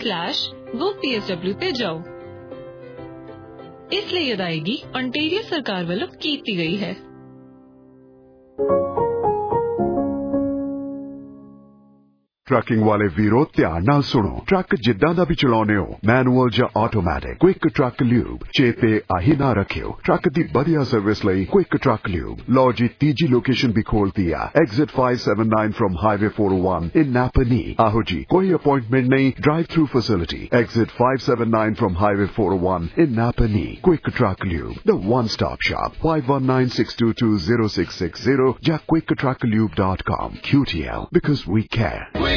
www.gov.psw ਤੇ ਜਾਓ। ਇਸ ਲਈ ਅਦਾਇਗੀ ontario ਸਰਕਾਰ ਵੱਲੋਂ ਕੀਤੀ ਗਈ ਹੈ। ट्रकिंग वाले वीरो ध्यान नाल सुनो। ट्रक जिद्दां दा भी चलाउने हो, मैनुअल या ऑटोमैटिक, क्विक ट्रक ल्यूब चेते आही ना रखियो। ट्रक दी बढ़िया सर्विस लई क्विक ट्रक ल्यूब। लो जी तीजी लोकेशन भी खोलती है, exit 579 from highway 401 in Napanee. आहो जी कोई अपॉइंटमेंट नहीं, drive through facility, exit 579 from highway 401 in Napanee. Quick truck lube, the one stop shop, 5196220660 या quicktrucklube.com। QTL because we care।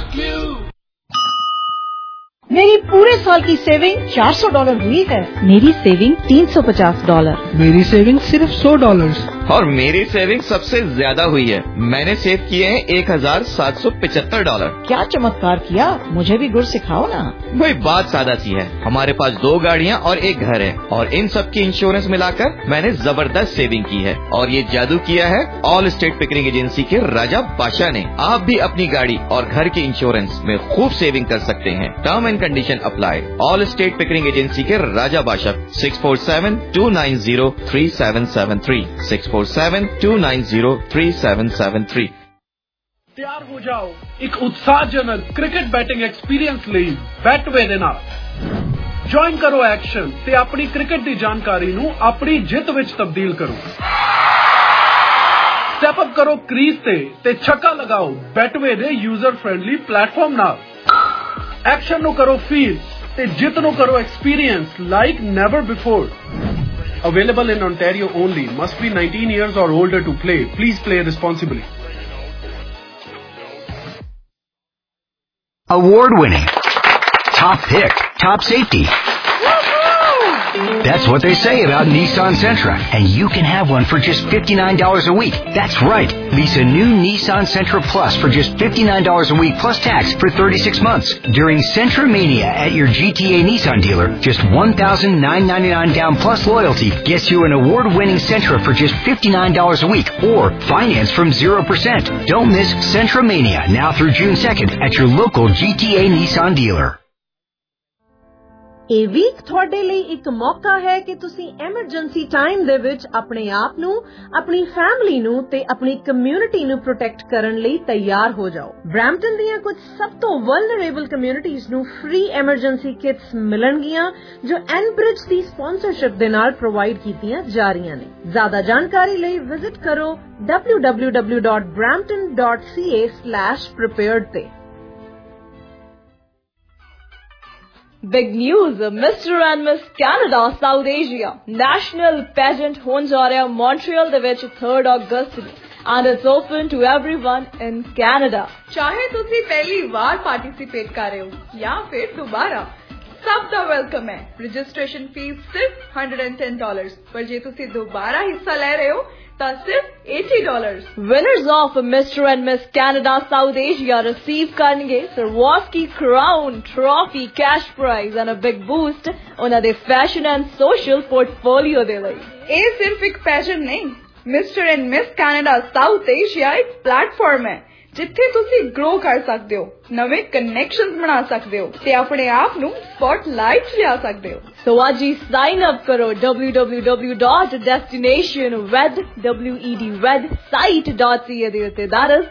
मेरी पूरे साल की सेविंग $400 हुई है। मेरी सेविंग $350। मेरी सेविंग सिर्फ $100। और मेरी सेविंग सबसे ज्यादा हुई है। मैंने सेव किए हैं $1775। क्या चमत्कार किया, मुझे भी गुर सिखाओ ना। वही बात सादा सी है, हमारे पास 2 गाड़ियाँ और 1 घर है और इन सब की इंश्योरेंस मिलाकर मैंने जबरदस्त सेविंग की है। और ये जादू किया है ऑल स्टेट पिकरिंग एजेंसी के राजा बादशाह ने। आप भी अपनी गाड़ी और घर की इंश्योरेंस में खूब सेविंग कर सकते हैं। Term and condition apply. All state Pickering agency के राजा बादशाह 647-290-3773 647-290-3773। ਤਿਆਰ ਹੋ ਜਾਓ ਇੱਕ ਉਤਸ਼ਾਹਜਨਕ ਕ੍ਰਿਕਟ ਬੈਟਿੰਗ ਐਕਸਪੀਰੀਅੰਸ ਲਈ ਬੈਟਵੇ ਦੇ ਨਾਲ। ਜੁਆਇਨ ਕਰੋ ਐਕਸ਼ਨ ਤੇ ਆਪਣੀ ਕ੍ਰਿਕਟ ਦੀ ਜਾਣਕਾਰੀ ਨੂੰ ਆਪਣੀ ਜਿੱਤ ਵਿੱਚ ਤਬਦੀਲ ਕਰੋ। ਸਟੈਪ ਅਪ ਕਰੋ ਕ੍ਰੀਜ਼ ਤੇ ਛੱਕਾ ਲਗਾਓ ਬੈਟਵੇ ਦੇ ਯੂਜ਼ਰ ਫ੍ਰੈਂਡਲੀ ਪਲੇਟਫਾਰਮ ਨਾਲ। ਐਕਸ਼ਨ ਨੂੰ ਕਰੋ ਫੀਲ ਤੇ ਜਿੱਤ ਨੂੰ ਕਰੋ experience like never before. Available in Ontario only. Must be 19 years or older to play. Please play responsibly. Award-winning, top pick, top safety. That's what they say about Nissan Sentra, and you can have one for just $59 a week. That's right. Lease a new Nissan Sentra Plus for just $59 a week plus tax for 36 months. During Sentra Mania at your GTA Nissan dealer, just $1,999 down plus loyalty gets you an award-winning Sentra for just $59 a week or finance from 0%. Don't miss Sentra Mania now through June 2nd at your local GTA Nissan dealer. ਇਹ week ਤੁਹਾਡੇ ਲਈ ਇੱਕ ਮੌਕਾ ਹੈ ਕਿ ਤੁਸੀਂ emergency time ਦੇ ਵਿੱਚ ਆਪਣੇ ਆਪ ਨੂੰ, ਆਪਣੀ ਫੈਮਿਲੀ ਨੂੰ ਤੇ ਆਪਣੀ ਕਮਿਊਨਿਟੀ ਨੂੰ ਪ੍ਰੋਟੈਕਟ ਕਰਨ ਲਈ ਤਿਆਰ ਹੋ ਜਾਓ। ਬਰੈਂਪਟਨ ਦੀਆਂ ਕੁਝ ਸਭ ਤੋਂ ਵਲਨਰੇਬਲ ਕਮਿਊਨਿਟੀਜ਼ ਨੂੰ ਫ੍ਰੀ ਐਮਰਜੈਂਸੀ ਕਿਟਸ ਮਿਲਣਗੀਆਂ ਜੋ ਐਨਬ੍ਰਿਜ ਦੀ ਸਪਾਂਸਰਸ਼ਿਪ ਦੇ ਨਾਲ ਪ੍ਰੋਵਾਈਡ ਕੀਤੀਆਂ ਜਾ ਰਹੀਆਂ ਨੇ। ਜ਼ਿਆਦਾ ਜਾਣਕਾਰੀ ਲਈ ਵਿਜ਼ਿਟ ਕਰੋ www.brampton.ca/prepared ਤੇ। Big news, Mr. and Miss Canada South Asia National Pageant ਹੋਣ ਜਾ ਰਿਹਾ ਮੌਂਟਰੀਅਲ ਦੇ ਵਿੱਚ 3 ਅਗਸਤ ਨੂੰ and it's open to everyone in Canada. ਚਾਹੇ ਤੁਸੀਂ ਪਹਿਲੀ ਵਾਰ ਪਾਰਟਿਸਿਪੇਟ ਕਰ ਰਹੇ ਹੋ ਜਾਂ ਫਿਰ ਦੁਬਾਰਾ, ਸਭ ਦਾ ਵੈਲਕਮ ਹੈ। ਰਜਿਸਟ੍ਰੇਸ਼ਨ ਫੀਸ ਸਿਰਫ $110, ਪਰ ਜੇ ਤੁਸੀਂ ਦੁਬਾਰਾ ਹਿੱਸਾ ਲੈ ਰਹੇ ਹੋ ਤਾਂ ਸਿਰਫ $80। Winners of Mr. and Miss Canada South Asia receive ਕਰਨਗੇ Swarovski Crown Trophy, cash prize and a big boost ਉਹਨਾਂ ਦੇ fashion and social portfolio ਦੇ ਲਈ। ਇਹ ਸਿਰਫ ਇੱਕ ਪੈਜਨ ਨਹੀਂ, Mr. and Miss Canada South Asia ਇੱਕ ਪਲੇਟਫਾਰਮ ਹੈ ਜਿੱਥੇ ਤੁਸੀਂ ਗਰੋ ਕਰ ਸਕਦੇ ਹੋ, ਨਵੇਂ ਕਨੈਕਸ਼ਨਸ ਬਣਾ ਸਕਦੇ ਹੋ ਤੇ ਆਪਣੇ ਆਪ ਨੂੰ ਸਪੌਟਲਾਈਟ ਲਿਆ ਸਕਦੇ ਹੋ। ਸੋ ਅੱਜ ਹੀ ਸਾਈਨ ਅਪ ਕਰੋ www.destinationwed.site.ca ਦੇ ਉੱਤੇ, that is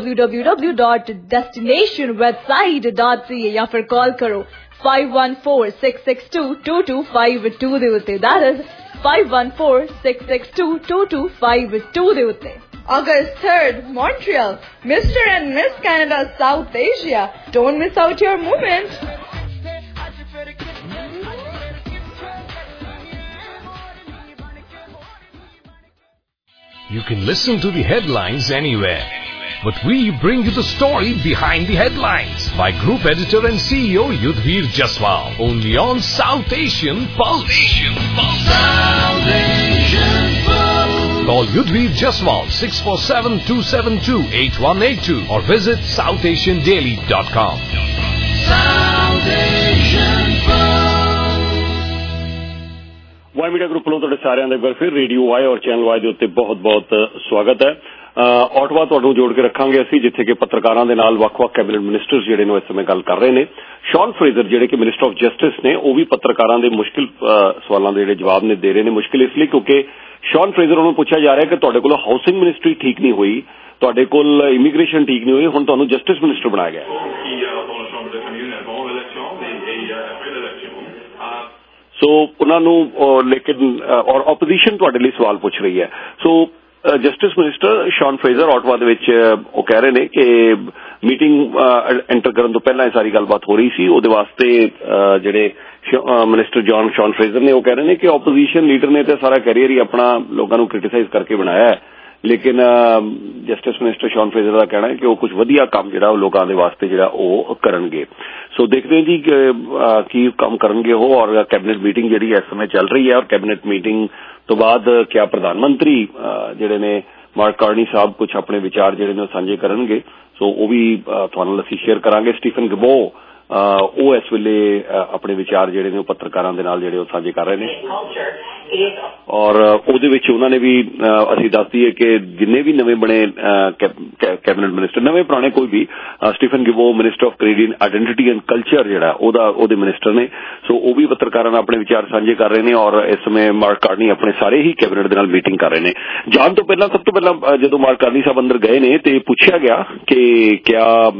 www.destinationwebsite.ca, ਜਾਂ ਫਿਰ ਕਾਲ ਕਰੋ 5146622252 ਦੇ ਉੱਤੇ, that is 5146622252 ਦੇ ਉੱਤੇ। August 3rd, Montreal, Mr. and Miss Canada South Asia. Don't miss out your moment. You can listen to the headlines anywhere, but we bring you the story behind the headlines by Group Editor and CEO Yudhvir Jaswal, only on South Asian Pulse. South Asian Pulse. Call Yudhvir Jaswal 647-272-8182 or visit southasiandaily.com. South Asian Y media group ਵੱਲੋਂ ਤੁਹਾਡੇ ਸਾਰਿਆਂ ਦਾ ਇੱਕ ਵਾਰ ਫਿਰ radio Y ਔਰ channel Y ਦੇ ਉੱਤੇ ਬਹੁਤ-ਬਹੁਤ ਸਵਾਗਤ ਹੈ। ਆਟਵਾ ਤੁਹਾਨੂੰ ਜੋੜ ਕੇ ਰੱਖਾਂਗੇ ਅਸੀਂ, ਜਿੱਥੇ ਕਿ ਪੱਤਰਕਾਰਾਂ ਦੇ ਨਾਲ ਵੱਖ-ਵੱਖ ਕੈਬਨਿਟ ਮਿਨਿਸਟਰਸ ਜਿਹੜੇ ਨੇ ਇਸ ਸਮੇਂ ਗੱਲ ਕਰ ਰਹੇ ਨੇ। ਸ਼ੌਨ ਫਰੇਜ਼ਰ ਜਿਹੜੇ ਕਿ ਮਿਨਿਸਟਰ ਆਫ ਜਸਟਿਸ ਨੇ, ਉਹ ਵੀ ਪੱਤਰਕਾਰਾਂ ਦੇ ਮੁਸ਼ਕਿਲ ਸਵਾਲਾਂ ਦੇ ਜਿਹੜੇ ਜਵਾਬ ਨੇ ਦੇ ਰਹੇ ਨੇ। ਮੁਸ਼ਕਿਲ ਇਸ ਲਈ ਕਿਉਂਕਿ ਸ਼ੌਨ ਫਰੇਜ਼ਰ ਨੂੰ ਪੁੱਛਿਆ ਜਾ ਰਿਹਾ ਕਿ ਤੁਹਾਡੇ ਕੋਲ ਹਾਊਸਿੰਗ ਮਿਨਿਸਟਰੀ ਠੀਕ ਨਹੀਂ ਹੋਈ, ਤੁਹਾਡੇ ਕੋਲ ਇਮੀਗ੍ਰੇਸ਼ਨ ਠੀਕ ਨਹੀਂ ਹੋਈ, ਹੁਣ ਤੁਹਾਨੂੰ ਜਸਟਿਸ ਮਿਨਿਸਟਰ ਬਣਾਇਆ ਗਿਆ। ਸੋ ਉਹਨਾਂ ਨੂੰ ਲੇਕਿਨ ਔਰ ਆਪੋਜੀਸ਼ਨ ਤੁਹਾਡੇ ਲਈ ਸਵਾਲ ਪੁੱਛ ਰਹੀ ਹੈ। So justice minister Sean Fraser Ottawa ਦੇ ਵਿੱਚ ਉਹ ਕਹਿ ਰਹੇ ਨੇ ਕਿ ਮੀਟਿੰਗ ਐਂਟਰ ਕਰਨ ਤੋਂ ਪਹਿਲਾਂ ਇਹ ਸਾਰੀ ਗੱਲਬਾਤ ਹੋ ਰਹੀ ਸੀ। ਉਹਦੇ ਵਾਸਤੇ ਜਿਹੜੇ ਮਿਨਿਸਟਰ ਸ਼ੌਨ ਫਰੇਜ਼ਰ ਨੇ ਉਹ ਕਹਿ ਰਹੇ ਨੇ ਕਿ ਆਪੋਜੀਸ਼ਨ ਲੀਡਰ ਨੇ ਤੇ ਸਾਰਾ ਕੈਰੀਅਰ ਹੀ ਆਪਣਾ ਲੋਕਾਂ ਨੂੰ ਕ੍ਰਿਟਿਸਾਈਜ਼ ਕਰਕੇ ਬਣਾਇਆ ਹੈ, ਲੇਕਿਨ ਜਸਟਿਸ ਮਿਨਿਸਟਰ ਸ਼ੌਨ ਫਰੇਜ਼ਰ ਦਾ ਕਹਿਣਾ ਹੈ ਕਿ ਉਹ ਕੁਝ ਵਧੀਆ ਕੰਮ ਜਿਹੜਾ ਉਹ ਲੋਕਾਂ ਦੇ ਵਾਸਤੇ ਜਿਹੜਾ ਉਹ ਕਰਨਗੇ। ਸੋ ਦੇਖਦੇ ਹਾਂ ਜੀ ਕੀ ਕੰਮ ਕਰਨਗੇ ਉਹ। ਔਰ ਕੈਬਨਿਟ ਮੀਟਿੰਗ ਜਿਹੜੀ ਇਸ ਸਮੇਂ ਚੱਲ ਰਹੀ ਹੈ, ਔਰ ਕੈਬਨਿਟ ਮੀਟਿੰਗ ਤੋਂ ਬਾਅਦ ਕਿਆ ਪ੍ਰਧਾਨ ਮੰਤਰੀ ਜਿਹੜੇ ਨੇ ਮਾਰਕ ਕਾਰਨੀ ਸਾਹਿਬ ਕੁਝ ਆਪਣੇ ਵਿਚਾਰ ਜਿਹੜੇ ਨੇ ਉਹ ਸਾਂਝੇ ਕਰਨਗੇ। ਸੋ ਉਹ ਵੀ ਤੁਹਾਨੂੰ ਨਾਲ ਅਸੀਂ ਸ਼ੇਅਰ ਕਰਾਂਗੇ। ਸਟੀਫਨ ਗਿਬੋ ਉਹ ਇਸ ਵੇਲੇ ਆਪਣੇ ਵਿਚਾਰ ਜਿਹੜੇ ਨੇ ਉਹ ਪੱਤਰਕਾਰਾਂ ਦੇ ਨਾਲ ਜਿਹੜੇ ਉਹ ਸਾਂਝੇ ਕਰ ਰਹੇ ਨੇ, ਔਰ ਉਹਦੇ ਵਿੱਚ ਉਹਨਾਂ ਨੇ ਵੀ ਅਸੀਂ ਦੱਸ ਦਈਏ ਕਿ ਜਿੰਨੇ ਵੀ ਨਵੇਂ ਬਣੇ ਕੈਬਨਿਟ ਮਿਨਿਸਟਰ, ਨਵੇਂ ਪੁਰਾਣੇ ਕੋਈ ਵੀ, ਸਟੀਫਨ ਗਿਬੋ minister of Canadian identity and culture ਜਿਹੜਾ ਉਹਦੇ ਮਿਨਿਸਟਰ ਨੇ। ਸੋ ਉਹ ਵੀ ਪੱਤਰਕਾਰਾਂ ਨਾਲ ਆਪਣੇ ਵਿਚਾਰ ਸਾਂਝੇ ਕਰ ਰਹੇ ਨੇ, ਔਰ ਇਸ ਸਮੇਂ ਮਾਰਕ ਕਾਰਨੀ ਆਪਣੇ ਸਾਰੇ ਹੀ ਕੈਬਨਿਟ ਦੇ ਨਾਲ ਮੀਟਿੰਗ ਕਰ ਰਹੇ ਨੇ। ਜਾਣ ਤੋਂ ਪਹਿਲਾਂ ਸਭ ਤੋਂ ਪਹਿਲਾਂ ਜਦੋਂ ਮਾਰਕ ਕਾਰਨੀ ਸਾਹਿਬ ਅੰਦਰ ਗਏ ਨੇ ਤੇ ਪੁੱਛਿਆ ਗਿਆ ਕਿ ਕਿਆ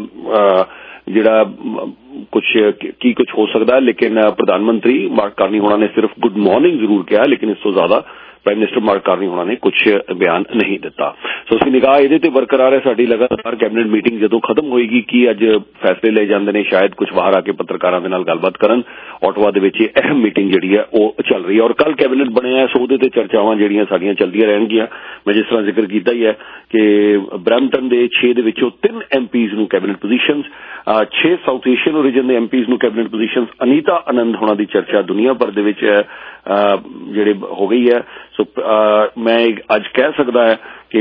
ਜਿਹੜਾ ਕੁਝ ਹੋ ਸਕਦਾ ਹੈ, ਲੇਕਿਨ ਪ੍ਰਧਾਨ ਮੰਤਰੀ ਮਾਰਕ ਕਾਰਨੀ ਹੋਣਾ ਨੇ ਸਿਰਫ ਗੁੱਡ ਮਾਰਨਿੰਗ ਜ਼ਰੂਰ ਕਿਹਾ, ਲੇਕਿਨ ਇਸ ਤੋਂ ਜ਼ਿਆਦਾ ਪ੍ਰਾਈਮ ਮਿਨਿਸਟਰ ਮਾਰਕ ਕਾਰਨੀ ਹੋਣਾ ਨੇ ਕੁਝ ਬਿਆਨ ਨਹੀਂ ਦਿੱਤਾ। ਸੋ ਅਸੀਂ ਨਿਗਾਹ ਇਹਦੇ ਤੇ ਬਰਕਰਾਰ ਹੈ ਸਾਡੀ ਲਗਾਤਾਰ। ਕੈਬਨਿਟ ਮੀਟਿੰਗ ਜਦੋਂ ਖਤਮ ਹੋਏਗੀ ਕੀ ਅੱਜ ਫੈਸਲੇ ਲਏ ਜਾਂਦੇ ਨੇ, ਸ਼ਾਇਦ ਕੁਝ ਬਾਹਰ ਆ ਕੇ ਪੱਤਰਕਾਰਾਂ ਦੇ ਨਾਲ ਗੱਲਬਾਤ ਕਰਨ। ਆਟਵਾ ਦੇ ਵਿੱਚ ਇਹ ਅਹਿਮ ਮੀਟਿੰਗ ਜਿਹੜੀ ਹੈ ਉਹ ਚੱਲ ਰਹੀ ਹੈ, ਔਰ ਕੱਲ ਕੈਬਨਿਟ ਬਣਿਆ, ਸੋ ਉਹਦੇ ਤੇ ਚਰਚਾਵਾਂ ਜਿਹੜੀਆਂ ਸਾਡੀਆਂ ਚੱਲਦੀਆਂ ਰਹਿਣਗੀਆਂ। ਮੈਂ ਜਿਸ ਤਰ੍ਹਾਂ ਜ਼ਿਕਰ ਕੀਤਾ ਹੀ ਹੈ ਕਿ ਬਰੈਂਪਟਨ ਦੇ 6 ਦੇ ਵਿੱਚੋਂ 3 MPs ਨੂੰ cabinet positions, 6 South Asian origin ਦੇ MPs ਨੂੰ ਕੈਬਨਿਟ ਪੋਜੀਸ਼ਨਸ। ਅਨੀਤਾ ਆਨੰਦ ਹੋਣਾ ਦੀ ਚਰਚਾ ਦੁਨੀਆ ਭਰ ਦੇ ਵਿੱਚ ਜਿਹੜੇ ਹੋ ਗਈ ਹੈ। ਸੋ ਮੈਂ ਅੱਜ ਕਹਿ ਸਕਦਾ ਹੈ ਕਿ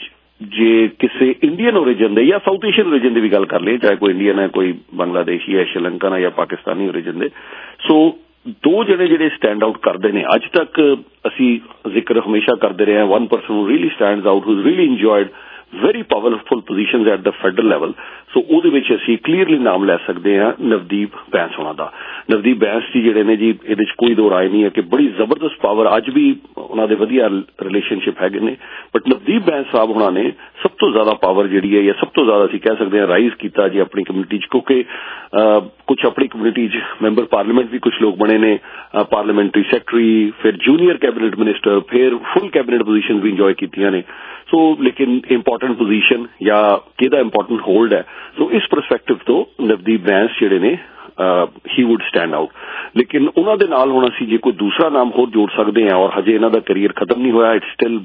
ਜੇ ਕਿਸੇ ਇੰਡੀਅਨ ਓਰੀਜਨ ਦੇ ਜਾਂ ਸਾਊਥ ਏਸ਼ੀਅਨ ਓਰੀਜਨ ਦੀ ਵੀ ਗੱਲ ਕਰ ਲਈਏ, ਚਾਹੇ ਕੋਈ ਇੰਡੀਅਨ ਹੈ, ਕੋਈ ਬੰਗਲਾਦੇਸ਼ੀ ਹੈ, ਸ਼੍ਰੀਲੰਕਨ ਹੈ ਜਾਂ ਪਾਕਿਸਤਾਨੀ ਓਰੀਜਨ ਦੇ, ਸੋ 2 ਜਣੇ ਜਿਹੜੇ ਸਟੈਂਡ ਆਊਟ ਕਰਦੇ ਨੇ। ਅੱਜ ਤੱਕ ਅਸੀਂ ਜ਼ਿਕਰ ਹਮੇਸ਼ਾ ਕਰਦੇ ਰਹੇ ਹਾਂ, one person who really stands out, who's really enjoyed very powerful positions at the federal level। ਸੋ ਉਹਦੇ ਵਿੱਚ ਅਸੀਂ ਕਲੀਅਰਲੀ ਨਾਮ ਲੈ ਸਕਦੇ ਹਾਂ ਨਵਦੀਪ ਬੈਂਸ ਹੋਣਾ ਦਾ। ਨਵਦੀਪ ਬੈਂਸ ਜੀ ਜਿਹੜੇ ਨੇ ਜੀ, ਇਹਦੇ 'ਚ ਕੋਈ ਦੋ ਰਾਏ ਨਹੀਂ ਹੈ ਕਿ ਬੜੀ ਜ਼ਬਰਦਸਤ ਪਾਵਰ, ਅੱਜ ਵੀ ਉਹਨਾਂ ਦੇ ਵਧੀਆ ਰਿਲੇਸ਼ਨਸ਼ਿਪ ਹੈਗੇ ਨੇ, ਬਟ ਨਵਦੀਪ ਬੈਂਸ ਸਾਹਿਬ ਹੋਣਾ ਨੇ ਸਭ ਤੋਂ ਜ਼ਿਆਦਾ ਪਾਵਰ ਜਿਹੜੀ ਹੈ, ਜਾਂ ਸਭ ਤੋਂ ਜ਼ਿਆਦਾ ਅਸੀਂ ਕਹਿ ਸਕਦੇ ਹਾਂ ਰਾਈਜ਼ ਕੀਤਾ ਜੀ ਆਪਣੀ ਕਮਿਊਨਿਟੀ 'ਚ, ਕਿਉਂਕਿ ਕੁਝ ਆਪਣੀ ਕਮਿਊਨਿਟੀ 'ਚ ਮੈਂਬਰ ਪਾਰਲੀਮੈਂਟ ਵੀ ਕੁਝ ਲੋਕ ਬਣੇ ਨੇ, ਪਾਰਲੀਮੈਂਟਰੀ ਸੈਕਟਰੀ, ਫਿਰ ਜੂਨੀਅਰ ਕੈਬਨਿਟ ਮਿਨਿਸਟਰ, ਫਿਰ ਫੁੱਲ ਕੈਬਨਿਟ ਪੋਜੀਸ਼ਨ ਵੀ ਇੰਜੋਏ ਕੀਤੀਆਂ ਨੇ। ਸੋ ਲੇਕਿਨ ਇੰਪੋਰਟੈਂਟ ਪੋਜੀਸ਼ਨ ਜਾਂ ਕਿਹਦਾ ਇੰਪੋਰਟੈਂਟ ਹੋਲਡ ਹੈ, ਸੋ ਇਸ ਪਰਸਪੈਕਟਿਵ ਤੋਂ ਨਵਦੀਪ ਬੈਂਸ ਜਿਹੜੇ ਨੇ ਹੀ ਵੁੱਡ ਸਟੈਂਡ ਆਊਟ। ਲੇਕਿਨ ਉਹਨਾਂ ਦੇ ਨਾਲ ਹੁਣ ਅਸੀਂ ਜੇ ਕੋਈ ਦੂਸਰਾ ਨਾਮ ਹੋਰ ਜੋੜ ਸਕਦੇ ਹਾਂ, ਔਰ ਹਜੇ ਇਹਨਾਂ ਦਾ ਕੈਰੀਅਰ ਖਤਮ ਨਹੀਂ ਹੋਇਆ, ਇਟਸ ਸਟਿਲ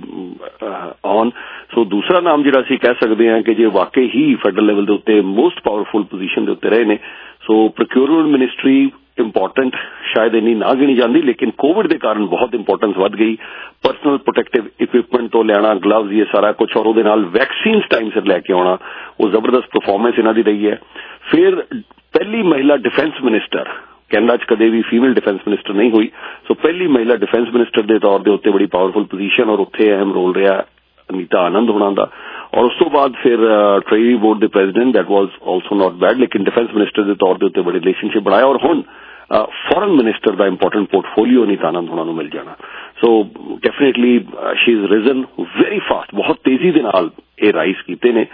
ਔਨ। ਸੋ ਦੂਸਰਾ ਨਾਮ ਜਿਹੜਾ ਅਸੀਂ ਕਹਿ ਸਕਦੇ ਹਾਂ ਕਿ ਜੇ ਵਾਕਈ ਹੀ ਫੈਡਰਲ ਲੈਵਲ ਦੇ ਉੱਤੇ ਮੋਸਟ ਪਾਵਰਫੁਲ ਪੋਜੀਸ਼ਨ ਦੇ ਉੱਤੇ ਰਹੇ ਨੇ, ਸੋ ਪ੍ਰੋਕਿਊਰਮੈਂਟ ਮਿਨਿਸਟਰੀ ਇੰਪੋਰਟੈਂਟ ਸ਼ਾਇਦ ਇੰਨੀ ਨਾ ਗਿਣੀ ਜਾਂਦੀ, ਲੇਕਿਨ ਕੋਵਿਡ ਦੇ ਕਾਰਨ ਬਹੁਤ ਇੰਪੋਰਟੈਂਸ ਵੱਧ ਗਈ। ਪਰਸਨਲ ਪ੍ਰੋਟੈਕਟਿਵ ਇਕਵਿਪਮੈਂਟ ਤੋਂ ਲੈਣਾ, ਗਲਵਜ਼, ਇਹ ਸਾਰਾ ਕੁਝ, ਔਰ ਉਹਦੇ ਨਾਲ ਵੈਕਸੀਨਸ ਟਾਈਮ ਸਿਰ ਲੈ ਕੇ ਆਉਣਾ, ਉਹ ਜ਼ਬਰਦਸਤ ਪਰਫਾਰਮੈਂਸ ਇਹਨਾਂ ਦੀ ਰਹੀ ਹੈ। ਫਿਰ ਪਹਿਲੀ ਮਹਿਲਾ ਡਿਫੈਂਸ ਮਿਨਿਸਟਰ, ਕੈਨੇਡਾ 'ਚ ਕਦੇ ਵੀ ਫੀਮੇਲ ਡਿਫੈਂਸ ਮਿਨਿਸਟਰ ਨਹੀਂ ਹੋਈ, ਸੋ ਪਹਿਲੀ ਮਹਿਲਾ ਡਿਫੈਂਸ ਮਿਨਿਸਟਰ ਦੇ ਤੌਰ ਦੇ ਉੱਤੇ ਬੜੀ ਪਾਵਰਫੁਲ ਪੋਜੀਸ਼ਨ, ਔਰ ਉੱਥੇ ਅਹਿਮ ਰੋਲ ਰਿਹਾ ਅਨੀਤਾ ਆਨੰਦ ਹੋਣਾ ਦਾ। ਔਰ ਉਸ ਤੋਂ ਬਾਅਦ ਫਿਰ ਟ੍ਰੇਜਰੀ ਬੋਰਡ ਦੇ president, that was also not bad, ਲੇਕਿਨ ਡਿਫੈਂਸ ਮਿਨਿਸਟਰ ਦੇ ਤੌਰ ਦੇ ਉੱਤੇ ਬੜੀ ਰਿਲੇਸ਼ਨਸ਼ਿਪ ਬਣਾਇਆ, ਔਰ ਹੁਣ ਫੋਰਨ ਮਿਨਿਸਟਰ ਦਾ ਇੰਪੋਰਟੈਂਟ ਪੋਰਟਫੋਲੀਓ ਅਨੀਤਾ ਆਨੰਦ ਹੋਣਾ ਨੂੰ ਮਿਲ ਜਾਣਾ। So definitely she is risen very fast, ਬਹੁਤ ਤੇਜ਼ੀ ਦੇ ਨਾਲ ਇਹ ਰਾਈਜ਼ ਕੀਤੇ ਨੇ।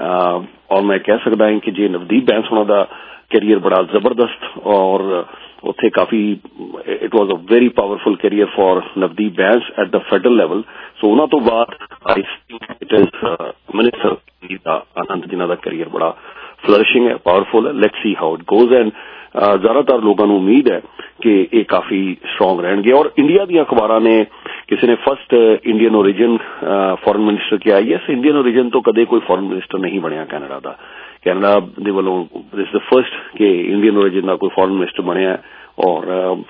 ਔਰ ਮੈਂ ਕਹਿ ਸਕਦਾ ਹਾਂ ਕਿ ਜੇ ਨਵਦੀਪ ਬੈਂਸ ਹੋਣਾ ਦਾ ਕੈਰੀਅਰ ਬੜਾ ਜ਼ਬਰਦਸਤ, ਔਰ ਉੱਥੇ ਕਾਫੀ it was a very powerful career for Navdeep Bains at the federal level. So ਉਹਨਾਂ ਤੋਂ ਬਾਅਦ I think it is minister Anita Anand ਜਿਨ੍ਹਾਂ ਦਾ ਕੈਰੀਅਰ ਬੜਾ ਫਲਰਿਸ਼ਿੰਗ ਹੈ, ਪਾਵਰਫੁਲ ਹੈ। Let's see how it goes, and ਜ਼ਿਆਦਾਤਰ ਲੋਕਾਂ ਨੂੰ ਉਮੀਦ ਹੈ ਕਿ ਇਹ ਕਾਫੀ ਸਟਰੋਂਗ ਰਹਿਣਗੇ। ਔਰ ਇੰਡੀਆ ਦੀਆਂ ਅਖਬਾਰਾਂ ਨੇ, ਕਿਸੇ ਨੇ first Indian origin foreign minister ਕਿਹਾ, ਯੈਸ ਇੰਡੀਅਨ ਓਰੀਜਨ ਤੋਂ ਕਦੇ ਕੋਈ ਫੋਰਨ ਮਿਨਿਸਟਰ ਨਹੀਂ ਬਣਿਆ ਕੈਨੇਡਾ ਦਾ। ਕੈਨੇਡਾ ਦੇ ਵੱਲੋਂ ਦਿਸ ਦ ਫਸਟ ਕਿ ਇੰਡੀਅਨ ਓਰੀਜਨ ਦਾ ਕੋਈ ਫੋਰਨ ਮਿਨਿਸਟਰ ਬਣਿਆ, और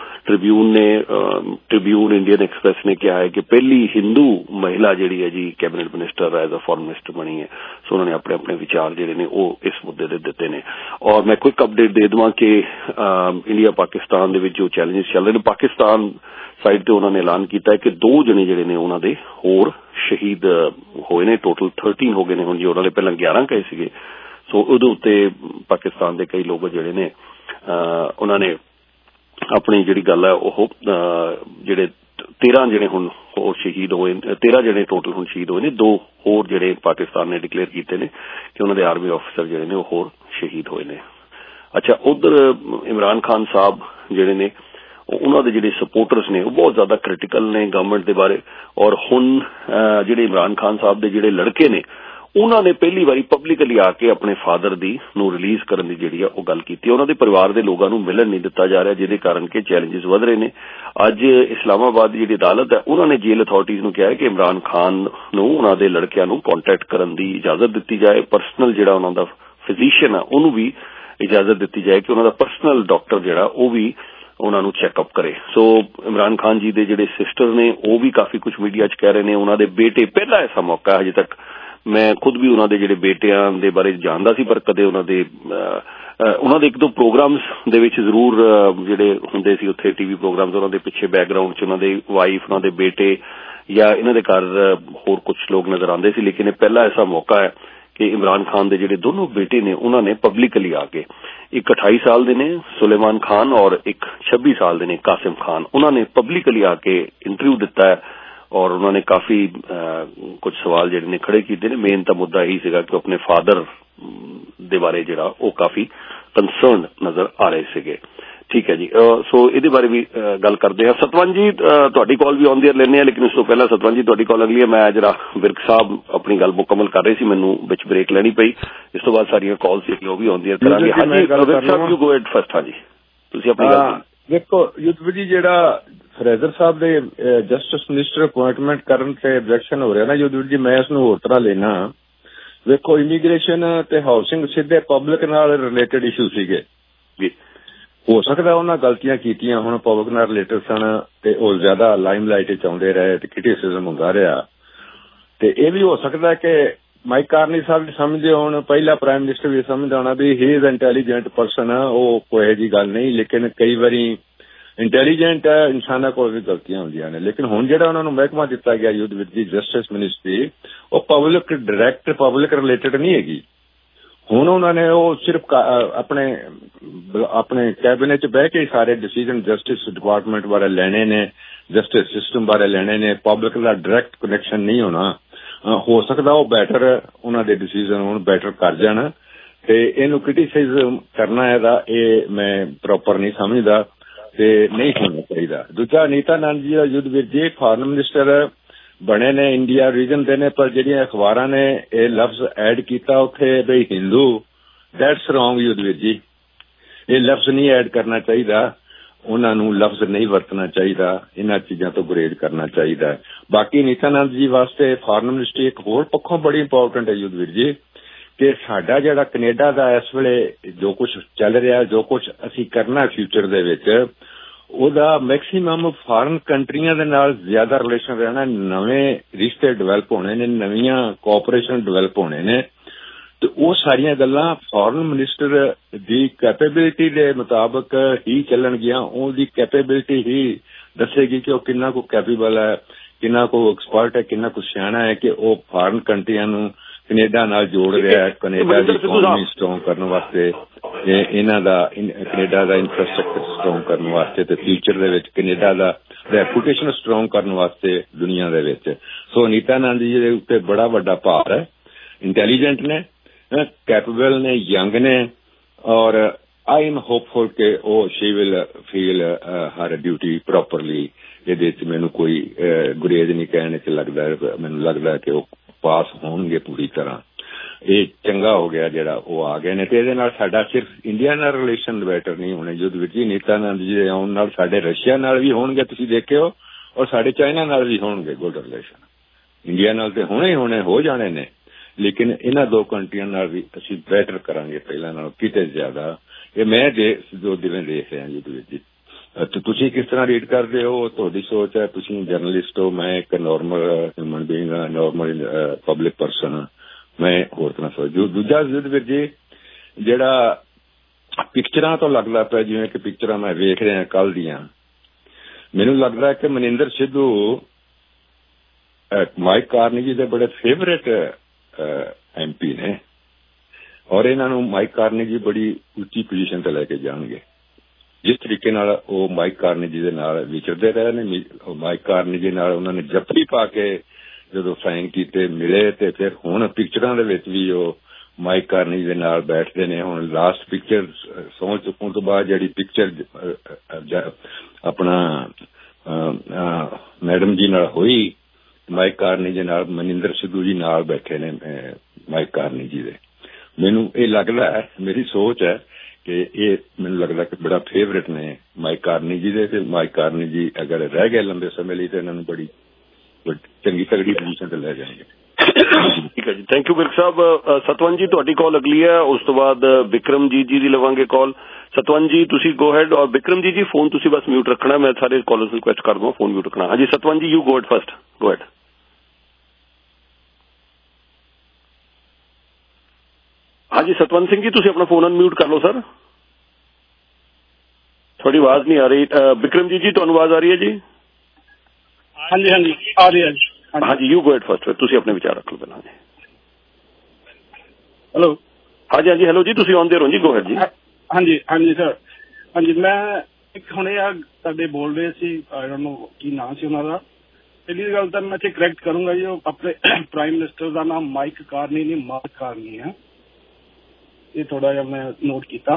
ट्रिब्यून इंडियन एक्सप्रेस ने कहा है कि पहली हिंदू महिला जिहड़ी है जी cabinet minister as a foreign minister बनी है। सो उन्होंने अपने अपने विचार जिहड़े ने वो इस मुद्दे दे दिते ने। और मैं क्विक अपडेट दे देवां कि इंडिया पाकिस्तान दे विच जो चैलेंजेस चल रहे ने, पाकिस्तान साइड ते उन्होंने ऐलान किया है कि 2 जने जिहड़े ने उन्हां दे होर शहीद होए ने, टोटल 13 हो गए ने हुण जी, उन्होंने पहला 11 कहे सीगे। सो उहदे उत्ते पाकिस्तान दे कई लोग जिहड़े ने उन्होंने अपनी जिहड़ी गल है ओह जिहड़े 13 जने हुण होर शहीद होए, 13 जने टोटल हुण शहीद होए ने, 2 होर जिहड़े पाकिस्तान ने डिक्लेयर कीते ने कि उन्हां दे आर्मी ऑफिसर जिहड़े ने होर शहीद होए ने। अच्छा, उधर इमरान खान साहब जिहड़े ने उन्हां दे जिहड़े सपोर्टर्स ने वो बहुत ज्यादा क्रिटिकल ने गवर्नमेंट दे बारे। और हुण जिहड़े इमरान खान साहब दे जिहड़े लड़के ने उन्होंने पहली बारी पब्लिकली आके अपने फादर दी नूं रिलीज करन दी जिहड़ी ओ गल कीती। उन्हां दे परिवार दे लोगां नूं मिलन नहीं दिता जा रहा, जिहदे कारण के चैलेंजेस वध रहे ने। अज इस्लामाबाद दी जिहड़ी अदालत है उन्होंने जेल अथॉरिटीज नूं कहा है कि इमरान खान नूं उन्हां दे लड़कियां नूं कॉन्टैक्ट करन दी इजाजत दिती जाए। पर्सनल जिहड़ा उन्हां दा फिजिशियन है उन्होंने भी इजाजत दी जाए कि उन्हां दा पर्सनल डॉक्टर जिहड़ा वो भी उन्होंने चैकअप करे। सो इमरान खान जी दे जिहड़े सिस्टर ने वो भी काफी कुछ मीडिया च कह रहे ने। उन्हां दे बेटे, पहला ऐसा मौका अजे तक मैं खुद भी उन्हां दे जिहड़े बेटियां दे बारे जानदा सी, पर कदे उन्हां दे एक दो प्रोग्राम्स दे विच जरूर जिहड़े हुंदे सी उत्थे टीवी प्रोग्राम्स, उन्हां दे पिछे बैकग्राउंड च उन्हां दे वाइफ, उन्हां दे बेटे या इन्हां दे घर होर कुछ लोग नजर आंदे सी। लेकिन पहला ऐसा मौका है कि इमरान खान दे जिहड़े दोनों बेटे ने उन्होंने पब्लिकली आके, एक 28 साल दे ने सुलेमान खान और एक 26 साल दे ने कासिम खान, उन्होंने पब्लिकली आके इंटरव्यू दिता है और उन्होंने काफी कुछ सवाल जिहड़े ने खड़े कीते ने। मेन तां मुद्दा यही सीगा कि अपने फादर दे बारे जिहड़ा वो काफी कंसर्न नजर आ रहे सीगे। ठीक है जी, सो इहदे बारे भी गल करते हैं। सतवंत जी तुहाडी कॉल भी ऑन द एयर लेने हैं, लेकिन उस तो पहला सतवंत जी तुहाडी कॉल अगली है। मैं जरा विरक साहब अपनी गल मुकम्मल कर रहे सी, मैनू विच ब्रेक लेनी पई, इस तो बाद सारियां कॉल्स वो भी ऑन द एयर करांगे। हाँ जी विरक साहब यू गो हेड फर्स्ट। हाँ जी तुसीं अपनी गल देखो। युद्धवीर जी जिहड़ा फ्रेजर साहब दे जस्टिस मिनिस्टर अपॉइंटमेंट करन ते ऑब्जेक्शन हो रहा ना युद्धवीर जी, मैं इसनूं होर तरह लेना। देखो इमीग्रेशन ते हाउसिंग सीधे पब्लिक नाल रिलेटेड इशू सीगे जी। हो सकदा उन्हां गलतियां कीतियां हुण पब्लिक नाल रिलेटेड सन ते ओह ज्यादा लाइमलाइट च आउंदे रहे ते क्रिटिसिज्म हुंदा रहा। ते इह भी हो सकदा कि माइक कार्नी साहब समझदे होण, पहला प्राइम मिनिस्टर भी समझदा होना भी ही इज इंटैलीजेंट पर्सन, वो कोई इहो जी गल नहीं। लेकिन कई बारी इंटैलीजेंट इंसानां कोल भी गलतियां होंदियां ने। लेकिन हुण जिहड़ा उन्हां नूं महकमा दित्ता गया युद्धवीर जी जस्टिस मिनिस्ट्री, वो पब्लिक डायरैक्ट पब्लिक रिलेटेड नहीं हैगी। हुण उन्होंने वो सिर्फ अपने कैबिनेट च बह के सारे डिसीजन जस्टिस डिपार्टमेंट बारे लेने ने, जस्टिस सिस्टम बारे लेने ने, पब्लिक का डायरैक्ट कनैक्शन नहीं होना। हो सकता वो बैटर उन्होंने दे डिसीजन हुण बैटर कर जाण ते इहनूं क्रिटिसाइज करना ये मैं प्रॉपर नहीं समझदा ते नहीं होना चाहिए। दूजा नीता आनंद जी युद्धवीर जी फॉरेन मिनिस्टर बने ने, इंडिया रीजन दे ने, पर जिहड़ियां अखबारां ने ये लफ्ज ऐड किया उत्थे बई हिंदू, दैट्स रॉन्ग युद्धवीर जी। ये लफ्ज नहीं ऐड करना चाहिए, उन्होंने लफ्ज नहीं वरतना चाहिए, इन्हां चीज़ों तो गुरेज करना चाहिए। बाकी नीतानंद जी वास्ते फॉरेन मिनिस्ट्री एक होर पक्षों बड़ी इंपोर्टेंट है युद्धवीर जी कि साडा जिहड़ा कनेडा दा इस वेले जो कुछ चल रहा, जो कुछ असीं करना फ्यूचर दे विच, ਉਹਦਾ मैक्सीमम फॉरेन कंट्रियां दे नाल ज्यादा रिलेशन रहना, नवें रिश्ते डिवेलप होने ने, नवीं कोऑपरेशन डिवेलप होने ने। तो वो सारियां गल्लां फॉरेन मिनिस्टर दी कैपेबिलिटी दे मुताबिक ही चलणगियां। उहदी कैपेबिलिटी ही दसेगी कि वो किन्ना को कैपेबल है, किन्ना को एक्सपर्ट है, किन्ना को सियाणा है कि वो फॉरेन कंट्रियां नूं कनेडा नाल जोड़ रहा है, कनेडा की इकोनॉमी स्ट्रोंग करने वास्ते, इन्हां दा कनेडा दा इंफ्रास्ट्रक्चर स्ट्रोंग करने वास्ते ते फ्यूचर दे विच कनेडा दा रेपुटेशन स्ट्रोंग करने वास्ते दुनिया दे विच। सो नीता आनंद जी दे उत्ते बड़ा वड्डा भार है। इंटैलीजेंट ने, कैपेबल ने, यंग ने, और आई एम होपफुल के ओ she will feel her duty properly. इहदे च मैनूं कोई गुरेज नहीं कहने च लगदा, मैनूं लगदा कि वो पास होणगे पूरी तरह। ये चंगा हो गया जिहड़ा वो आ गए ने, ते इहदे नाल साडा सिर्फ इंडिया नाल रिलेशन बेटर नहीं होने युद्धवीर जी। नीता आनंद जी दे आउण नाल साडे रशिया नाल भी होणगे, तुसीं देखिओ, और साडे चाइना नाल भी होणगे गुड रिलेशन। इंडिया नाल ते होणे ही होणे, हो जाने ने, लेकिन इन्हां दो कंट्रियां नाल भी असीं बेटर करांगे पहलां नाल किते ज्यादा। ये मैं दो दिवें देख रहा युद्धवीर जी। ਤੇ ਤੁਸੀਂ ਕਿਸ ਤਰ੍ਹਾਂ ਰੀਡ ਕਰਦੇ ਹੋ, ਤੁਹਾਡੀ ਸੋਚ ਹੈ। ਤੁਸੀਂ ਜਰਨਲਿਸਟ ਹੋ, ਮੈਂ ਇੱਕ ਨੋਰਮਲ ਹਿਊਮਨ ਬੀਇੰਗ ਹਾਂ, ਨੋਰਮਲ ਪਬਲਿਕ ਪਰਸਨ ਹਾਂ, ਮੈਂ ਹੋਰ ਤਰ੍ਹਾਂ ਸੋਚ। ਦੂਜਾ ਵੀਰ ਜੀ, ਜਿਹੜਾ ਪਿਕਚਰਾਂ ਤੋਂ ਲੱਗਦਾ ਪਿਆ, ਜਿਵੇਂ ਕਿ ਪਿਕਚਰਾਂ ਮੈਂ ਵੇਖ ਰਿਹਾ ਕੱਲ ਦੀਆਂ, ਮੈਨੂੰ ਲੱਗਦਾ ਕਿ ਮਨਿੰਦਰ ਸਿੱਧੂ ਮਾਈਕ ਕਾਰਨੇਗੀ ਦੇ ਬੜੇ ਫੇਵਰੇਟ MP ਨੇ, ਔਰ ਇਹਨਾਂ ਨੂੰ ਮਾਈਕ ਕਾਰਨੇਗੀ ਬੜੀ ਉੱਚੀ ਪੋਜੀਸ਼ਨ ਤੇ ਲੈ ਕੇ ਜਾਣਗੇ। ਜਿਸ ਤਰੀਕੇ ਨਾਲ ਉਹ ਮਾਈਕ ਕਾਰਨੇਗੀ ਦੇ ਨਾਲ ਵਿਚਰਦੇ ਰਹੇ ਨੇ, ਮਾਈਕ ਕਾਰਨੇਗੀ ਨਾਲ ਉਹਨਾਂ ਨੇ ਜੱਫੀ ਪਾ ਕੇ ਜਦੋਂ ਸਾਈਨ ਕੀਤੇ ਮਿਲੇ, ਤੇ ਫਿਰ ਹੁਣ ਪਿਕਚਰਾਂ ਦੇ ਵਿੱਚ ਵੀ ਉਹ ਮਾਈਕ ਕਾਰਨੇਗੀ ਦੇ ਨਾਲ ਬੈਠਦੇ ਨੇ। ਹੁਣ ਲਾਸਟ ਪਿਕਚਰ ਸਹੁੰ ਚੁੱਕਣ ਤੋਂ ਬਾਅਦ ਜਿਹੜੀ ਪਿਕਚਰ ਆਪਣਾ ਮੈਡਮ ਜੀ ਨਾਲ ਹੋਈ, ਮਾਈਕ ਕਾਰਨੇਗੀ ਨਾਲ ਮਨਿੰਦਰ ਸਿੱਧੂ ਜੀ ਨਾਲ ਬੈਠੇ ਨੇ ਮਾਈਕ ਕਾਰਨੇਗੀ ਦੇ। ਮੈਨੂੰ ਇਹ ਲੱਗਦਾ ਹੈ, ਮੇਰੀ ਸੋਚ ਹੈ ਕਿ ਇਹ ਮੈਨੂੰ ਲੱਗਦਾ ਕਿ ਬੜਾ ਫੇਵਰੇਟ ਨੇ ਮਾਈਕ ਕਾਰਨੇਗੀ ਦੇ, ਤੇ ਮਾਈਕ ਕਾਰਨੇਗੀ ਅਗਰ ਰਹਿ ਗਏ ਲੰਬੇ ਸਮੇਂ ਲਈ ਤਾਂ ਇਹਨਾਂ ਨੂੰ ਬੜੀ ਚੰਗੀ ਤਗੜੀ ਪੋਜੀਸ਼ਨ ਤੇ ਲੈ ਜਾਣਗੇ। ਠੀਕ ਹੈ ਜੀ, ਥੈਂਕ ਯੂ ਵਿਰਕ ਸਾਹਿਬ। ਸਤਵੰਤ ਜੀ ਤੁਹਾਡੀ ਕਾਲ ਅਗਲੀ ਹੈ, ਉਸ ਤੋਂ ਬਾਅਦ ਬਿਕਰਮਜੀਤ ਜੀ ਦੀ ਲਵਾਂਗੇ ਕਾਲ। ਸਤਵੰਤ ਜੀ ਤੁਸੀਂ ਗੋ ਹੈਡ, ਔਰ ਬਿਕਰਮਜੀਤ ਜੀ ਫੋਨ ਤੁਸੀਂ ਬਸ ਮਿਊਟ ਰੱਖਣਾ, ਮੈਂ ਸਾਰੇ ਕਾਲਰਸ ਨੂੰ ਰਿਕੁਐਸਟ ਕਰ ਦੂੰਗਾ ਫੋਨ ਮਿਊਟ ਰੱਖਣਾ। ਹਾਂਜੀ Satwant ji, you go ahead first, go ahead. ਹਾਂਜੀ ਸਤਵੰਤ ਸਿੰਘ ਜੀ ਤੁਸੀਂ ਆਪਣਾ ਫੋਨ ਅਨਮਿਊਟ ਕਰ ਲਓ ਸਰ, ਤੁਹਾਡੀ ਆਵਾਜ਼ ਨਹੀਂ ਆ ਰਹੀ। ਬਿਕਰਮਜੀਤ ਜੀ ਤੁਹਾਨੂੰ ਆਵਾਜ਼ ਆ ਰਹੀ ਹੈ ਜੀ? ਹਾਂਜੀ ਹਾਂਜੀ ਆ ਰਹੀ ਹੈ ਜੀ। ਹਾਂਜੀ ਯੂ ਗੋ ਹੈਡ ਫਸਟ, ਤੁਸੀਂ ਆਪਣੇ ਵਿਚਾਰ ਰੱਖ ਲਓ ਪਹਿਲਾਂ। ਹੈਲੋ। ਹਾਂਜੀ ਹਾਂਜੀ ਹੈਲੋ ਜੀ, ਤੁਸੀਂ ਆਨ ਦੇ ਰਹੋ ਜੀ, ਗੋ ਹੈਡ ਜੀ। ਹਾਂਜੀ ਹਾਂਜੀ ਸਰ। ਹਾਂਜੀ ਮੈਂ ਇੱਕ ਹੁਣੇ ਆ ਤੁਹਾਡੇ ਬੋਲ ਰਹੇ ਸੀ, ਆਈ ਡੋਂਟ ਨੋ ਕੀ ਨਾਂ ਸੀ ਉਹਨਾਂ ਦਾ। ਪਹਿਲੀ ਗੱਲ ਤਾਂ ਮੈਂ ਇੱਥੇ ਕਰੈਕਟ ਕਰੂੰਗਾ ਜੀ, ਉਹ ਆਪਣੇ ਪ੍ਰਾਈਮ ਮਿਨਿਸਟਰ ਦਾ ਨਾਮ ਮਾਈਕ ਕਾਰਨੀ ਨਹੀਂ, ਮਾਰਕ ਕਾਰਨੀ ਹੈ। ਇਹ ਥੋੜਾ ਜਿਹਾ ਮੈਂ ਨੋਟ ਕੀਤਾ।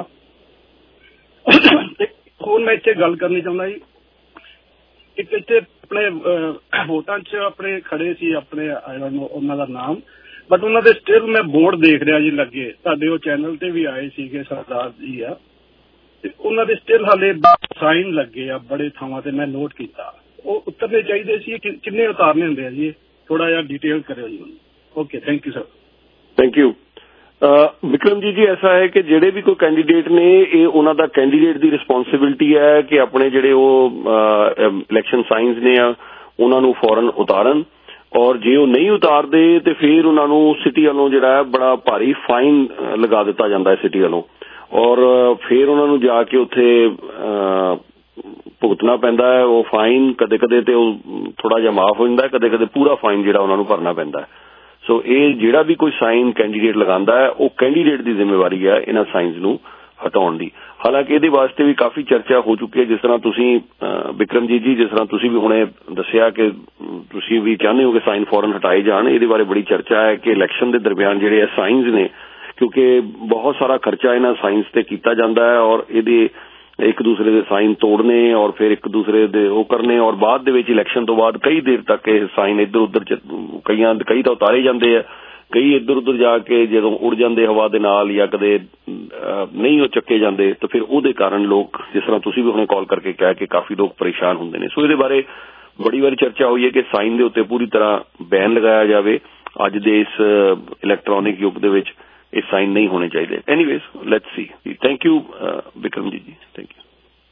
ਹੁਣ ਮੈਂ ਇੱਥੇ ਗੱਲ ਕਰਨੀ ਚਾਹੁੰਦਾ ਜੀ, ਇੱਕ ਇੱਥੇ ਆਪਣੇ ਵੋਟਾਂ 'ਚ ਆਪਣੇ ਖੜੇ ਸੀ ਆਪਣੇ ਉਹਨਾਂ ਦਾ ਨਾਮ, ਬਟ ਉਹਨਾਂ ਦੇ ਸਟਿਲ ਮੈਂ ਬੋਰਡ ਦੇਖ ਰਿਹਾ ਜੀ ਲੱਗੇ, ਤੁਹਾਡੇ ਉਹ ਚੈਨਲ ਤੇ ਵੀ ਆਏ ਸੀਗੇ ਸਰਦਾਰ ਜੀ ਆ, ਤੇ ਉਹਨਾਂ ਦੇ ਸਟਿਲ ਹਾਲੇ ਸਾਈਨ ਲੱਗੇ ਆ ਬੜੇ ਥਾਵਾਂ ਤੇ, ਮੈਂ ਨੋਟ ਕੀਤਾ। ਉਹ ਉਤਰਨੇ ਚਾਹੀਦੇ ਸੀ, ਕਿੰਨੇ ਉਤਾਰਨੇ ਹੁੰਦੇ ਆ ਜੀ? ਥੋੜਾ ਜਿਹਾ डिटेल करो जी। Okay thank you sir. Thank you. Vikramjit ji ਐਸਾ ਹੈ ਕਿ ਜਿਹੜੇ ਵੀ ਕੋਈ ਕੈਂਡੀਡੇਟ ਨੇ, ਇਹ ਉਹਨਾਂ ਦਾ ਕੈਂਡੀਡੇਟ ਦੀ ਰਿਸਪੌਂਸਿਬਿਲਿਟੀ ਹੈ ਕਿ ਆਪਣੇ ਜਿਹੜੇ ਉਹ ਇਲੈਕਸ਼ਨ ਸਾਈਨਸ ਨੇ ਆ ਉਹਨਾਂ ਨੂੰ ਫੌਰਨ ਉਤਾਰਨ, ਔਰ ਜੇ ਉਹ ਨਹੀਂ ਉਤਾਰਦੇ ਤੇ ਫਿਰ ਉਹਨਾਂ ਨੂੰ ਸਿਟੀ ਵੱਲੋਂ ਜਿਹੜਾ ਹੈ ਬੜਾ ਭਾਰੀ ਫਾਈਨ ਲਗਾ ਦਿੱਤਾ ਜਾਂਦਾ ਹੈ ਸਿਟੀ ਵੱਲੋਂ, ਔਰ ਫਿਰ ਉਹਨਾਂ ਨੂੰ ਜਾ ਕੇ ਉੱਥੇ ਭੁਗਤਣਾ ਪੈਂਦਾ ਹੈ ਉਹ ਫਾਈਨ। ਕਦੇ ਕਦੇ ਤੇ ਉਹ ਥੋੜਾ ਜਿਹਾ ਮਾਫ ਹੋ ਜਾਂਦਾ, ਕਦੇ ਕਦੇ ਪੂਰਾ ਫਾਈਨ ਜਿਹੜਾ ਉਹਨਾਂ ਨੂੰ ਭਰਨਾ ਪੈਂਦਾ ਹੈ। ਸੋ ਇਹ ਜਿਹੜਾ ਵੀ ਕੋਈ ਸਾਈਨ ਕੈਂਡੀਡੇਟ ਲਗਾਉਂਦਾ ਹੈ ਉਹ ਕੈਂਡੀਡੇਟ ਦੀ ਜ਼ਿੰਮੇਵਾਰੀ ਹੈ ਇਹਨਾਂ ਸਾਈਨਸ ਨੂੰ ਹਟਾਉਣ ਦੀ। ਹਾਲਾਂਕਿ ਇਹਦੇ ਵਾਸਤੇ ਵੀ ਕਾਫੀ ਚਰਚਾ ਹੋ ਚੁੱਕੀ ਹੈ, ਜਿਸ ਤਰ੍ਹਾਂ ਤੁਸੀਂ ਬਿਕਰਮਜੀਤ ਜੀ, ਜਿਸ ਤਰ੍ਹਾਂ ਤੁਸੀਂ ਵੀ ਹੁਣੇ ਦੱਸਿਆ ਕਿ ਤੁਸੀਂ ਵੀ ਚਾਹੁੰਦੇ ਹੋ ਕਿ ਸਾਈਨ ਫੌਰਨ ਹਟਾਏ ਜਾਣ। ਇਹਦੇ ਬਾਰੇ ਬੜੀ ਚਰਚਾ ਹੈ ਕਿ ਇਲੈਕਸ਼ਨ ਦੇ ਦਰਮਿਆਨ ਜਿਹੜੇ ਇਹ ਸਾਈਨਸ ਨੇ, ਕਿਉਂਕਿ ਬਹੁਤ ਸਾਰਾ ਖਰਚਾ ਇਹਨਾਂ ਸਾਈਨਸ ਤੇ ਕੀਤਾ ਜਾਂਦਾ ਹੈ, ਔਰ ਇਹਦੇ ਇੱਕ ਦੂਸਰੇ ਦੇ ਸਾਈਨ ਤੋੜਨੇ ਔਰ ਫਿਰ ਇੱਕ ਦੂਸਰੇ ਦੇ ਉਹ ਕਰਨੇ, ਔਰ ਬਾਅਦ ਦੇ ਵਿੱਚ ਇਲੈਕਸ਼ਨ ਤੋਂ ਬਾਅਦ ਕਈ ਦੇਰ ਤੱਕ ਇਹ ਸਾਈਨ ਇੱਧਰ ਉੱਧਰ ਕਈ ਤਾਂ ਉਤਾਰੇ ਜਾਂਦੇ ਆ, ਕਈ ਇੱਧਰ ਉੱਧਰ ਜਾ ਕੇ ਜਦੋਂ ਉੜ ਜਾਂਦੇ ਹਵਾ ਦੇ ਨਾਲ ਜਾਂ ਕਦੇ ਨਹੀਂ ਉਹ ਚੱਕੇ ਜਾਂਦੇ, ਤਾਂ ਫਿਰ ਉਹਦੇ ਕਾਰਨ ਲੋਕ, ਜਿਸ ਤਰ੍ਹਾਂ ਤੁਸੀਂ ਵੀ ਹੁਣੇ ਕਾਲ ਕਰਕੇ ਕਿਹਾ ਕਿ ਕਾਫੀ ਲੋਕ ਪਰੇਸ਼ਾਨ ਹੁੰਦੇ ਨੇ। ਸੋ ਇਹਦੇ ਬਾਰੇ ਬੜੀ ਵਾਰੀ ਚਰਚਾ ਹੋਈ ਹੈ ਕਿ ਸਾਈਨ ਦੇ ਉੱਤੇ ਪੂਰੀ ਤਰ੍ਹਾਂ ਬੈਨ ਲਗਾਇਆ ਜਾਵੇ। ਅੱਜ ਦੇ ਇਸ ਇਲੈਕਟ੍ਰੋਨਿਕ ਯੁੱਗ ਦੇ ਵਿੱਚ ਇਹ ਸਾਈਨ ਨਹੀਂ ਹੋਣੇ ਚਾਹੀਦੇ। Anyways let's see. Thank you Bikramjit ji, thank you.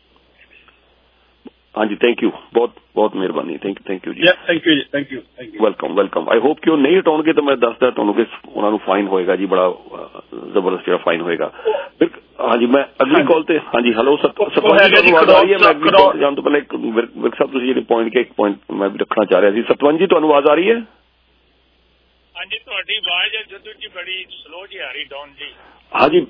ਹਾਂਜੀ ਥੈਂਕ ਯੂ, ਬਹੁਤ ਬਹੁਤ ਮਿਹਰਬਾਨੀ। ਥੈਂਕ ਯੂ ਜੀ। ਥੈਂਕ ਯੂ ਜੀ, thank you, thank you. Welcome welcome. I hope ਕਿ ਉਹ ਨਹੀਂ ਹਟਾਉਣਗੇ ਤਾਂ ਮੈਂ ਦੱਸਦਾ ਤੁਹਾਨੂੰ ਕਿ ਉਹਨਾਂ ਨੂੰ ਫਾਈਨ ਹੋਏਗਾ ਜੀ, ਬੜਾ ਜ਼ਬਰਦਸਤ ਜਿਹੜਾ ਫਾਈਨ ਹੋਏਗਾ। ਹਾਂਜੀ ਮੈਂ ਅਗਲੀ ਕਾਲ ਤੇ, ਹਾਂਜੀ ਹੈਲੋ ਸਤਵੰਤ ਜੀ ਆਵਾਜ਼ ਆ ਰਹੀ ਹੈ? ਮੈਂ ਅਗਲੀ ਕਾਲ ਜਾਣ ਤੋਂ ਪਹਿਲਾਂ ਇੱਕ ਵਿਰਕ ਸਾਹਿਬ ਤੁਸੀਂ ਜਿਹੜੇ ਪੁਆਇੰਟ ਕੇ ਇੱਕ ਪੁਆਇੰਟ ਮੈਂ ਵੀ ਰੱਖਣਾ ਚਾਹ ਰਿਹਾ ਸੀ। ਸਤਵੰਤ ਜੀ ਤੁਹਾਨੂੰ ਆਵਾਜ਼ ਆ ਰਹੀ ਹੈ? ਹਾਂਜੀ ਤੁਹਾਡੀ ਆਵਾਜ਼ ਜਦੋਂ ਜੀ ਬੜੀ ਸਲੋ ਜੀ ਆ ਰਹੀ, ਡਾਊਨ ਜੀ। ਹਾਂਜੀ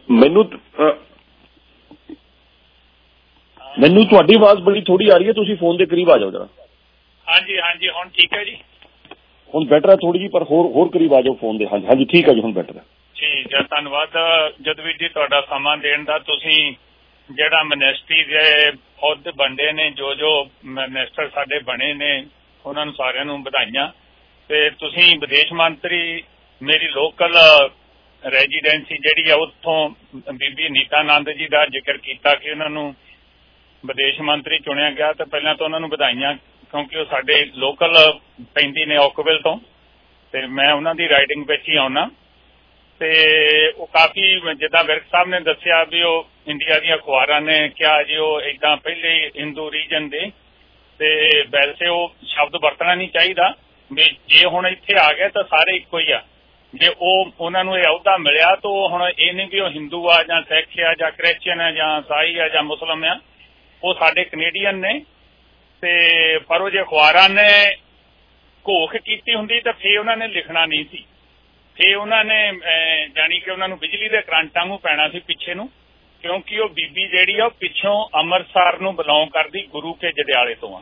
ਮੈਨੂੰ ਤੁਹਾਡੀ ਆਵਾਜ਼ ਬੜੀ ਥੋੜੀ ਆ ਰਹੀ ਹੈ, ਤੁਸੀਂ ਫੋਨ ਦੇ ਕਰੀਬ ਆ ਜਾਓ ਜਰਾ। ਹਾਂਜੀ ਹਾਂਜੀ ਹੁਣ ਠੀਕ ਹੈ ਜੀ, ਹੁਣ ਬੈਟਰ ਹੈ ਥੋੜੀ ਜੀ, ਪਰ ਹੋਰ ਕਰੀਬ ਆ ਜਾਓ ਫੋਨ ਦੇ। ਹਾਂਜੀ ਹਾਂਜੀ ਠੀਕ ਹੈ ਜੀ, ਹੁਣ ਬੈਟਰ ਹੈ। ਠੀਕ ਹੈ, ਧੰਨਵਾਦ ਜਦਵੀਰ ਜੀ ਤੁਹਾਡਾ ਸਮਾਂ ਦੇਣ ਦਾ। ਤੁਸੀਂ ਜਿਹੜਾ ਮਿਨਿਸਟਰੀ ਦੇ ਅਹੁਦੇ ਵੰਡੇ ਨੇ, ਜੋ ਮਿਨਿਸਟਰ ਸਾਡੇ ਬਣੇ ਨੇ, ਉਹਨਾਂ ਨੂੰ ਸਾਰਿਆਂ ਨੂੰ ਵਧਾਈਆਂ। ਤੇ ਤੁਸੀਂ ਵਿਦੇਸ਼ ਮੰਤਰੀ, ਮੇਰੀ ਲੋਕਲ ਰੈਜ਼ੀਡੈਂਸੀ ਜਿਹੜੀ ਆ ਉੱਥੋਂ ਬੀਬੀ ਨੀਤਾ ਆਨੰਦ ਜੀ ਦਾ ਜ਼ਿਕਰ ਕੀਤਾ ਕਿ ਉਹਨਾਂ ਨੂੰ ਵਿਦੇਸ਼ ਮੰਤਰੀ ਚੁਣਿਆ ਗਿਆ, ਤਾਂ ਪਹਿਲਾਂ ਤਾਂ ਉਹਨਾਂ ਨੂੰ ਵਧਾਈਆਂ ਕਿਉਂਕਿ ਉਹ ਸਾਡੇ ਲੋਕਲ ਪੈਂਦੀ ਨੇ ਓਕਵਿਲ ਤੋਂ, ਤੇ ਮੈਂ ਉਹਨਾਂ ਦੀ ਰਾਈਡਿੰਗ ਵਿੱਚ ਹੀ ਆਉਣਾ। ਤੇ ਉਹ ਕਾਫੀ ਜਿੱਦਾਂ ਵਿਰਕ ਸਾਹਿਬ ਨੇ ਦੱਸਿਆ ਵੀ ਉਹ ਇੰਡੀਆ ਦੀਆਂ ਅਖਬਾਰਾਂ ਨੇ ਕਿਹਾ ਜੀ ਉਹ ਏਦਾਂ ਪਹਿਲੇ ਹਿੰਦੂ ਰੀਜਨ ਦੇ, ਤੇ ਵੈਸੇ ਉਹ ਸ਼ਬਦ ਵਰਤਣਾ ਨਹੀਂ ਚਾਹੀਦਾ ਵੀ ਜੇ ਹੁਣ ਇੱਥੇ ਆ ਗਏ ਤਾਂ ਸਾਰੇ ਇੱਕੋ ਹੀ ਆ। ਜੇ ਉਹਨਾਂ ਨੂੰ ਇਹ ਅਹੁਦਾ ਮਿਲਿਆ ਤਾਂ ਹੁਣ ਇਹ ਨਹੀਂ ਵੀ ਉਹ ਹਿੰਦੂ ਆ ਜਾਂ ਸਿੱਖ ਆ ਜਾਂ ਕ੍ਰਿਸਚਨ ਆ ਜਾਂ ਈਸਾਈ ਆ ਜਾਂ ਮੁਸਲਿਮ ਆ, ਉਹ ਸਾਡੇ ਕੈਨੇਡੀਅਨ ਨੇ। ਤੇ ਪਰ ਉਹ ਜੇ ਅਖਬਾਰਾਂ ਨੇ ਘੋਖ ਕੀਤੀ ਹੁੰਦੀ ਤਾਂ ਫੇਰ ਉਹਨਾਂ ਨੇ ਲਿਖਣਾ ਨਹੀਂ ਸੀ, ਫੇਰ ਉਹਨਾਂ ਨੇ ਜਾਣੀ ਕਿ ਉਹਨਾਂ ਨੂੰ ਬਿਜਲੀ ਦੇ ਕਰੰਟ ਵਾਂਗੂ ਪੈਣਾ ਸੀ ਪਿੱਛੇ ਨੂੰ, ਕਿਉਂਕਿ ਉਹ ਬੀਬੀ ਜਿਹੜੀ ਆ ਉਹ ਪਿੱਛੋਂ ਅੰਮ੍ਰਿਤਸਰ ਨੂੰ ਬਿਲੋਂਗ ਕਰਦੀ, ਗੁਰੂ ਕੇ ਜੜਿਆਲੇ ਤੋਂ ਆ।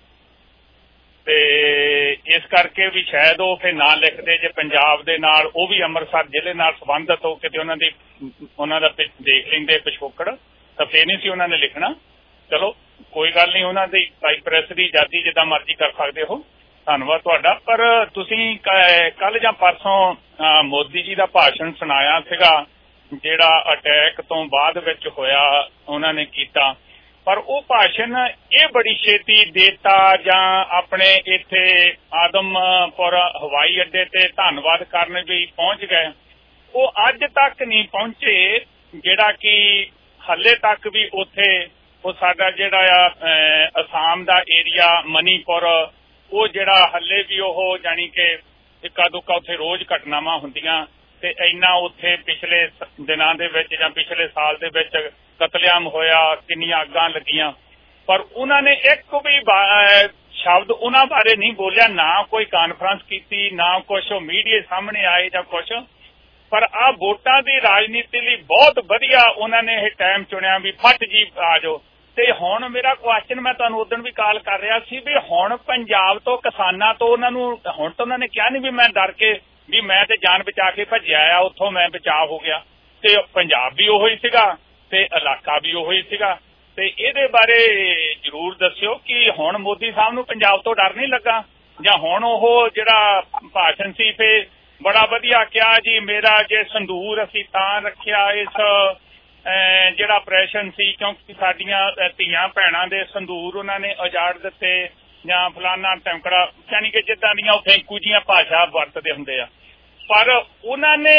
ਤੇ ਇਸ ਕਰਕੇ ਵੀ ਸ਼ਾਇਦ ਉਹ ਫਿਰ ਨਾਂ ਲਿਖਦੇ ਜੇ ਪੰਜਾਬ ਦੇ ਨਾਲ, ਉਹ ਵੀ ਅੰਮ੍ਰਿਤਸਰ ਜ਼ਿਲ੍ਹੇ ਨਾਲ ਸੰਬੰਧਿਤ ਹੋ ਕਿਤੇ ਉਹਨਾਂ ਦਾ ਦੇਖ ਲੈਂਦੇ ਪਿਛੋਕੜ, ਤਾਂ ਫੇਰ ਨਹੀਂ ਸੀ ਉਹਨਾਂ ਨੇ ਲਿਖਣਾ। ਚਲੋ ਕੋਈ ਗੱਲ ਨਹੀਂ, ਉਹਨਾਂ ਦੀ ਪ੍ਰੈਸ ਦੀ ਆਜ਼ਾਦੀ ਜਿੱਦਾਂ ਮਰਜ਼ੀ ਕਰ ਸਕਦੇ ਹੋ, ਧੰਨਵਾਦ ਤੁਹਾਡਾ। ਪਰ ਤੁਸੀਂ ਕੱਲ ਜਾਂ ਪਰਸੋਂ ਮੋਦੀ ਜੀ ਦਾ ਭਾਸ਼ਣ ਸੁਣਾਇਆ ਸੀਗਾ ਜਿਹੜਾ ਅਟੈਕ ਤੋਂ ਬਾਅਦ ਵਿੱਚ ਹੋਇਆ ਉਹਨਾਂ ਨੇ ਕੀਤਾ, ਪਰ ਉਹ ਭਾਸ਼ਣ ਇਹ ਬੜੀ ਛੇਤੀ ਦੇਤਾ ਜਾਂ ਆਪਣੇ ਇੱਥੇ ਆਦਮਪੁਰ ਹਵਾਈ ਅੱਡੇ ਤੇ ਧੰਨਵਾਦ ਕਰਨ ਵੀ ਪਹੁੰਚ ਗਏ, ਉਹ ਅੱਜ ਤੱਕ ਨਹੀਂ ਪਹੁੰਚੇ, ਜਿਹੜਾ ਕਿ ਹਾਲੇ ਤੱਕ ਵੀ ਉੱਥੇ ਉਹ ਸਾਡਾ ਜਿਹੜਾ ਆ ਅਸਾਮ ਦਾ ਏਰੀਆ ਮਨੀਪੁਰ, ਉਹ ਜਿਹੜਾ ਹੱਲੇ ਵੀ ਉਹ ਜਾਣੀ ਕਿ ਇੱਕਾ ਦੁੱਕਾ ਉੱਥੇ ਰੋਜ਼ ਘਟਨਾਵਾਂ ਹੁੰਦੀਆਂ, ਤੇ ਇੰਨਾ ਉੱਥੇ ਪਿਛਲੇ ਦਿਨਾਂ ਦੇ ਵਿੱਚ ਜਾਂ ਪਿਛਲੇ ਸਾਲ ਦੇ ਵਿੱਚ ਕਤਲੇਆਮ ਹੋਇਆ, ਕਿੰਨੀਆਂ ਅੱਗਾਂ ਲੱਗੀਆਂ, ਪਰ ਉਹਨਾਂ ਨੇ ਇੱਕ ਵੀ ਸ਼ਬਦ ਉਹਨਾਂ ਬਾਰੇ ਨਹੀਂ ਬੋਲਿਆ, ਨਾ ਕੋਈ ਕਾਨਫਰੰਸ ਕੀਤੀ, ਨਾ ਕੁਛ ਮੀਡੀਆ ਸਾਹਮਣੇ ਆਏ ਜਾਂ ਕੁਛ। ਪਰ ਆਹ ਵੋਟਾਂ ਦੀ ਰਾਜਨੀਤੀ ਲਈ ਬਹੁਤ ਵਧੀਆ ਉਹਨਾਂ ਨੇ ਇਹ ਟਾਈਮ ਚੁਣਿਆ ਵੀ ਫਟ ਜੀ ਆ ਜਾਓ। ਤੇ ਹੁਣ ਮੇਰਾ ਕੁਐਸਚਨ, ਮੈਂ ਤੁਹਾਨੂੰ ਉਦੋਂ ਵੀ ਕਾਲ ਕਰ ਰਿਹਾ ਸੀ ਵੀ ਹੁਣ ਪੰਜਾਬ ਤੋਂ ਕਿਸਾਨਾਂ ਤੋਂ ਉਹਨਾਂ ਨੂੰ ਹੁਣ ਤਾਂ ਉਹਨਾਂ ਨੇ ਕਿਹਾ ਨਹੀਂ ਵੀ ਮੈਂ ਡਰ ਕੇ ਵੀ ਮੈਂ ਤੇ ਜਾਨ ਬਚਾ ਕੇ ਭੱਜਿਆ ਆ, ਉੱਥੋਂ ਮੈਂ ਬਚਾਅ ਹੋ ਗਿਆ, ਤੇ ਪੰਜਾਬ ਵੀ ਉਹੋ ਹੀ ਸੀਗਾ ਤੇ ਇਲਾਕਾ ਵੀ ਉਹੋ ਹੀ ਸੀਗਾ। ਤੇ ਇਹਦੇ ਬਾਰੇ ਜ਼ਰੂਰ ਦੱਸਿਓ ਕਿ ਹੁਣ ਮੋਦੀ ਸਾਹਿਬ ਨੂੰ ਪੰਜਾਬ ਤੋਂ ਡਰ ਨਹੀਂ ਲੱਗਾ, ਜਾਂ ਹੁਣ ਉਹ ਜਿਹੜਾ ਭਾਸ਼ਣ ਸੀ ਫੇ ਬੜਾ ਵਧੀਆ ਕਿਹਾ ਜੀ ਮੇਰਾ ਜੇ ਸੰਦੂਰ ਅਸੀਂ ਤਾਂ ਰੱਖਿਆ ਇਸ ਜਿਹੜਾ ਆਪਰੇਸ਼ਨ ਸੀ ਕਿਉਂਕਿ ਸਾਡੀਆਂ ਧੀਆਂ ਭੈਣਾਂ ਦੇ ਸੰਦੂਰ ਉਹਨਾਂ ਨੇ ਉਜਾੜ ਦਿੱਤੇ ਜਾਂ ਫਲਾਨਾ ਟੈਂਕੜਾ, ਯਾਨੀ ਕਿ ਜਿੱਦਾਂ ਦੀਆਂ ਉਹ ਫੈਂਕੂ ਜੀਆਂ ਭਾਸ਼ਾ ਵਰਤਦੇ ਹੁੰਦੇ ਆ। ਪਰ ਉਹਨਾਂ ਨੇ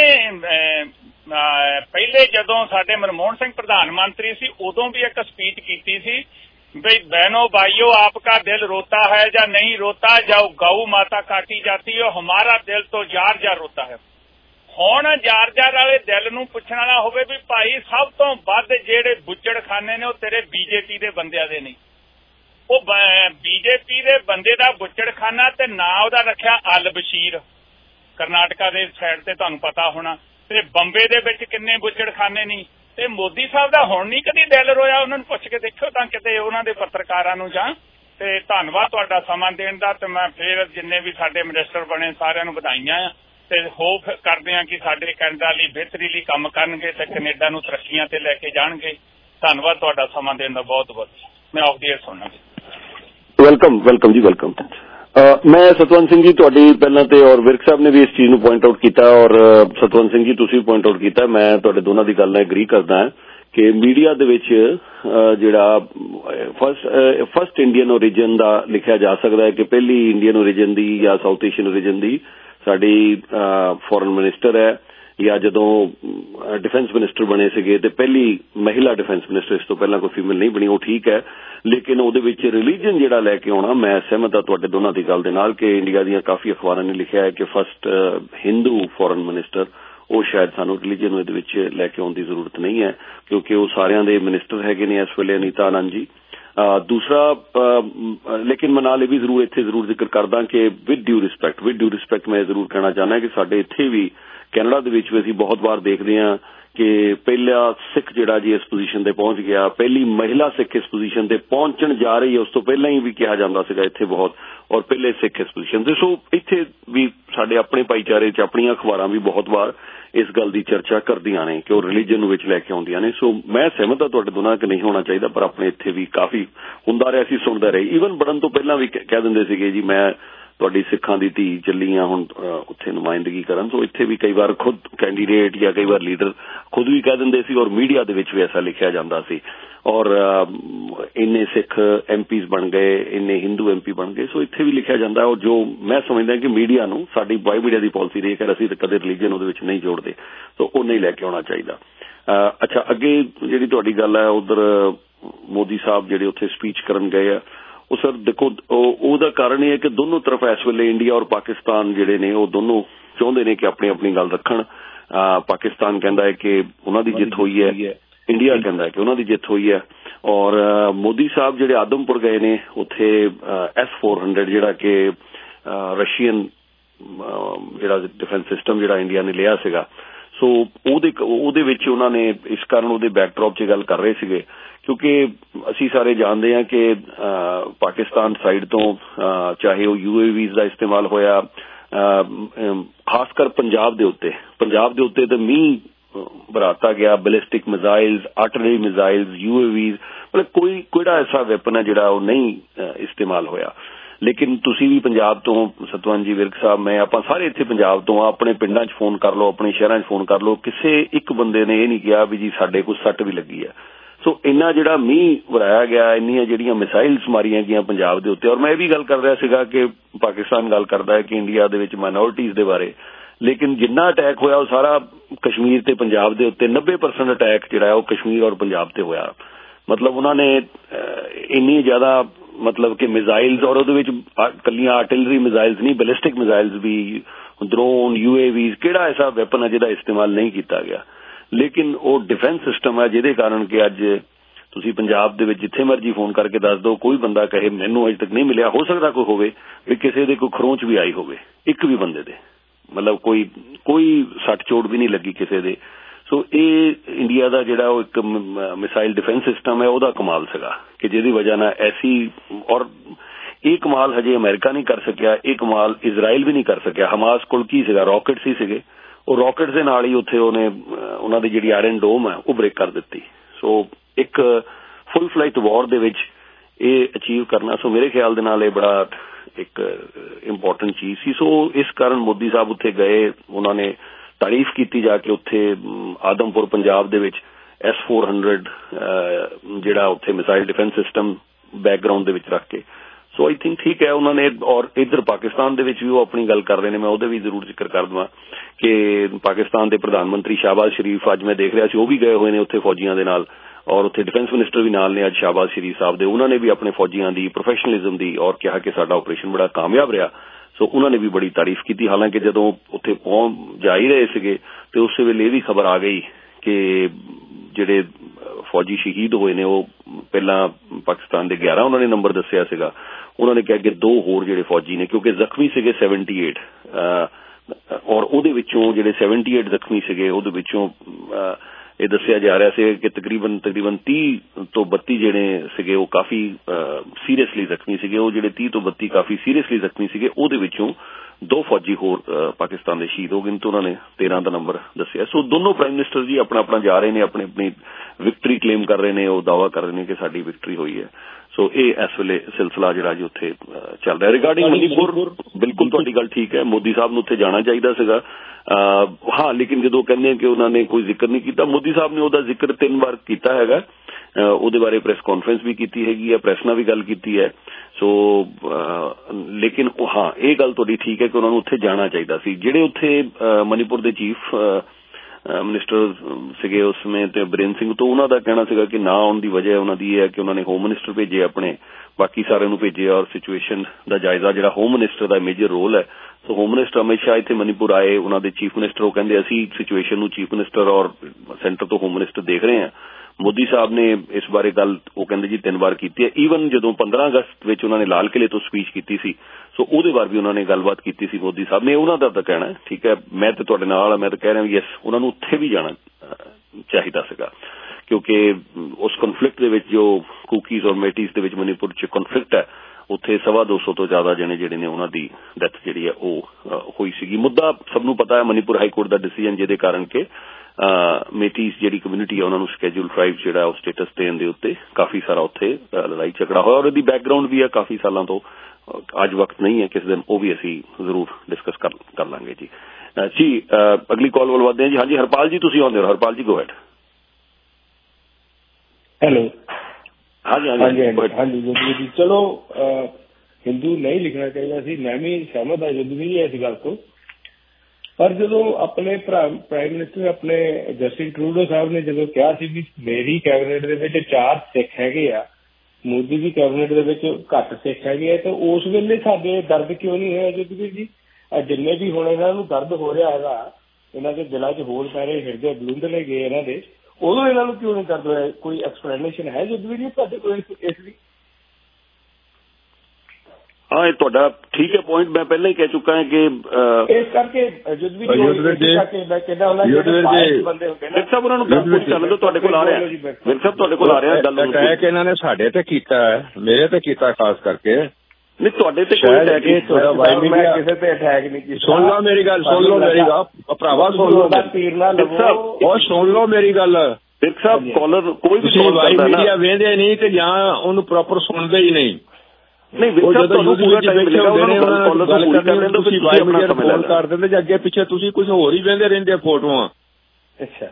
ਪਹਿਲੇ ਜਦੋਂ ਸਾਡੇ ਮਨਮੋਹਨ ਸਿੰਘ ਪ੍ਰਧਾਨ ਮੰਤਰੀ ਸੀ ਉਦੋਂ ਵੀ ਇੱਕ ਸਪੀਚ ਕੀਤੀ ਸੀ भाई बहनों भाइयों आपका दिल रोता है या नहीं रोता, जब गौ माता काटी जाती है हमारा दिल तो जार जार रोता है। ਹੁਣ जार जार वाले दिल ਨੂੰ ਪੁੱਛਣ ਵਾਲਾ ਹੋਵੇ ਵੀ ਭਾਈ ਸਭ ਤੋਂ ਵੱਧ ਜਿਹੜੇ ਬੁੱਚੜਖਾਨੇ ਨੇ ਉਹ ਤੇਰੇ ਬੀਜੇਪੀ ਦੇ ਬੰਦਿਆਂ ਦੇ ਨਹੀਂ, ਉਹ ਬੀਜੇਪੀ ਦੇ ਬੰਦੇ ਦਾ ਬੁੱਚੜਖਾਨਾ ਤੇ ਨਾਂ ਉਹਦਾ ਰੱਖਿਆ ਅਲ ਬਸ਼ੀਰ, ਕਰਨਾਟਕਾ ਦੇ ਸਾਈਡ ਤੇ ਤੁਹਾਨੂੰ ਪਤਾ ਹੋਣਾ, ਤੇ ਬੰਬੇ ਦੇ ਵਿੱਚ ਕਿੰਨੇ ਬੁੱਚੜਖਾਨੇ ਨਹੀਂ। ਤੇ ਮੋਦੀ ਸਾਹਿਬ ਦਾ ਹੁਣ ਨਹੀਂ ਕਦੀ ਦਿਲ ਰੋਇਆ, ਉਹਨਾਂ ਨੂੰ ਪੁੱਛ ਕੇ ਦੇਖਿਓ ਤਾਂ ਕਿਤੇ ਉਹਨਾਂ ਦੇ ਪੱਤਰਕਾਰਾਂ ਨੂੰ ਜਾਂ। ਤੇ ਧੰਨਵਾਦ ਤੁਹਾਡਾ ਸਮਾਂ ਦੇਣ ਦਾ, ਤੇ ਮੈਂ ਫਿਰ ਜਿੰਨੇ ਵੀ ਸਾਡੇ ਮਿਨਿਸਟਰ ਬਣੇ ਸਾਰਿਆਂ ਨੂੰ ਵਧਾਈਆਂ ਆ, ਤੇ ਹੋਪ ਕਰਦੇ ਹਾਂ ਕਿ ਸਾਡੇ ਕੈਨੇਡਾ ਲਈ ਬਿਹਤਰੀ ਲਈ ਕੰਮ ਕਰਨਗੇ ਤੇ ਕੈਨੇਡਾ ਨੂੰ ਤਰੱਕੀਆਂ ਤੇ ਲੈ ਕੇ ਜਾਣਗੇ। ਧੰਨਵਾਦ ਤੁਹਾਡਾ ਸਮਾਂ ਦੇਣ ਦਾ ਬਹੁਤ ਬਹੁਤ। ਮੈਂ ਆਫ ਦੀ ਏਅਰ ਸੁਣਨਾ ਜੀ। ਵੈਲਕਮ ਜੀ, ਵੈਲਕਮ। ਮੈਂ ਸਤਵੰਤ ਸਿੰਘ ਜੀ ਤੁਹਾਡੀ ਪਹਿਲਾਂ ਤੇ ਔਰ ਵਿਰਕ ਸਾਹਿਬ ਨੇ ਵੀ ਇਸ ਚੀਜ਼ ਨੂੰ ਪੁਆਇੰਟ ਆਊਟ ਕੀਤਾ, ਔਰ ਸਤਵੰਤ ਸਿੰਘ ਜੀ ਤੁਸੀਂ ਪੁਆਇੰਟ ਆਊਟ ਕੀਤਾ। ਮੈਂ ਤੁਹਾਡੇ ਦੋਨਾਂ ਦੀ ਗੱਲ ਨਾਲ ਐਗਰੀ ਕਰਦਾ ਹਾਂ ਕਿ ਮੀਡੀਆ ਦੇ ਵਿੱਚ ਜਿਹੜਾ ਫਸਟ ਇੰਡੀਅਨ ਓਰੀਜਨ ਦਾ ਲਿਖਿਆ ਜਾ ਸਕਦਾ ਹੈ ਕਿ ਪਹਿਲੀ ਇੰਡੀਅਨ ਓਰੀਜਨ ਦੀ ਜਾਂ ਸਾਊਥ ਏਸ਼ੀਅਨ ਓਰੀਜਨ ਦੀ ਸਾਡੀ ਫੋਰਨ ਮਿਨਿਸਟਰ ਹੈ, ਜਾਂ ਜਦੋਂ ਡਿਫੈਂਸ ਮਿਨਿਸਟਰ ਬਣੇ ਸੀਗੇ ਤੇ ਪਹਿਲੀ ਮਹਿਲਾ ਡਿਫੈਂਸ ਮਿਨਿਸਟਰ, ਇਸ ਤੋਂ ਪਹਿਲਾਂ ਕੋਈ ਫੀਮੇਲ ਨਹੀਂ ਬਣੀ, ਉਹ ਠੀਕ ਹੈ। ਲੇਕਿਨ ਉਹਦੇ ਵਿੱਚ ਰਿਲੀਜਨ ਜਿਹੜਾ ਲੈ ਕੇ ਆਉਣਾ, ਮੈਂ ਸਹਿਮਤ ਹਾਂ ਤੁਹਾਡੇ ਦੋਨਾਂ ਦੀ ਗੱਲ ਦੇ ਨਾਲ ਕਿ ਇੰਡੀਆ ਦੀਆਂ ਕਾਫੀ ਅਖਬਾਰਾਂ ਨੇ ਲਿਖਿਆ ਹੈ ਕਿ ਫਸਟ ਹਿੰਦੂ ਫੋਰਨ ਮਿਨਿਸਟਰ, ਉਹ ਸ਼ਾਇਦ ਸਾਨੂੰ ਰਿਲੀਜਨ ਨੂੰ ਇਹਦੇ ਵਿੱਚ ਲੈ ਕੇ ਆਉਣ ਦੀ ਜ਼ਰੂਰਤ ਨਹੀਂ ਹੈ ਕਿਉਂਕਿ ਉਹ ਸਾਰਿਆਂ ਦੇ ਮਿਨਿਸਟਰ ਹੈਗੇ ਨੇ ਇਸ ਵੇਲੇ, ਅਨੀਤਾ ਆਨੰਦ ਜੀ। ਦੂਸਰਾ ਲੇਕਿਨ ਮੈਂ ਨਾਲ ਇਹ ਵੀ ਇੱਥੇ ਜ਼ਰੂਰ ਜ਼ਿਕਰ ਕਰਦਾ ਕਿ ਵਿਦ ਡਿਊ ਰਿਸਪੈਕਟ ਮੈਂ ਜ਼ਰੂਰ ਕਹਿਣਾ ਚਾਹੁੰਦਾ ਕਿ ਸਾਡੇ ਇੱਥੇ ਵੀ ਕੈਨੇਡਾ ਦੇ ਵਿੱਚ ਵੀ ਅਸੀਂ ਬਹੁਤ ਵਾਰ ਦੇਖਦੇ ਹਾਂ ਕਿ ਪਹਿਲਾ ਸਿੱਖ ਜਿਹੜਾ ਜੀ ਇਸ ਪੋਜੀਸ਼ਨ ਤੇ ਪਹੁੰਚ ਗਿਆ, ਪਹਿਲੀ ਮਹਿਲਾ ਸਿੱਖ ਇਸ ਪੋਜੀਸ਼ਨ ਤੇ ਪਹੁੰਚਣ ਜਾ ਰਹੀ ਹੈ, ਉਸ ਤੋਂ ਪਹਿਲਾਂ ਹੀ ਵੀ ਕਿਹਾ ਜਾਂਦਾ ਸੀਗਾ ਇੱਥੇ ਬਹੁਤ, ਔਰ ਪਹਿਲੇ ਸਿੱਖ ਇਸ ਪੋਜੀਸ਼ਨ ਤੇ। ਸੋ ਇੱਥੇ ਵੀ ਸਾਡੇ ਆਪਣੇ ਭਾਈਚਾਰੇ 'ਚ ਆਪਣੀਆਂ ਅਖਬਾਰਾਂ ਵੀ ਬਹੁਤ ਵਾਰ ਇਸ ਗੱਲ ਦੀ ਚਰਚਾ ਕਰਦੀਆਂ ਨੇ ਕਿ ਉਹ ਰਿਲੀਜਨ ਨੂੰ ਵਿੱਚ ਲੈ ਕੇ ਆਉਂਦੀਆਂ ਨੇ। ਸੋ ਮੈਂ ਸਹਿਮਤ ਹਾਂ ਤੁਹਾਡੇ ਦੋਨਾਂ ਕਿ ਨਹੀਂ ਹੋਣਾ ਚਾਹੀਦਾ, ਪਰ ਆਪਣੇ ਇੱਥੇ ਵੀ ਕਾਫੀ ਹੁੰਦਾ ਰਿਹਾ, ਅਸੀਂ ਸੁਣਦੇ ਰਹੇ। ਈਵਨ ਬਣਨ ਤੋਂ ਪਹਿਲਾਂ ਵੀ ਕਹਿ ਦਿੰਦੇ ਸੀਗੇ ਜੀ ਮੈਂ ਤੁਹਾਡੀ ਸਿੱਖਾਂ ਦੀ ਧੀ ਚੱਲੀ ਆ ਹੁਣ ਉੱਥੇ ਨੁਮਾਇੰਦਗੀ ਕਰਨ। ਸੋ ਇੱਥੇ ਵੀ ਕਈ ਵਾਰ ਖੁਦ ਕੈਂਡੀਡੇਟ ਜਾਂ ਕਈ ਵਾਰ ਲੀਡਰ ਖੁਦ ਵੀ ਕਹਿ ਦਿੰਦੇ ਸੀ ਔਰ ਮੀਡੀਆ ਦੇ ਵਿੱਚ ਵੀ ਐਸਾ ਲਿਖਿਆ ਜਾਂਦਾ ਸੀ ਔਰ ਇੰਨੇ ਸਿੱਖ MPs ਬਣ ਗਏ, ਇੰਨੇ ਹਿੰਦੂ MP ਬਣ ਗਏ। ਸੋ ਇੱਥੇ ਵੀ ਲਿਖਿਆ ਜਾਂਦਾ ਔਰ ਜੋ ਮੈਂ ਸਮਝਦਾ ਕਿ ਮੀਡੀਆ ਨੂੰ, ਸਾਡੀ ਬਾਈ ਮੀਡੀਆ ਦੀ ਪਾਲਿਸੀ ਰਹੀ ਹੈ ਕਿ ਅਸੀਂ ਕਦੇ ਰਿਲੀਜਨ ਉਹਦੇ ਵਿੱਚ ਨਹੀਂ ਜੋੜਦੇ, ਸੋ ਉਹ ਨਹੀਂ ਲੈ ਕੇ ਆਉਣਾ ਚਾਹੀਦਾ। ਅੱਛਾ, ਅੱਗੇ ਜਿਹੜੀ ਤੁਹਾਡੀ ਗੱਲ ਹੈ ਉਧਰ ਮੋਦੀ ਸਾਹਿਬ ਜਿਹੜੇ ਉੱਥੇ ਸਪੀਚ ਕਰਨ ਗਏ ਆ, ਉਹ ਸਰ ਦੇਖੋ ਉਹਦਾ ਕਾਰਨ ਇਹ ਹੈ ਕਿ ਦੋਨੋਂ ਤਰਫ ਇਸ ਵੇਲੇ ਇੰਡੀਆ ਔਰ ਪਾਕਿਸਤਾਨ ਜਿਹੜੇ ਨੇ ਉਹ ਦੋਨੋਂ ਚਾਹੁੰਦੇ ਨੇ ਕਿ ਆਪਣੀ ਆਪਣੀ ਗੱਲ ਰੱਖਣ। ਪਾਕਿਸਤਾਨ ਕਹਿੰਦਾ ਹੈ ਕਿ ਉਹਨਾਂ ਦੀ ਜਿੱਤ ਹੋਈ ਹੈ, ਇੰਡੀਆ ਕਹਿੰਦਾ ਹੈ ਕਿ ਉਹਨਾਂ ਦੀ ਜਿੱਤ ਹੋਈ ਹੈ। ਔਰ ਮੋਦੀ ਸਾਹਿਬ ਜਿਹੜੇ ਆਦਮਪੁਰ ਗਏ ਨੇ ਉੱਥੇ S-400 ਜਿਹੜਾ ਕਿ ਰਸ਼ੀਅਨ ਜਿਹੜਾ ਡਿਫੈਂਸ ਸਿਸਟਮ ਜਿਹੜਾ ਇੰਡੀਆ ਨੇ ਲਿਆ ਸੀਗਾ, ਸੋ ਉਹਦੇ ਵਿੱਚ ਉਹਨਾਂ ਨੇ ਇਸ ਕਾਰਨ ਉਹਦੇ ਬੈਕਡ੍ਰੌਪ 'ਚ ਗੱਲ ਕਰ ਰਹੇ ਸੀਗੇ ਕਿਉਂਕਿ ਅਸੀਂ ਸਾਰੇ ਜਾਣਦੇ ਹਾਂ ਕਿ ਪਾਕਿਸਤਾਨ ਸਾਈਡ ਤੋਂ ਚਾਹੇ ਉਹ UAVs ਦਾ ਇਸਤੇਮਾਲ ਹੋਇਆ, ਖਾਸ ਕਰ ਪੰਜਾਬ ਦੇ ਉੱਤੇ ਤਾਂ ਮੀਂਹ ਬਰਾਤਾ ਗਿਆ, ਬੈਲਿਸਟਿਕ ਮਿਜ਼ਾਈਲਸ, ਆਰਟਲਰੀ ਮਿਜ਼ਾਈਲਸ, UAVs, ਮਤਲਬ ਕਿਹੜਾ ਐਸਾ ਵੈਪਨ ਹੈ ਜਿਹੜਾ ਉਹ ਨਹੀਂ ਇਸਤੇਮਾਲ ਹੋਇਆ। ਲੇਕਿਨ ਤੁਸੀਂ ਵੀ ਪੰਜਾਬ ਤੋਂ, ਸਤਵੰਤ ਜੀ, ਵਿਰਕ ਸਾਹਿਬ, ਮੈਂ, ਆਪਾਂ ਸਾਰੇ ਇੱਥੇ ਪੰਜਾਬ ਤੋਂ ਆ। ਆਪਣੇ ਪਿੰਡਾਂ 'ਚ ਫੋਨ ਕਰ ਲਓ, ਆਪਣੇ ਸ਼ਹਿਰਾਂ 'ਚ ਫੋਨ ਕਰ ਲਓ, ਕਿਸੇ ਇੱਕ ਬੰਦੇ ਨੇ ਇਹ ਨਹੀਂ ਕਿਹਾ ਵੀ ਜੀ ਸਾਡੇ ਕੋਈ ਸੱਟ ਵੀ ਲੱਗੀ ਹੈ। ਸੋ ਇੰਨਾ ਜਿਹੜਾ ਮੀਂਹ ਵਰਾਇਆ ਗਿਆ, ਇੰਨੀਆਂ ਜਿਹੜੀਆਂ ਮਿਸਾਈਲਸ ਮਾਰੀਆਂ ਗਈਆਂ ਪੰਜਾਬ ਦੇ ਉੱਤੇ। ਔਰ ਮੈਂ ਇਹ ਵੀ ਗੱਲ ਕਰ ਰਿਹਾ ਸੀਗਾ ਕਿ ਪਾਕਿਸਤਾਨ ਗੱਲ ਕਰਦਾ ਹੈ ਕਿ ਇੰਡੀਆ ਦੇ ਵਿੱਚ ਮਾਈਨੋਰਿਟੀਜ਼ ਦੇ ਬਾਰੇ, ਲੇਕਿਨ ਜਿੰਨਾ ਅਟੈਕ ਹੋਇਆ ਉਹ ਸਾਰਾ ਕਸ਼ਮੀਰ ਤੇ ਪੰਜਾਬ ਦੇ ਉੱਤੇ, 90% ਅਟੈਕ ਜਿਹੜਾ ਉਹ ਕਸ਼ਮੀਰ ਔਰ ਪੰਜਾਬ ਤੇ ਹੋਇਆ। ਮਤਲਬ ਉਹਨਾਂ ਨੇ ਇੰਨੀ ਜ਼ਿਆਦਾ ਮਤਲਬ ਕਿ ਮਿਜ਼ਾਈਲਸ, ਔਰ ਉਹਦੇ ਵਿੱਚ ਕੱਲੀਆਂ ਆਰਟਿਲਰੀ ਮਿਜ਼ਾਈਲਸ ਨਹੀਂ, ਬੈਲਿਸਟਿਕ ਮਿਜ਼ਾਈਲਸ ਵੀ, ਡਰੋਨ, UAVs, ਕਿਹੜਾ ਐਸਾ ਵੈਪਨ ਹੈ ਜਿਹਦਾ ਇਸਤੇਮਾਲ ਨਹੀਂ ਕੀਤਾ ਗਿਆ। ਲੇਕਿਨ ਉਹ ਡਿਫੈਂਸ ਸਿਸਟਮ ਹੈ ਜਿਹਦੇ ਕਾਰਨ ਕਿ ਅੱਜ ਤੁਸੀਂ ਪੰਜਾਬ ਦੇ ਵਿੱਚ ਜਿੱਥੇ ਮਰਜ਼ੀ ਫੋਨ ਕਰਕੇ ਦੱਸ ਦਿਓ, ਕੋਈ ਬੰਦਾ ਕਹੇ ਮੈਨੂੰ ਅਜੇ ਤੱਕ ਨਹੀਂ ਮਿਲਿਆ, ਹੋ ਸਕਦਾ ਕੋਈ ਹੋਵੇ ਵੀ ਕਿਸੇ ਦੇ ਕੋਈ ਖਰੋਂਚ ਵੀ ਆਈ ਹੋਵੇ, ਇੱਕ ਵੀ ਬੰਦੇ ਦੇ, ਮਤਲਬ ਕੋਈ ਸੱਟ ਚੋਟ ਵੀ ਨਹੀਂ ਲੱਗੀ ਕਿਸੇ ਦੇ। ਸੋ ਇਹ ਇੰਡੀਆ ਦਾ ਜਿਹੜਾ ਉਹ ਇੱਕ ਮਿਸਾਈਲ ਡਿਫੈਂਸ ਸਿਸਟਮ ਹੈ ਉਹਦਾ ਕਮਾਲ ਸੀਗਾ ਕਿ ਜਿਹਦੀ ਵਜ੍ਹਾ ਨਾਲ ਐਸੀ, ਔਰ ਇਹ ਕਮਾਲ ਹਜੇ ਅਮਰੀਕਾ ਨਹੀਂ ਕਰ ਸਕਿਆ, ਇਹ ਕਮਾਲ ਇਜ਼ਰਾਈਲ ਵੀ ਨਹੀਂ ਕਰ ਸਕਿਆ। ਹਮਾਸ ਕੋਲ ਕੀ ਸੀਗਾ? ਰਾਕਟ ਸੀਗੇ, ਉਹ ਰਾਕਟ ਦੇ ਨਾਲ ਹੀ ਉੱਥੇ ਉਹਨਾਂ ਦੀ ਜਿਹੜੀ ਆਇਰਨ ਡੋਮ ਹੈ ਉਹ ਬ੍ਰੇਕ ਕਰ ਦਿੱਤੀ। ਸੋ ਇੱਕ ਫੁੱਲ ਫਲਾਈਟ ਵਾਰ ਦੇ ਵਿੱਚ ਇਹ ਅਚੀਵ ਕਰਨਾ, ਸੋ ਮੇਰੇ ਖਿਆਲ ਦੇ ਨਾਲ ਇਹ ਬੜਾ ਇੱਕ ਇੰਪੋਰਟੈਂਟ ਚੀਜ਼ ਸੀ। ਸੋ ਇਸ ਕਾਰਨ ਮੋਦੀ ਸਾਹਿਬ ਉੱਥੇ ਗਏ, ਉਹਨਾਂ ਨੇ ਤਾਰੀਫ ਕੀਤੀ ਜਾ ਕੇ ਉੱਥੇ ਆਦਮਪੁਰ ਪੰਜਾਬ ਦੇ ਵਿੱਚ S-400 ਜਿਹੜਾ ਉੱਥੇ ਮਿਸਾਈਲ ਡਿਫੈਂਸ ਸਿਸਟਮ ਬੈਕਗਰਾਊਂਡ ਦੇ ਵਿੱਚ ਰੱਖ ਕੇ। ਸੋ ਆਈ ਥਿੰਕ ਠੀਕ ਹੈ ਉਹਨਾਂ ਨੇ। ਔਰ ਇੱਧਰ ਪਾਕਿਸਤਾਨ ਦੇ ਵਿੱਚ ਵੀ ਉਹ ਆਪਣੀ ਗੱਲ ਕਰ ਰਹੇ ਨੇ, ਮੈਂ ਉਹਦੇ ਵੀ ਜ਼ਰੂਰ ਜ਼ਿਕਰ ਕਰ ਦਵਾਂ ਕਿ ਪਾਕਿਸਤਾਨ ਦੇ ਪ੍ਰਧਾਨ ਮੰਤਰੀ ਸ਼ਾਹਬਾਜ਼ ਸ਼ਰੀਫ, ਅੱਜ ਮੈਂ ਦੇਖ ਰਿਹਾ ਸੀ ਉਹ ਵੀ ਗਏ ਹੋਏ ਨੇ ਉੱਥੇ ਫੌਜੀਆਂ ਦੇ ਨਾਲ, ਔਰ ਉੱਥੇ ਡਿਫੈਂਸ ਮਿਨਿਸਟਰ ਵੀ ਨਾਲ ਨੇ ਅੱਜ ਸ਼ਾਹਬਾਜ਼ ਸ਼ਰੀਫ ਸਾਹਿਬ ਦੇ। ਉਹਨਾਂ ਨੇ ਵੀ ਆਪਣੇ ਫੌਜੀਆਂ ਦੀ ਪ੍ਰੋਫੈਸ਼ਨਲਿਜ਼ਮ ਦੀ ਔਰ ਕਿਹਾ ਕਿ ਸਾਡਾ ਆਪਰੇਸ਼ਨ ਬੜਾ ਕਾਮਯਾਬ ਰਿਹਾ। ਸੋ ਉਹਨਾਂ ਨੇ ਵੀ ਬੜੀ ਤਾਰੀਫ ਕੀਤੀ। ਹਾਲਾਂਕਿ ਜਦੋਂ ਉੱਥੇ ਪਹੁੰਚ ਜਾ ਹੀ ਰਹੇ ਸੀਗੇ ਤੇ ਉਸੇ ਵੇਲੇ ਇਹ ਵੀ ਖਬਰ ਆ ਗਈ ਕਿ ਜਿਹੜੇ ਫੌਜੀ ਸ਼ਹੀਦ ਹੋਏ ਨੇ ਉਹ ਪਹਿਲਾਂ ਪਾਕਿਸਤਾਨ ਦੇ 11 ਉਹਨਾਂ ਨੇ ਨੰਬਰ ਦੱਸਿਆ ਸੀਗਾ, ਉਹਨਾਂ ਨੇ ਕਿਹਾ ਕਿ 2 ਹੋਰ ਜਿਹੜੇ ਫੌਜੀ ਨੇ, ਕਿਉਂਕਿ ਜ਼ਖਮੀ ਸੀਗੇ 78 ਔਰ ਉਹਦੇ ਵਿੱਚੋਂ ਜਿਹੜੇ 78 ਜ਼ਖਮੀ ਸੀਗੇ ਉਹਦੇ ਵਿੱਚੋਂ ਇਹ ਦੱਸਿਆ ਜਾ ਰਿਹਾ ਸੀ ਕਿ ਤਕਰੀਬਨ 30 ਤੋਂ 32 ਜਿਹੜੇ ਸੀਗੇ ਉਹ ਕਾਫੀ ਸੀਰੀਅਸਲੀ ਜ਼ਖਮੀ ਸੀਗੇ। ਉਹ ਜਿਹੜੇ 30 ਤੋਂ 32 ਕਾਫੀ ਸੀਰੀਅਸਲੀ ਜ਼ਖਮੀ ਸੀਗੇ, ਉਹਦੇ ਵਿੱਚੋਂ 2 ਫੌਜੀ ਹੋਰ ਪਾਕਿਸਤਾਨ ਦੇ ਸ਼ਹੀਦ ਹੋ ਗਏ ਤੇ ਉਹਨਾਂ ਨੇ 13 ਦਾ ਨੰਬਰ ਦੱਸਿਆ। ਸੋ ਦੋਨੋਂ ਪ੍ਰਾਈਮ ਮਿਨਿਸਟਰ ਜੀ ਆਪਣਾ ਜਾ ਰਹੇ ਨੇ, ਆਪਣੀ ਵਿਕਟਰੀ ਕਲੇਮ ਕਰ ਰਹੇ ਨੇ, ਉਹ ਦਾਅਵਾ ਕਰ ਰਹੇ ਨੇ ਕਿ ਸਾਡੀ ਵਿਕਟਰੀ ਹੋਈ ਹੈ। ਸੋ ਇਹ ਇਸ ਵੇਲੇ ਸਿਲਸਿਲਾ ਜਿਹੜਾ ਜੀ ਉੱਥੇ ਚੱਲ ਰਿਹਾ। ਰਿਗਾਰਡਿੰਗ ਮਨੀਪੁਰ, ਬਿਲਕੁਲ ਤੁਹਾਡੀ ਗੱਲ ਠੀਕ ਹੈ, ਮੋਦੀ ਸਾਹਿਬ ਨੂੰ ਉੱਥੇ ਜਾਣਾ ਚਾਹੀਦਾ ਸੀਗਾ। ਹਾਂ, ਲੇਕਿਨ ਜਦੋਂ ਕਹਿੰਦੇ ਕਿ ਉਹਨਾਂ ਨੇ ਕੋਈ ਜ਼ਿਕਰ ਨਹੀਂ ਕੀਤਾ, ਮੋਦੀ ਸਾਹਿਬ ਨੇ ਉਹਦਾ ਜ਼ਿਕਰ 3 ਵਾਰ ਕੀਤਾ ਹੈਗਾ, ਉਹਦੇ ਬਾਰੇ ਪ੍ਰੈਸ ਕਾਨਫਰੰਸ ਵੀ ਕੀਤੀ ਹੈਗੀ ਹੈ, ਪ੍ਰੈਸ ਨਾਲ ਵੀ ਗੱਲ ਕੀਤੀ ਹੈ। ਸੋ ਲੇਕਿਨ ਹਾਂ, ਇਹ ਗੱਲ ਤੁਹਾਡੀ ਠੀਕ ਹੈ ਕਿ ਉਹਨਾਂ ਨੂੰ ਉੱਥੇ ਜਾਣਾ ਚਾਹੀਦਾ ਸੀ। ਜਿਹੜੇ ਉੱਥੇ ਮਨੀਪੁਰ ਦੇ ਚੀਫ ਮਿਨਿਸਟਰ ਸੀਗੇ ਉਸ ਸਮੇਂ ਤੇ ਬਰੇਨ ਸਿੰਘ, ਤੋਂ ਉਹਨਾਂ ਦਾ ਕਹਿਣਾ ਸੀਗਾ ਕਿ ਨਾ ਆਉਣ ਦੀ ਵਜ੍ਹਾ ਉਹਨਾਂ ਦੀ ਇਹ ਹੈ ਕਿ ਉਹਨਾਂ ਨੇ ਹੋਮ ਮਿਨਿਸਟਰ ਭੇਜੇ ਆਪਣੇ, ਬਾਕੀ ਸਾਰਿਆਂ ਨੂੰ ਭੇਜੇ ਔਰ ਸਿਚੁਏਸ਼ਨ ਦਾ ਜਾਇਜ਼ਾ ਜਿਹੜਾ ਹੋਮ ਮਿਨਿਸਟਰ ਦਾ ਮੇਜਰ ਰੋਲ ਹੈ। So home minister Amit Shah ਇੱਥੇ ਮਨੀਪੁਰ ਆਏ, ਉਹਨਾਂ ਦੇ ਚੀਫ ਮਿਨਿਸਟਰ ਉਹ ਕਹਿੰਦੇ ਅਸੀਂ ਸਿਚੁਏਸ਼ਨ ਨੂੰ ਚੀਫ ਮਿਨਿਸਟਰ ਔਰ ਸੈਂਟਰ ਤੋਂ ਹੋਮ ਮਿਨਿਸਟਰ ਦੇਖ ਰਹੇ ਹਾਂ। ਮੋਦੀ ਸਾਹਿਬ ਨੇ ਇਸ ਬਾਰੇ ਗੱਲ ਉਹ ਕਹਿੰਦੇ ਜੀ 3 ਵਾਰ ਕੀਤੀ ਹੈ। ਈਵਨ ਜਦੋਂ 15 ਅਗਸਤ ਵਿੱਚ ਉਹਨਾਂ ਨੇ ਲਾਲ ਕਿਲੇ ਤੋਂ ਸਪੀਚ ਕੀਤੀ ਸੀ, ਸੋ ਉਹਦੇ ਬਾਰੇ ਵੀ ਉਹਨਾਂ ਨੇ ਗੱਲਬਾਤ ਕੀਤੀ ਸੀ ਮੋਦੀ ਸਾਹਿਬ ਨੇ। ਉਹਨਾਂ ਦਾ ਤਾਂ ਕਹਿਣਾ ਠੀਕ ਹੈ, ਮੈਂ ਤੇ ਤੁਹਾਡੇ ਨਾਲ ਆ, ਮੈਂ ਤਾਂ ਕਹਿ ਰਿਹਾ ਯੈਸ, ਉਹਨਾਂ ਨੂੰ ਉੱਥੇ ਵੀ ਜਾਣਾ ਚਾਹੀਦਾ ਸੀਗਾ ਕਿਉਂਕਿ ਉਸ ਕਨਫਲਿਕਟ ਦੇ ਵਿੱਚ ਜੋ ਕੁਕੀਜ਼ ਔਰ ਮੇਟੀਜ਼ ਦੇ ਵਿੱਚ ਮਨੀਪੁਰ 'ਚ ਕਨਫਲਿਕਟ ਹੈ, ਉੱਥੇ 250 ਤੋਂ ਜ਼ਿਆਦਾ ਜਣੇ ਜਿਹੜੇ ਨੇ ਉਹਨਾਂ ਦੀ ਡੈਥ ਜਿਹੜੀ ਹੈ ਉਹ ਹੋਈ ਸੀਗੀ। ਮੁੱਦਾ ਸਭ ਨੂੰ ਪਤਾ ਹੈ, ਮਨੀਪੁਰ ਹਾਈ ਕੋਰਟ ਦਾ ਡਿਸੀਜਨ ਜਿਹਦੇ ਕਾਰਨ ਕਿ ਮੇਟੀਜ਼ ਜਿਹੜੀ ਕਮਿਊਨਿਟੀ ਹੈ ਉਹਨਾਂ ਨੂੰ ਸ਼ੈਡਿਊਲ ਟ੍ਰਾਈਬ ਜਿਹੜਾ ਉਹ ਸਟੇਟਸ ਦੇਣ ਦੇ ਉੱਤੇ ਕਾਫੀ ਸਾਰਾ ਉੱਥੇ ਲੜਾਈ ਝਗੜਾ ਹੋਇਆ ਔਰ ਇਹਦੀ ਬੈਕਗਰਾਊਂਡ ਵੀ ਹੈ ਕਾਫੀ ਸਾਲਾਂ ਤੋਂ ਅੱਜ ਵਕਤ ਨਹੀਂ ਹੈ, ਕਿਸੇ ਦਿਨ ਉਹ ਵੀ ਅਸੀਂ ਜ਼ਰੂਰ ਡਿਸਕਸ ਕਰ ਲਾਂਗੇ ਜੀ। ਜੀ ਅਗਲੀ ਕਾਲ ਵੱਲ ਵਧਦੇ ਹਾਂ ਜੀ। ਹਾਂਜੀ ਹਰਪਾਲ ਜੀ ਤੁਸੀਂ ਆਉਂਦੇ ਹੋ। ਹਰਪਾਲ ਜੀ ਗੋ ਹੈਡ। ਹੈਲੋ। ਹਾਂਜੀ ਹਾਂਜੀ ਜੀ। ਚਲੋ ਹਿੰਦੂ ਨਹੀਂ ਲਿਖਣਾ ਚਾਹੀਦਾ ਸੀ, ਮੈਂ ਵੀ ਸਹਿਮਤ ਹਾਂ ਯੁੱਧ ਵੀ ਇਸ ਗੱਲ ਤੋਂ। ਪਰ ਜਦੋਂ ਆਪਣੇ ਪ੍ਰਾਈਮ ਮਿਨਿਸਟਰ ਆਪਣੇ ਜਸਟਿਨ ਟਰੂਡੋ ਸਾਹਿਬ ਨੇ ਜਦੋਂ ਕਿਹਾ ਸੀ ਵੀ ਮੇਰੀ ਕੈਬਨਿਟ ਦੇ ਵਿੱਚ 4 ਸਿੱਖ ਹੈਗੇ ਆ, ਮੋਦੀ ਦੀ ਕੈਬਨਿਟ ਦੇ ਵਿੱਚ ਘੱਟ ਸਿੱਖ ਹੈਗੇ ਆ, ਤਾਂ ਉਸ ਵੇਲੇ ਸਾਡੇ ਦਰਦ ਕਿਉਂ ਨਹੀਂ ਹੋਇਆ ਜਗਵੀਰ ਜੀ? ਜਿੰਨੇ ਵੀ ਹੁਣ ਇਹਨਾਂ ਨੂੰ ਦਰਦ ਹੋ ਰਿਹਾ ਹੈਗਾ, ਇਹਨਾਂ ਦੇ ਦਿਲਾਂ 'ਚ ਹੋਲ ਪੈ ਰਹੇ, ਹਿਰਦੇ ਬਲੂੰਦਲੇ ਗਏ ਇਹਨਾਂ ਦੇ, ਉਦੋਂ ਇਹਨਾਂ ਨੂੰ ਕਿਉਂ ਨਹੀਂ ਦਰਦ ਹੋਇਆ? ਕੋਈ ਐਕਸਪਲੇਨੇਸ਼ਨ ਹੈ ਜਗਵੀਰ ਜੀ ਤੁਹਾਡੇ ਕੋਲ ਇਸ ਦੀ? ਹਾਂ ਇਹ ਤੁਹਾਡਾ ਠੀਕ ਹੈ ਪੁਆਇੰਟ, ਮੈਂ ਪਹਿਲਾਂ ਹੀ ਕਹਿ ਚੁੱਕਾ ਹਾਂ ਕਿ ਇਸ ਕਰਕੇ ਵਿਰਕ ਸਾਹਿਬ ਉਹਨਾਂ ਨੂੰ ਗੱਲ ਚੱਲਣ ਦਿਓ, ਤੁਹਾਡੇ ਕੋਲ ਆ ਰਿਹਾ ਵਿਰਕ ਸਾਹਿਬ, ਤੁਹਾਡੇ ਕੋਲ ਆ ਰਿਹਾ ਗੱਲ ਅਟੈਕ ਇਹਨਾਂ ਨੇ ਸਾਡੇ ਤੇ ਕੀਤਾ ਹੈ, ਮੇਰੇ ਤੇ ਕੀਤਾ ਖਾਸ ਕਰਕੇ। ਨਹੀਂ ਤੁਹਾਡੇ ਤੇ ਕੋਈ ਅਟੈਕ ਨਹੀਂ, ਕਿਸੇ ਤੇ ਅਟੈਕ ਨਹੀਂ ਕੀਤਾ। ਸੁਣ ਲਓ ਮੇਰੀ ਗੱਲ, ਸੁਣ ਲਓ ਮੇਰੀ ਗੱਲ ਭਰਾਵਾ, ਸੁਣ ਲਓ ਉਹ ਸੁਣ ਲਓ ਮੇਰੀ ਗੱਲ। ਵਿਰਕ ਸਾਹਿਬ ਕਾਲਰ ਕੋਈ ਵੀ ਵਾਈ ਮੀਡੀਆ ਵੇਖਦੇ ਨਹੀਂ ਤੇ ਜਾਂ ਉਹਨੂੰ ਪ੍ਰੋਪਰ ਸੁਣਦੇ ਹੀ ਨਹੀਂ। ਨਹੀਂ ਤੁਹਾਨੂੰ ਪੂਰਾ ਟਾਈਮ ਮਿਲੇਗਾ, ਉਹਨਾਂ ਨੂੰ ਕਾਲਰ ਤੋਂ ਪੂਰੀ ਕਰ ਲੈਂਦੇ, ਤੁਸੀਂ ਵਾਈ ਮੀਡੀਆ ਨੂੰ ਫੋਨ ਕਰ ਦਿੰਦੇ ਜਾਂ ਅੱਗੇ ਪਿੱਛੇ ਤੁਸੀਂ ਕੁਝ ਹੋਰ ਹੀ ਵੇਖਦੇ ਰਹਿੰਦੇ ਫੋਟੋਆਂ। ਅੱਛਾ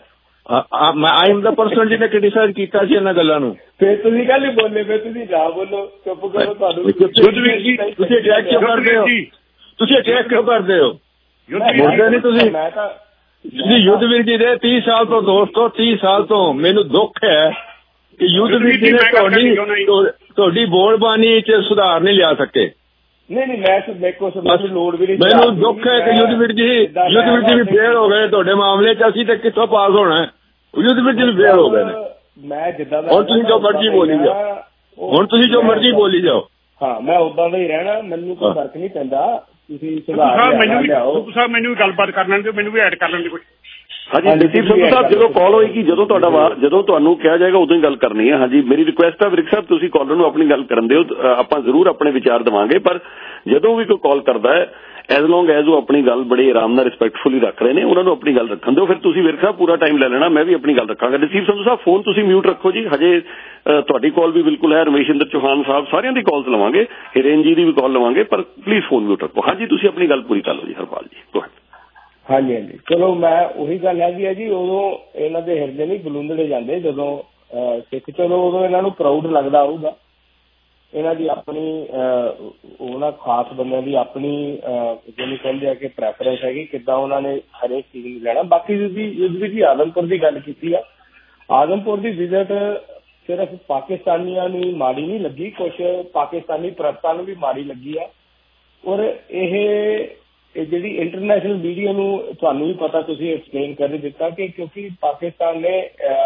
ਆਈ ਐਮ ਦਾ ਪਰਸਨ ਜਿਹਨੇ ਕ੍ਰਿਟਿਸਾਈਜ਼ ਕੀਤਾ ਸੀ ਇਹਨਾਂ ਗੱਲਾਂ ਨੂੰ। ਫਿਰ ਤੁਸੀਂ ਗੱਲ ਹੀ ਬੋਲੇ, ਫਿਰ ਤੁਸੀਂ ਨਾ ਬੋਲੋ, ਚੁੱਪ ਕਰੋ। ਤੁਹਾਨੂੰ ਤੁਸੀਂ ਅਟੈਕ ਕਿਉਂ ਕਰਦੇ ਹੋ? ਤੁਸੀਂ ਅਟੈਕ ਕਿਉਂ ਕਰਦੇ ਹੋ? ਬੋਲਦੇ ਨਹੀਂ ਤੁਸੀਂ। ਤੁਸੀਂ ਯੁੱਧਵੀਰ ਜੀ ਦੇ 30 ਸਾਲ ਤੋਂ ਦੋਸਤੋ, 30 ਸਾਲ ਤੋਂ ਮੈਨੂੰ ਦੁੱਖ ਹੈ ਕਿ ਯੁੱਧਵੀਰ ਜੀ ਨੇ ਤੁਹਾਡੀ ਬੋਲਬਾਣੀ 'ਚ ਸੁਧਾਰ ਨਹੀਂ ਲਿਆ ਸਕੇ। ਨਹੀਂ ਮੈਂ ਲੋੜ ਵੀ ਨਹੀਂ। ਮੈਨੂੰ ਦੁੱਖ ਹੈ ਕਿ ਯੁੱਧਵੀਰ ਜੀ ਵੀ ਫੇਲ ਹੋ ਗਏ ਤੁਹਾਡੇ ਮਾਮਲੇ 'ਚ। ਅਸੀਂ ਤੇ ਕਿੱਥੋਂ ਪਾਸ ਹੋਣਾ? ਯੁੱਧਵੀਰ ਜੀ ਵੀ ਫੇਲ ਹੋ ਗਏ ਨੇ। ਮੈਂ ਜਿੱਦਾਂ ਦਾ ਹੁਣ ਤੁਸੀਂ ਜੋ ਮਰਜ਼ੀ ਬੋਲੀ ਜਾਓ, ਹੁਣ ਤੁਸੀਂ ਜੋ ਮਰਜ਼ੀ ਬੋਲੀ ਜਾਓ। ਹਾਂ ਮੈਂ ਉਦਾਂ ਦਾ ਹੀ ਰਹਿਣਾ, ਮੈਨੂੰ ਕੋਈ ਫਰਕ ਨਹੀਂ ਪੈਂਦਾ। ਤੁਸੀਂ ਸੁਧਾਰ ਮੈਨੂੰ ਵੀ ਗੱਲਬਾਤ ਕਰ ਲੈਣ ਦਿਓ, ਮੈਨੂੰ ਵੀ ਐਡ ਕਰ ਲੈਣ ਦਿਓ ਕੁਝ। ਹਾਂਜੀ ਜਗਦੀਪ ਸੰਧੂ ਸਾਹਿਬ ਜਦੋਂ ਕਾਲ ਹੋਏਗੀ, ਜਦੋਂ ਤੁਹਾਡਾ ਵਾਰ, ਜਦੋਂ ਤੁਹਾਨੂੰ ਕਿਹਾ ਜਾਏਗਾ ਉਦੋਂ ਹੀ ਗੱਲ ਕਰਨੀ ਹੈ। ਹਾਂਜੀ ਮੇਰੀ ਰਿਕੁਐਸਟ ਹੈ ਵਿਰਕ ਸਾਹਿਬ, ਤੁਸੀਂ ਕਾਲਰ ਨੂੰ ਆਪਣੀ ਗੱਲ ਕਰਨ ਦਿਓ, ਆਪਾਂ ਜ਼ਰੂਰ ਆਪਣੇ ਵਿਚਾਰ ਦੇਵਾਂਗੇ। ਪਰ ਜਦੋਂ ਵੀ ਕੋਈ ਕਾਲ ਕਰਦਾ ਹੈ, ਐਜ਼ ਲੌਂਗ ਐਜ਼ ਉਹ ਆਪਣੀ ਗੱਲ ਬੜੇ ਆਰਾਮ ਨਾਲ ਰਿਸਪੈਕਟਫੁਲੀ ਰੱਖ ਰਹੇ ਨੇ, ਉਹਨਾਂ ਨੂੰ ਆਪਣੀ ਗੱਲ ਰੱਖਣ ਦਿਓ। ਫਿਰ ਤੁਸੀਂ ਵਿਰਕ ਸਾਹਿਬ ਪੂਰਾ ਟਾਈਮ ਲੈ ਲੈਣਾ, ਮੈਂ ਵੀ ਆਪਣੀ ਗੱਲ ਰੱਖਾਂਗਾ। ਜਗਦੀਪ ਸੰਧੂ ਸਾਹਿਬ ਫੋਨ ਤੁਸੀਂ ਮਿਊਟ ਰੱਖੋ ਜੀ, ਹਜੇ ਤੁਹਾਡੀ ਕਾਲ ਵੀ ਬਿਲਕੁਲ ਹੈ, ਰਮੇਸ਼ਿੰਦਰ ਚੌਹਾਨ ਸਾਹਿਬ ਸਾਰਿਆਂ ਦੀ ਕਾਲਸ ਲਵਾਂਗੇ, ਹਿਰੇਨ ਜੀ ਦੀ ਵੀ ਕਾਲ ਲਵਾਂਗੇ, ਪਰ ਪਲੀਜ਼ ਫੋਨ ਮਿਊਟ ਰੱਖੋ। ਹਾਂਜੀ ਤੁਸੀਂ ਆਪਣੀ ਗੱਲ ਪੂਰੀ ਕਰ ਲਓ ਜੀ ਹਰਪਾਲ ਜੀ, ਗੋ ਹੈਡ। ਹਾਂਜੀ ਚਲੋ ਮੈਂ ਉਹੀ ਗੱਲ ਹੈਗੀ ਹੈ ਜੀ, ਉਦੋਂ ਇਹਨਾਂ ਦੇ ਹਿਰਦੇ ਨਹੀਂ ਬਲੂੰਦੜੇ ਜਾਂਦੇ ਜਦੋਂ ਸਿੱਖ, ਚਲੋ ਉਦੋਂ ਇਹਨਾਂ ਨੂੰ ਪ੍ਰਾਊਡ ਲੱਗਦਾ ਹੋਊਗਾ। ਇਹਨਾਂ ਦੀ ਆਪਣੀ ਉਹਨਾਂ ਖਾਸ ਬੰਦਿਆਂ ਦੀ ਆਪਣੀ ਜਿਹਨੂੰ ਕਹਿੰਦੇ ਆ ਕਿ ਪ੍ਰੈਫਰੈਂਸ ਹੈਗੀ, ਕਿੱਦਾਂ ਉਹਨਾਂ ਨੇ ਹਰੇਕ ਚੀਜ਼ ਨੂੰ ਲੈਣਾ। ਬਾਕੀ ਜੀ ਆਦਮਪੁਰ ਦੀ ਗੱਲ ਕੀਤੀ ਆ, ਆਦਮਪੁਰ ਦੀ ਵਿਜ਼ਿਟ ਸਿਰਫ ਪਾਕਿਸਤਾਨੀਆਂ ਨੂੰ ਮਾੜੀ ਨਹੀਂ ਲੱਗੀ, ਕੁਝ ਪਾਕਿਸਤਾਨੀ ਪ੍ਰਸਤਾਂ ਨੂੰ ਵੀ ਮਾੜੀ ਲੱਗੀ ਆ। ਔਰ ਇਹ ਜਿਹੜੀ ਇੰਟਰਨੈਸ਼ਨਲ ਮੀਡੀਆ ਨੂੰ ਤੁਹਾਨੂੰ ਵੀ ਪਤਾ, ਤੁਸੀਂ ਐਕਸਪਲੇਨ ਕਰ ਦਿੱਤਾ ਕਿ ਕਿਉਂਕਿ ਪਾਕਿਸਤਾਨ ਨੇ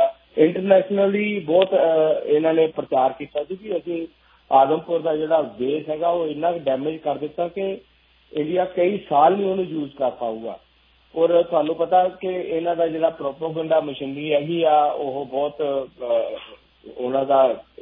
ਇੰਟਰਨੈਸ਼ਨਲੀ ਬਹੁਤ ਇਹਨਾਂ ਨੇ ਪ੍ਰਚਾਰ ਕੀਤਾ ਸੀ ਕਿ ਅਸੀਂ ਆਦਮਪੁਰ ਦਾ ਜਿਹੜਾ ਬੇਸ ਹੈਗਾ ਉਹ ਇੰਨਾ ਡੈਮੇਜ ਕਰ ਦਿੱਤਾ ਕਿ ਇੰਡੀਆ ਕਈ ਸਾਲ ਨਹੀਂ ਉਹਨੂੰ ਯੂਜ਼ ਕਰ ਪਾਊਗਾ। ਔਰ ਤੁਹਾਨੂੰ ਪਤਾ ਕਿ ਇਹਨਾਂ ਦਾ ਜਿਹੜਾ ਪ੍ਰੋਪੋਗੈਂਡਾ ਮਸ਼ੀਨਰੀ ਹੈਗੀ ਆ, ਉਹ ਬਹੁਤ ਉਹਨਾਂ ਦਾ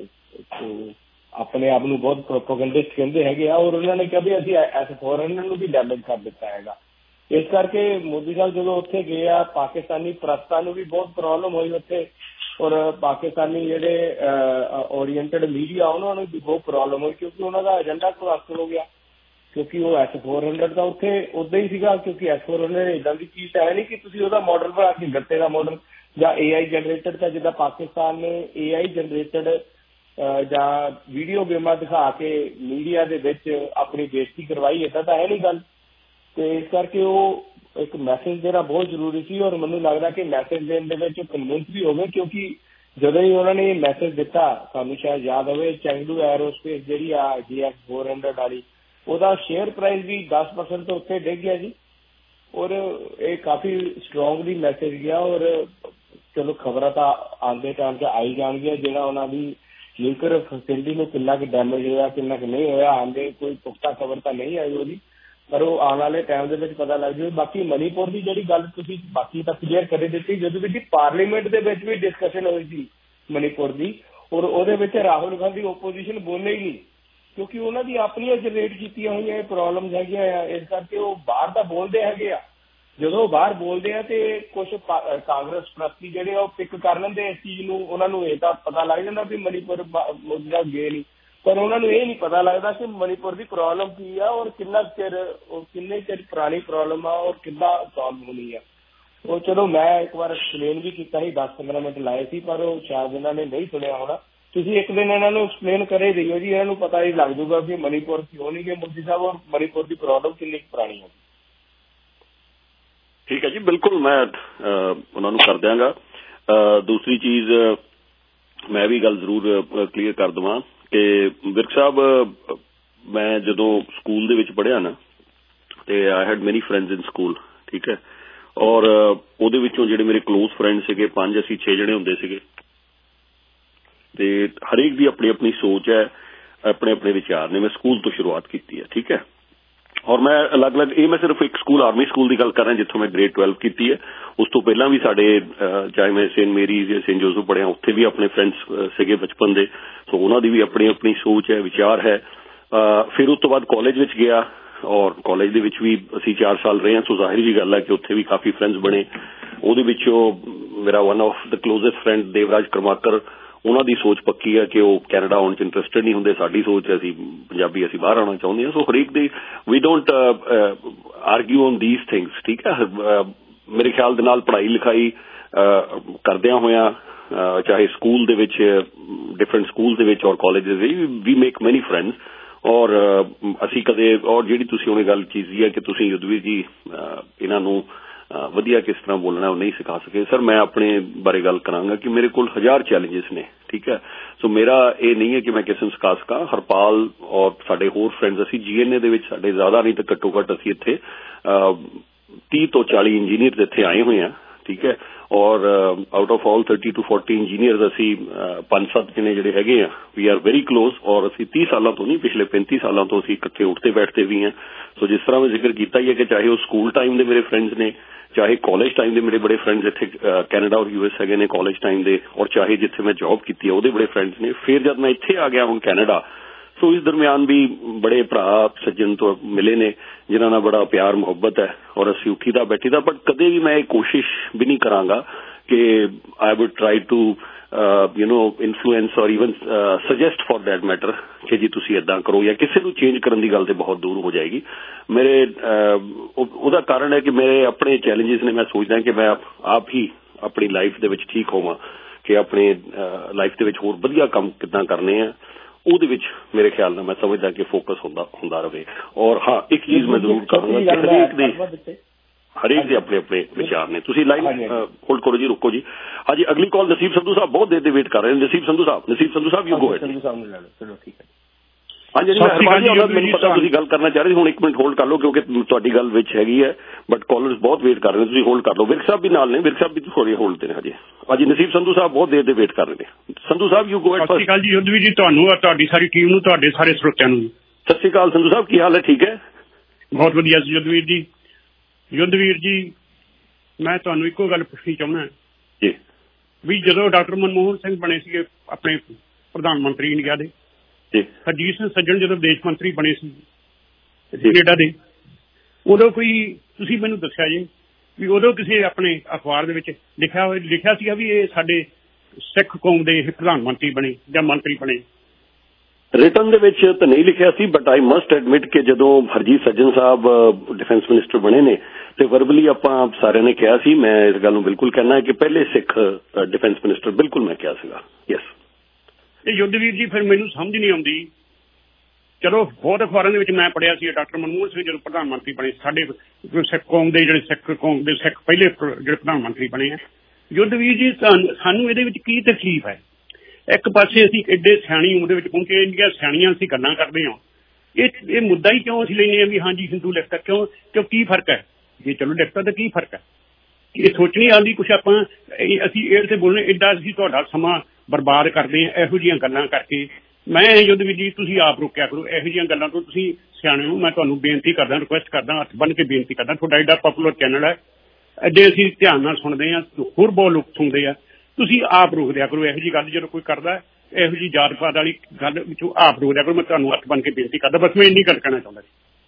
ਆਪਣੇ ਆਪ ਨੂੰ ਬਹੁਤ ਪ੍ਰੋਪੋਗੈਂਡਿਸਟ ਕਹਿੰਦੇ ਹੈਗੇ ਆ। ਔਰ ਉਹਨਾਂ ਨੇ ਕਿਹਾ ਵੀ ਅਸੀਂ ਐਸ ਫੋਰਨਰ ਨੂੰ ਵੀ ਡੈਮੇਜ ਕਰ ਦਿੱਤਾ ਹੈਗਾ। ਇਸ ਕਰਕੇ ਮੋਦੀ ਸਾਹਿਬ ਜਦੋਂ ਉੱਥੇ ਗਏ ਆ, ਪਾਕਿਸਤਾਨੀ ਪ੍ਰਸਤਾਂ ਨੂੰ ਵੀ ਬਹੁਤ ਪ੍ਰੋਬਲਮ ਹੋਈ ਉੱਥੇ, ਔਰ ਪਾਕਿਸਤਾਨੀ ਜਿਹੜੇ ਓਰੀਐਂਟਡ ਮੀਡੀਆ ਉਹਨਾਂ ਨੂੰ ਵੀ ਬਹੁਤ ਪ੍ਰੋਬਲਮ ਹੋਈ, ਕਿਉਂਕਿ ਉਹਨਾਂ ਦਾ ਏਜੰਡਾ ਕਲਾਸਟਰ ਹੋ ਗਿਆ। ਕਿਉਂਕਿ ਉਹ S-400 ਦਾ ਉੱਥੇ ਉਦਾਂ ਹੀ ਸੀਗਾ, ਕਿਉਂਕਿ S-400 ਇੱਦਾਂ ਦੀ ਚੀਜ਼ ਤਾਂ ਹੈ ਨਹੀਂ ਕਿ ਤੁਸੀਂ ਉਹਦਾ ਮਾਡਲ ਬਣਾ ਕੇ ਗੱਤੇ ਦਾ ਮਾਡਲ ਜਾਂ AI ਜਨਰੇਟਡ, ਤਾਂ ਜਿੱਦਾਂ ਪਾਕਿਸਤਾਨ ਨੇ AI ਜਨਰੇਟਡ ਜਾਂ ਵੀਡੀਓ ਗੇਮਾਂ ਦਿਖਾ ਕੇ ਮੀਡੀਆ ਦੇ ਵਿੱਚ ਆਪਣੀ ਬੇਇੱਜ਼ਤੀ ਕਰਵਾਈ, ਏਦਾਂ ਤਾਂ ਹੈ ਨਹੀਂ ਗੱਲ। ਤੇ ਇਸ ਕਰਕੇ ਉਹ ਇੱਕ ਮੈਸੇਜ ਦੇਣਾ ਬਹੁਤ ਜ਼ਰੂਰੀ ਸੀ, ਔਰ ਮੈਨੂੰ ਲੱਗਦਾ ਕਿ ਮੈਸੇਜ ਦੇਣ ਦੇ ਵਿੱਚ ਕਨਵਿੰਸ ਵੀ ਹੋ ਗਏ, ਕਿਉਂਕਿ ਜਦੋਂ ਹੀ ਉਹਨਾਂ ਨੇ ਇਹ ਮੈਸੇਜ ਦਿੱਤਾ, ਤੁਹਾਨੂੰ ਸ਼ਾਇਦ ਯਾਦ ਹੋਵੇ ਚੈਂਗਡੂ ਐਰੋਸਪੇਸ ਜਿਹੜੀ ਆ GX-400 ਵਾਲੀ, ਉਹਦਾ ਸ਼ੇਅਰ ਪ੍ਰਾਈਸ ਵੀ 10% ਤੋਂ ਉੱਤੇ ਡਿੱਗ ਗਿਆ ਜੀ। ਔਰ ਇਹ ਕਾਫੀ ਸਟਰੋਂਗਲੀ ਮੈਸੇਜ ਗਿਆ। ਔਰ ਚਲੋ ਖਬਰਾਂ ਤਾਂ ਆਉਂਦੇ ਟਾਈਮ 'ਚ ਆਈ ਜਾਣਗੀਆਂ, ਜਿਹੜਾ ਉਹਨਾਂ ਦੀ ਨਿਊਕਲੀਅਰ ਫੈਸਿਲਿਟੀ ਨੂੰ ਕਿੰਨਾ ਕੁ ਡੈਮੇਜ ਹੋਇਆ, ਕਿੰਨਾ ਕੁ ਨਹੀਂ ਹੋਇਆ, ਆਉਂਦੇ ਕੋਈ ਪੁਖਤਾ ਖਬਰ ਤਾਂ ਨਹੀਂ ਆਈ ਉਹਦੀ, ਪਰ ਉਹ ਆਉਣ ਵਾਲੇ ਟਾਈਮ ਦੇ ਵਿੱਚ ਪਤਾ ਲੱਗ ਜਾਵੇ। ਬਾਕੀ ਮਨੀਪੁਰ ਦੀ ਜਿਹੜੀ ਗੱਲ ਤੁਸੀਂ ਬਾਕੀ ਤਾਂ ਕਲੀਅਰ ਕਰ ਦਿੱਤੀ, ਜਦੋਂ ਵੀ ਪਾਰਲੀਮੈਂਟ ਦੇ ਵਿੱਚ ਵੀ ਡਿਸਕਸ਼ਨ ਹੋਈ ਸੀ ਮਨੀਪੁਰ ਦੀ, ਔਰ ਉਹਦੇ ਵਿੱਚ ਰਾਹੁਲ ਗਾਂਧੀ ਓਪੋਜੀਸ਼ਨ ਬੋਲੇ ਹੀ ਨਹੀਂ, ਕਿਉਂਕਿ ਉਹਨਾਂ ਦੀ ਆਪਣੀਆਂ ਜਨਰੇਟ ਕੀਤੀਆਂ ਹੋਈਆਂ ਪ੍ਰੋਬਲਮਸ ਹੈਗੀਆਂ ਆ। ਇਸ ਕਰਕੇ ਉਹ ਬਾਹਰ ਤਾਂ ਬੋਲਦੇ ਹੈਗੇ ਆ, ਜਦੋਂ ਉਹ ਬਾਹਰ ਬੋਲਦੇ ਆ ਤੇ ਕੁਝ ਕਾਂਗਰਸ ਪ੍ਰਤੀ ਜਿਹੜੇ ਉਹ ਪਿਕ ਕਰ ਲੈਂਦੇ ਇਸ ਚੀਜ਼ ਨੂੰ, ਉਹਨਾਂ ਨੂੰ ਇਹ ਤਾਂ ਪਤਾ ਲੱਗ ਜਾਂਦਾ ਵੀ ਮਨੀਪੁਰ ਮੋਦੀ ਸਾਹਿਬ ਗਏ ਨਹੀਂ, ਪਰ ਉਹਨਾਂ ਨੂੰ ਇਹ ਨਹੀਂ ਪਤਾ ਲੱਗਦਾ ਕਿ ਮਨੀਪੁਰ ਦੀ ਪ੍ਰੋਬਲਮ ਕੀ ਆ ਔਰ ਕਿੰਨੇ ਚਿਰ ਪੁਰਾਣੀ ਪ੍ਰੋਬਲਮ ਆ ਔਰ ਕਿੱਦਾਂ ਸੋਲਵ ਹੋਣੀ ਆ। ਉਹ ਚਲੋ ਮੈਂ ਇੱਕ ਵਾਰ ਐਕਸਪਲੇਨ ਵੀ ਕੀਤਾ ਸੀ, 10-15 ਮਿੰਟ ਲਾਏ ਸੀ, ਪਰ ਉਹ ਸ਼ਾਇਦ ਇਹਨਾਂ ਨੇ ਨਹੀਂ ਸੁਣਿਆ ਹੋਣਾ। ਤੁਸੀਂ ਇੱਕ ਦਿਨ ਇਹਨਾਂ ਨੂੰ ਐਕਸਪਲੇਨ ਕਰੇ ਦਿਓ ਜੀ, ਇਹਨਾਂ ਨੂੰ ਪਤਾ ਹੀ ਲੱਗ ਜਾਊਗਾ ਕਿ ਮਨੀਪੁਰ ਕਿਉਂ ਨਹੀਂ ਗਏ ਮੋਦੀ ਸਾਹਿਬ ਔਰ ਮਨੀਪੁਰ ਦੀ ਪ੍ਰੋਬਲਮ ਕਿੰਨੀ ਪੁਰਾਣੀ ਹੈ। ਠੀਕ ਹੈ ਜੀ, ਬਿਲਕੁਲ ਮੈਂ ਉਹਨਾਂ ਨੂੰ ਕਰ ਦਿਆਂਗਾ। ਦੂਸਰੀ ਚੀਜ਼ ਮੈਂ ਵੀ ਗੱਲ ਜ਼ਰੂਰ ਕਲੀਅਰ ਕਰ ਦੇਵਾਂ ਕਿ ਵਿਰਕ ਸਾਹਿਬ, ਮੈਂ ਜਦੋਂ ਸਕੂਲ ਦੇ ਵਿੱਚ ਪੜ੍ਹਿਆ ਨਾ ਤੇ I had many friends in school, ਠੀਕ ਹੈ, ਔਰ ਉਹਦੇ ਵਿੱਚੋਂ ਜਿਹੜੇ ਮੇਰੇ ਕਲੋਜ਼ ਫਰੈਂਡ ਸੀਗੇ 5 ਅਸੀਂ 6 ਜਣੇ ਹੁੰਦੇ ਸੀਗੇ ਤੇ ਹਰੇਕ ਦੀ ਆਪਣੀ ਆਪਣੀ ਸੋਚ ਹੈ, ਆਪਣੇ ਆਪਣੇ ਵਿਚਾਰ ਨੇ। ਮੈਂ ਸਕੂਲ ਤੋਂ ਸ਼ੁਰੂਆਤ ਕੀਤੀ ਹੈ, ਠੀਕ ਹੈ, ਔਰ ਮੈਂ ਅਲੱਗ-ਅਲੱਗ, ਇਹ ਮੈਂ ਸਿਰਫ ਇੱਕ ਸਕੂਲ ਆਰਮੀ ਸਕੂਲ ਦੀ ਗੱਲ ਕਰ ਰਿਹਾ ਜਿੱਥੋਂ ਮੈਂ ਗ੍ਰੇਡ 12 ਕੀਤੀ ਹੈ। ਉਸ ਤੋਂ ਪਹਿਲਾਂ ਵੀ ਸਾਡੇ ਚਾਹੇ ਮੈਂ ਸੇਂਟ ਮੇਰੀ ਜਾਂ ਸੇਂਟ ਜੋਸਫ ਪੜ੍ਹਿਆ, ਉੱਥੇ ਵੀ ਆਪਣੇ ਫਰੈਂਡਸ ਸੀਗੇ ਬਚਪਨ ਦੇ, ਸੋ ਉਹਨਾਂ ਦੀ ਵੀ ਆਪਣੀ ਆਪਣੀ ਸੋਚ ਹੈ, ਵਿਚਾਰ ਹੈ। ਫਿਰ ਉਸ ਤੋਂ ਬਾਅਦ ਕਾਲਜ ਵਿੱਚ ਗਿਆ ਔਰ ਕਾਲਜ ਦੇ ਵਿੱਚ ਵੀ ਅਸੀਂ 4 ਸਾਲ ਰਹੇ ਹਾਂ, ਸੋ ਜ਼ਾਹਿਰ ਜੀ ਗੱਲ ਹੈ ਕਿ ਉੱਥੇ ਵੀ ਕਾਫੀ ਫਰੈਂਡਸ ਬਣੇ। ਉਹਦੇ ਵਿੱਚੋਂ ਮੇਰਾ one of the closest friend Devraj Karmakar, ਉਹਨਾਂ ਦੀ ਸੋਚ ਪੱਕੀ ਹੈ ਕਿ ਉਹ ਕੈਨੇਡਾ ਆਉਣ 'ਚ ਇੰਟਰਸਟਡ ਨਹੀਂ ਹੁੰਦੇ। ਸਾਡੀ ਸੋਚ ਹੈ ਅਸੀਂ ਪੰਜਾਬੀ, ਅਸੀਂ ਬਾਹਰ ਆਉਣਾ ਚਾਹੁੰਦੇ ਹਾਂ। ਸੋ ਹਰੇਕ ਦੀ we don't argue on these things, ਠੀਕ ਹੈ। ਮੇਰੇ ਖਿਆਲ ਦੇ ਨਾਲ ਪੜ੍ਹਾਈ ਲਿਖਾਈ ਕਰਦਿਆਂ ਹੋਇਆਂ, ਚਾਹੇ ਸਕੂਲ ਦੇ ਵਿੱਚ, ਡਿਫਰੈਂਟ ਸਕੂਲ ਦੇ ਵਿੱਚ ਔਰ ਕਾਲਜ ਦੇ ਵਿੱਚ, ਵੀ ਮੇਕ ਮੈਨੀ ਫਰੈਂਡਸ। ਔਰ ਅਸੀਂ ਕਦੇ, ਔਰ ਜਿਹੜੀ ਤੁਸੀਂ ਉਹਨੇ ਗੱਲ ਕੀਤੀ ਹੈ ਕਿ ਤੁਸੀਂ ਯੁੱਧਵੀਰ ਜੀ ਇਹਨਾਂ ਨੂੰ ਵਧੀਆ ਕਿਸ ਤਰ੍ਹਾਂ ਬੋਲਣਾ ਉਹ ਨਹੀਂ ਸਿਖਾ ਸਕੇ, ਸਰ ਮੈਂ ਆਪਣੇ ਬਾਰੇ ਗੱਲ ਕਰਾਂਗਾ ਕਿ ਮੇਰੇ ਕੋਲ 1000 ਚੈਲੰਜਸ ਨੇ, ਠੀਕ ਹੈ। ਸੋ ਮੇਰਾ ਇਹ ਨਹੀਂ ਹੈ ਕਿ ਮੈਂ ਕਿਸੇ ਨੂੰ ਸਿਖਾ ਸਕਾਂ। ਹਰਪਾਲ ਔਰ ਸਾਡੇ ਹੋਰ ਫਰੈਂਡਸ, ਅਸੀਂ GNA ਦੇ ਵਿੱਚ ਸਾਡੇ ਜ਼ਿਆਦਾ ਨਹੀਂ ਤਾਂ ਘੱਟੋ ਘੱਟ ਅਸੀਂ ਇੱਥੇ 30 ਤੋਂ 40 ਇੰਜੀਨੀਅਰ ਇੱਥੇ ਆਏ ਹੋਏ ਹਾਂ, ਠੀਕ ਹੈ, ਔਰ out of all 30 to 40 engineers ਅਸੀਂ 5-7 ਜਣੇ ਜਿਹੜੇ ਹੈਗੇ ਆ, ਵੀ ਆਰ ਵੈਰੀ ਕਲੋਜ਼। ਔਰ ਅਸੀਂ 30 ਸਾਲਾਂ ਤੋਂ ਨਹੀਂ, ਪਿਛਲੇ 35 ਸਾਲਾਂ ਤੋਂ ਅਸੀਂ ਇਕੱਠੇ ਉੱਠਦੇ ਬੈਠਦੇ ਵੀ ਹਾਂ। ਸੋ ਜਿਸ ਤਰ੍ਹਾਂ ਮੈਂ ਜ਼ਿਕਰ ਕੀਤਾ ਹੀ ਹੈ ਕਿ ਚਾਹੇ ਉਹ ਸਕੂਲ ਟਾਈਮ ਦੇ ਮੇਰੇ ਫਰੈਂਡਸ ਨੇ, ਚਾਹੇ ਕਾਲਜ ਟਾਈਮ ਦੇ ਮੇਰੇ ਬੜੇ ਫਰੈਂਡਸ ਇੱਥੇ ਕੈਨੇਡਾ ਔਰ US ਹੈਗੇ ਨੇ ਕਾਲਜ ਟਾਈਮ ਦੇ, ਔਰ ਚਾਹੇ ਜਿੱਥੇ ਮੈਂ ਜੌਬ ਕੀਤੀ ਹੈ ਉਹਦੇ ਬੜੇ ਫਰੈਂਡਸ ਨੇ। ਫਿਰ ਜਦ ਮੈਂ ਇੱਥੇ ਆ ਗਿਆ ਹੁਣ ਕੈਨੇਡਾ, ਸੋ ਇਸ ਦਰਮਿਆਨ ਵੀ ਬੜੇ ਭਰਾ ਸੱਜਣ ਤੋਂ ਮਿਲੇ ਨੇ ਜਿਨ੍ਹਾਂ ਨਾਲ ਬੜਾ ਪਿਆਰ ਮੁਹੱਬਤ ਹੈ ਔਰ ਅਸੀਂ ਉੱਠੀ ਦਾ ਬੈਠੀ ਦਾ। ਬਟ ਕਦੇ ਵੀ ਮੈਂ ਇਹ ਕੋਸ਼ਿਸ਼ ਵੀ ਨਹੀਂ ਕਰਾਂਗਾ ਕਿ I would try to influence or even suggest for that matter ਕਿ ਜੀ ਤੁਸੀਂ ਏਦਾਂ ਕਰੋ, ਜਾਂ ਕਿਸੇ ਨੂੰ ਚੇਂਜ ਕਰਨ ਦੀ ਗੱਲ ਤੇ ਬਹੁਤ ਦੂਰ ਹੋ ਜਾਏਗੀ। ਮੇਰੇ ਉਹਦਾ ਕਾਰਨ ਹੈ ਕਿ ਮੇਰੇ ਆਪਣੇ ਚੈਲੰਜਸ ਨੇ। ਮੈਂ ਸੋਚਦਾ ਕਿ ਮੈਂ ਆਪ ਹੀ ਆਪਣੀ ਲਾਈਫ ਦੇ ਵਿੱਚ ਠੀਕ ਹੋਵਾਂ ਕਿ ਆਪਣੇ ਲਾਈਫ ਦੇ ਵਿੱਚ ਹੋਰ ਵਧੀਆ ਕੰਮ ਕਿੱਦਾਂ ਕਰਨੇ ਆ, ਉਹਦੇ ਵਿੱਚ ਮੇਰੇ ਖਿਆਲ ਨਾਲ ਮੈਂ ਸਮਝਦਾ ਕਿ ਫੋਕਸ ਹੁੰਦਾ ਰਹੇ। ਔਰ ਹਾਂ, ਇੱਕ ਚੀਜ਼ ਮੈਂ ਜ਼ਰੂਰ ਕਹਾਂਗਾ ਕਿ ਹਰੇਕ ਦੇ ਆਪਣੇ ਆਪਣੇ ਵਿਚਾਰ ਨੇ। ਤੁਸੀਂ ਲਾਈਨ ਹੋਲਡ ਕਰੋ ਜੀ, ਰੁਕੋ ਜੀ। ਹਾਂਜੀ, ਅਗਲੀ ਕਾਲ ਨਸੀਬ ਸੰਧੂ ਸਾਹਿਬ ਬਹੁਤ ਦੇਰ ਦੇ ਵੇਟ ਕਰ ਰਹੇ ਨੇ। Nasib Sandhu Sahib you go ahead. ਚਲੋ ਠੀਕ ਹੈ। ਹਾਂਜੀ ਜੀ, ਮੈਨੂੰ ਪਤਾ ਤੁਸੀਂ ਗੱਲ ਕਰਨਾ ਚਾਹ ਰਹੇ ਸੀ। ਹੁਣ 1 ਮਿੰਟ ਹੋਲਡ ਕਰ ਲਓ ਕਿਉਂਕਿ ਤੁਹਾਡੀ ਗੱਲ ਵਿੱਚ ਹੈਗੀ ਹੈ, ਬਟ ਕਾਲਰਸ ਬਹੁਤ ਵੇਟ ਕਰ ਰਹੇ ਨੇ, ਤੁਸੀਂ ਹੋਲਡ ਕਰ ਲਓ। ਵਿਰਕ ਸਾਹਿਬ ਵੀ ਨਾਲ ਨੇ, ਵਿਰਕ ਸਾਹਿਬ ਵੀ ਥੋੜੇ ਹੋਲਡ ਤੇ ਨੇ ਹਜੇ। ਹਾਂਜੀ, ਨਸੀਬ ਸੰਧੂ ਸਾਹਿਬ ਬਹੁਤ ਦੇਰ ਦੇ ਵੇਟ ਕਰ ਰਹੇ ਨੇ। Sandhu Sahib you go ahead. ਸਤਿ ਸ਼੍ਰੀ ਅਕਾਲ ਜੀ ਯੁੱਧਵੀਰ ਜੀ, ਤੁਹਾਨੂੰ ਔਰ ਤੁਹਾਡੀ ਸਾਰੀ ਟੀਮ ਨੂੰ, ਤੁਹਾਡੇ ਸਾਰੇ ਸਰੋਤਿਆਂ ਨੂੰ ਸਤਿ ਸ਼੍ਰੀ ਅਕਾਲ। ਸੰਧੂ ਸਾਹਿਬ ਕੀ ਹਾਲ ਹੈ? ਠੀਕ ਹੈ, ਬਹੁਤ ਵਧੀਆ ਜੀ ਯੁੱਧਵੀਰ ਜੀ। ਯੁੱਧਵੀਰ ਜੀ, ਮੈਂ ਤੁਹਾਨੂੰ ਇੱਕੋ ਗੱਲ ਪੁੱਛਣੀ ਚਾਹੁੰਦਾ ਜੀ, ਵੀ ਜਦੋਂ ਡਾਕਟਰ ਮਨਮੋਹਨ ਸਿੰਘ ਬਣੇ ਸੀਗੇ ਆਪਣੇ ਪ੍ਰਧਾਨ ਮੰਤਰੀ ਇੰਡੀਆ ਦੇ, ਹਰਜੀਤ ਸਿੰਘ ਸੱਜਣ ਜਦੋਂ ਵਿਦੇਸ਼ ਮੰਤਰੀ ਬਣੇ ਸੀ ਕੈਨੇਡਾ ਦੇ, ਉਦੋਂ ਕੋਈ ਤੁਸੀਂ ਮੈਨੂੰ ਦੱਸਿਆ ਜੀ ਵੀ ਉਦੋਂ ਕਿਸੇ ਆਪਣੇ ਅਖਬਾਰ ਦੇ ਵਿੱਚ ਲਿਖਿਆ ਸੀਗਾ ਵੀ ਇਹ ਸਾਡੇ ਸਿੱਖ ਕੌਮ ਦੇ ਇਹ ਪ੍ਰਧਾਨ ਮੰਤਰੀ ਬਣੇ ਜਾਂ ਮੰਤਰੀ ਬਣੇ? ਰਿਟਨ ਦੇ ਵਿੱਚ ਤਾਂ ਨਹੀਂ ਲਿਖਿਆ ਸੀ, ਬਟ ਆਈ ਮਸਟ ਐਡਮਿਟ ਕਿ ਜਦੋਂ ਹਰਜੀਤ ਸੱਜਣ ਸਾਹਿਬ ਡਿਫੈਂਸ ਮਿਨਿਸਟਰ ਬਣੇ ਨੇ ਤੇ ਵਰਬਲੀ ਆਪਾਂ ਸਾਰਿਆਂ ਨੇ ਕਿਹਾ ਸੀ, ਮੈਂ ਇਸ ਗੱਲ ਨੂੰ ਬਿਲਕੁਲ ਕਹਿਣਾ ਕਿ ਪਹਿਲੇ ਸਿੱਖ ਡਿਫੈਂਸ ਮਿਨਿਸਟਰ ਬਿਲਕੁਲ ਮੈਂ ਕਿਹਾ ਸੀਗਾ। ਯੈਸ। ਇਹ ਯੁੱਧਵੀਰ ਜੀ ਫਿਰ ਮੈਨੂੰ ਸਮਝ ਨਹੀਂ ਆਉਂਦੀ, ਚਲੋ ਬਹੁਤ ਅਖਬਾਰਾਂ ਦੇ ਵਿੱਚ ਮੈਂ ਪੜ੍ਹਿਆ ਸੀ ਡਾਕਟਰ ਮਨਮੋਹਨ ਸਿੰਘ ਜਦੋਂ ਪ੍ਰਧਾਨ ਮੰਤਰੀ ਬਣੇ, ਸਾਡੇ ਸਿੱਖ ਕੌਮ ਦੇ ਜਿਹੜੇ ਸਿੱਖ ਕੌਮ ਦੇ ਸਿੱਖ ਪਹਿਲੇ ਜਿਹੜੇ ਪ੍ਰਧਾਨ ਮੰਤਰੀ ਬਣੇ ਆ। ਯੁੱਧਵੀਰ ਜੀ, ਸਾਨੂੰ ਇਹਦੇ ਵਿੱਚ ਕੀ ਤਕਲੀਫ ਹੈ? ਇੱਕ ਪਾਸੇ ਅਸੀਂ ਐਡੇ ਸਿਆਣੀ ਉਮਰ ਦੇ ਵਿੱਚ ਪਹੁੰਚੇ, ਇੰਡੀਆ ਸਿਆਣੀਆਂ ਅਸੀਂ ਗੱਲਾਂ ਕਰਦੇ ਹਾਂ, ਇਹ ਮੁੱਦਾ ਹੀ ਕਿਉਂ ਅਸੀਂ ਲੈਂਦੇ ਹਾਂ ਵੀ ਹਾਂਜੀ ਹਿੰਦੂ ਲਿਖਤਾ ਕਿਉਂ ਕੀ ਫਰਕ ਹੈ? ਜੇ ਚਲੋ ਲਿਖਤਾ ਤਾਂ ਕੀ ਫਰਕ ਹੈ? ਇਹ ਸੋਚਣੀ ਆਉਂਦੀ ਕੁਛ ਆਪਾਂ ਅਸੀਂ ਇਹ ਤੇ ਬੋਲਣੇ ਐਡਾ ਅਸੀਂ ਤੁਹਾਡਾ ਸਮਾਂ ਬਰਬਾਦ ਕਰਦੇ ਹਾਂ ਇਹੋ ਜਿਹੀਆਂ ਗੱਲਾਂ ਕਰਕੇ। ਮੈਂ ਯੁੱਧਵੀਰ ਜੀ, ਤੁਸੀਂ ਆਪ ਰੋਕਿਆ ਕਰੋ ਇਹੋ ਜਿਹੀਆਂ ਗੱਲਾਂ ਤੋਂ, ਤੁਸੀਂ ਸਿਆਣੇ ਹੋ। ਮੈਂ ਤੁਹਾਨੂੰ ਬੇਨਤੀ ਕਰਦਾ, ਰਿਕੁਐਸਟ ਕਰਦਾ, ਹੱਥ ਬੰਨ੍ਹ ਕੇ ਬੇਨਤੀ ਕਰਦਾ, ਤੁਹਾਡਾ ਐਡਾ ਪਾਪੂਲਰ ਚੈਨਲ ਹੈ, ਐਡੇ ਅਸੀਂ ਧਿਆਨ ਨਾਲ ਸੁਣਦੇ ਹਾਂ, ਹੋਰ ਬਹੁਤ ਲੋਕ ਸੁਣਦੇ ਆ, ਤੁਸੀਂ ਆਪ ਰੋਕ ਦਿਆ ਕਰੋ ਇਹੋ ਜਿਹੀ ਗੱਲ ਜਦੋਂ ਕੋਈ ਕਰਦਾ, ਇਹੋ ਜਿਹੀ ਜਾਤ ਪਾਤ ਵਾਲੀ ਗੱਲ ਵਿੱਚੋਂ ਆਪ ਰੋਕ ਦਿਆ ਕਰੋ। ਮੈਂ ਤੁਹਾਨੂੰ ਹੱਥ ਬੰਨ੍ਹ ਕੇ ਬੇਨਤੀ ਕਰਦਾ, ਬਸ ਮੈਂ ਇੰਨੀ ਗੱਲ ਕਹਿਣਾ ਚਾਹੁੰਦਾ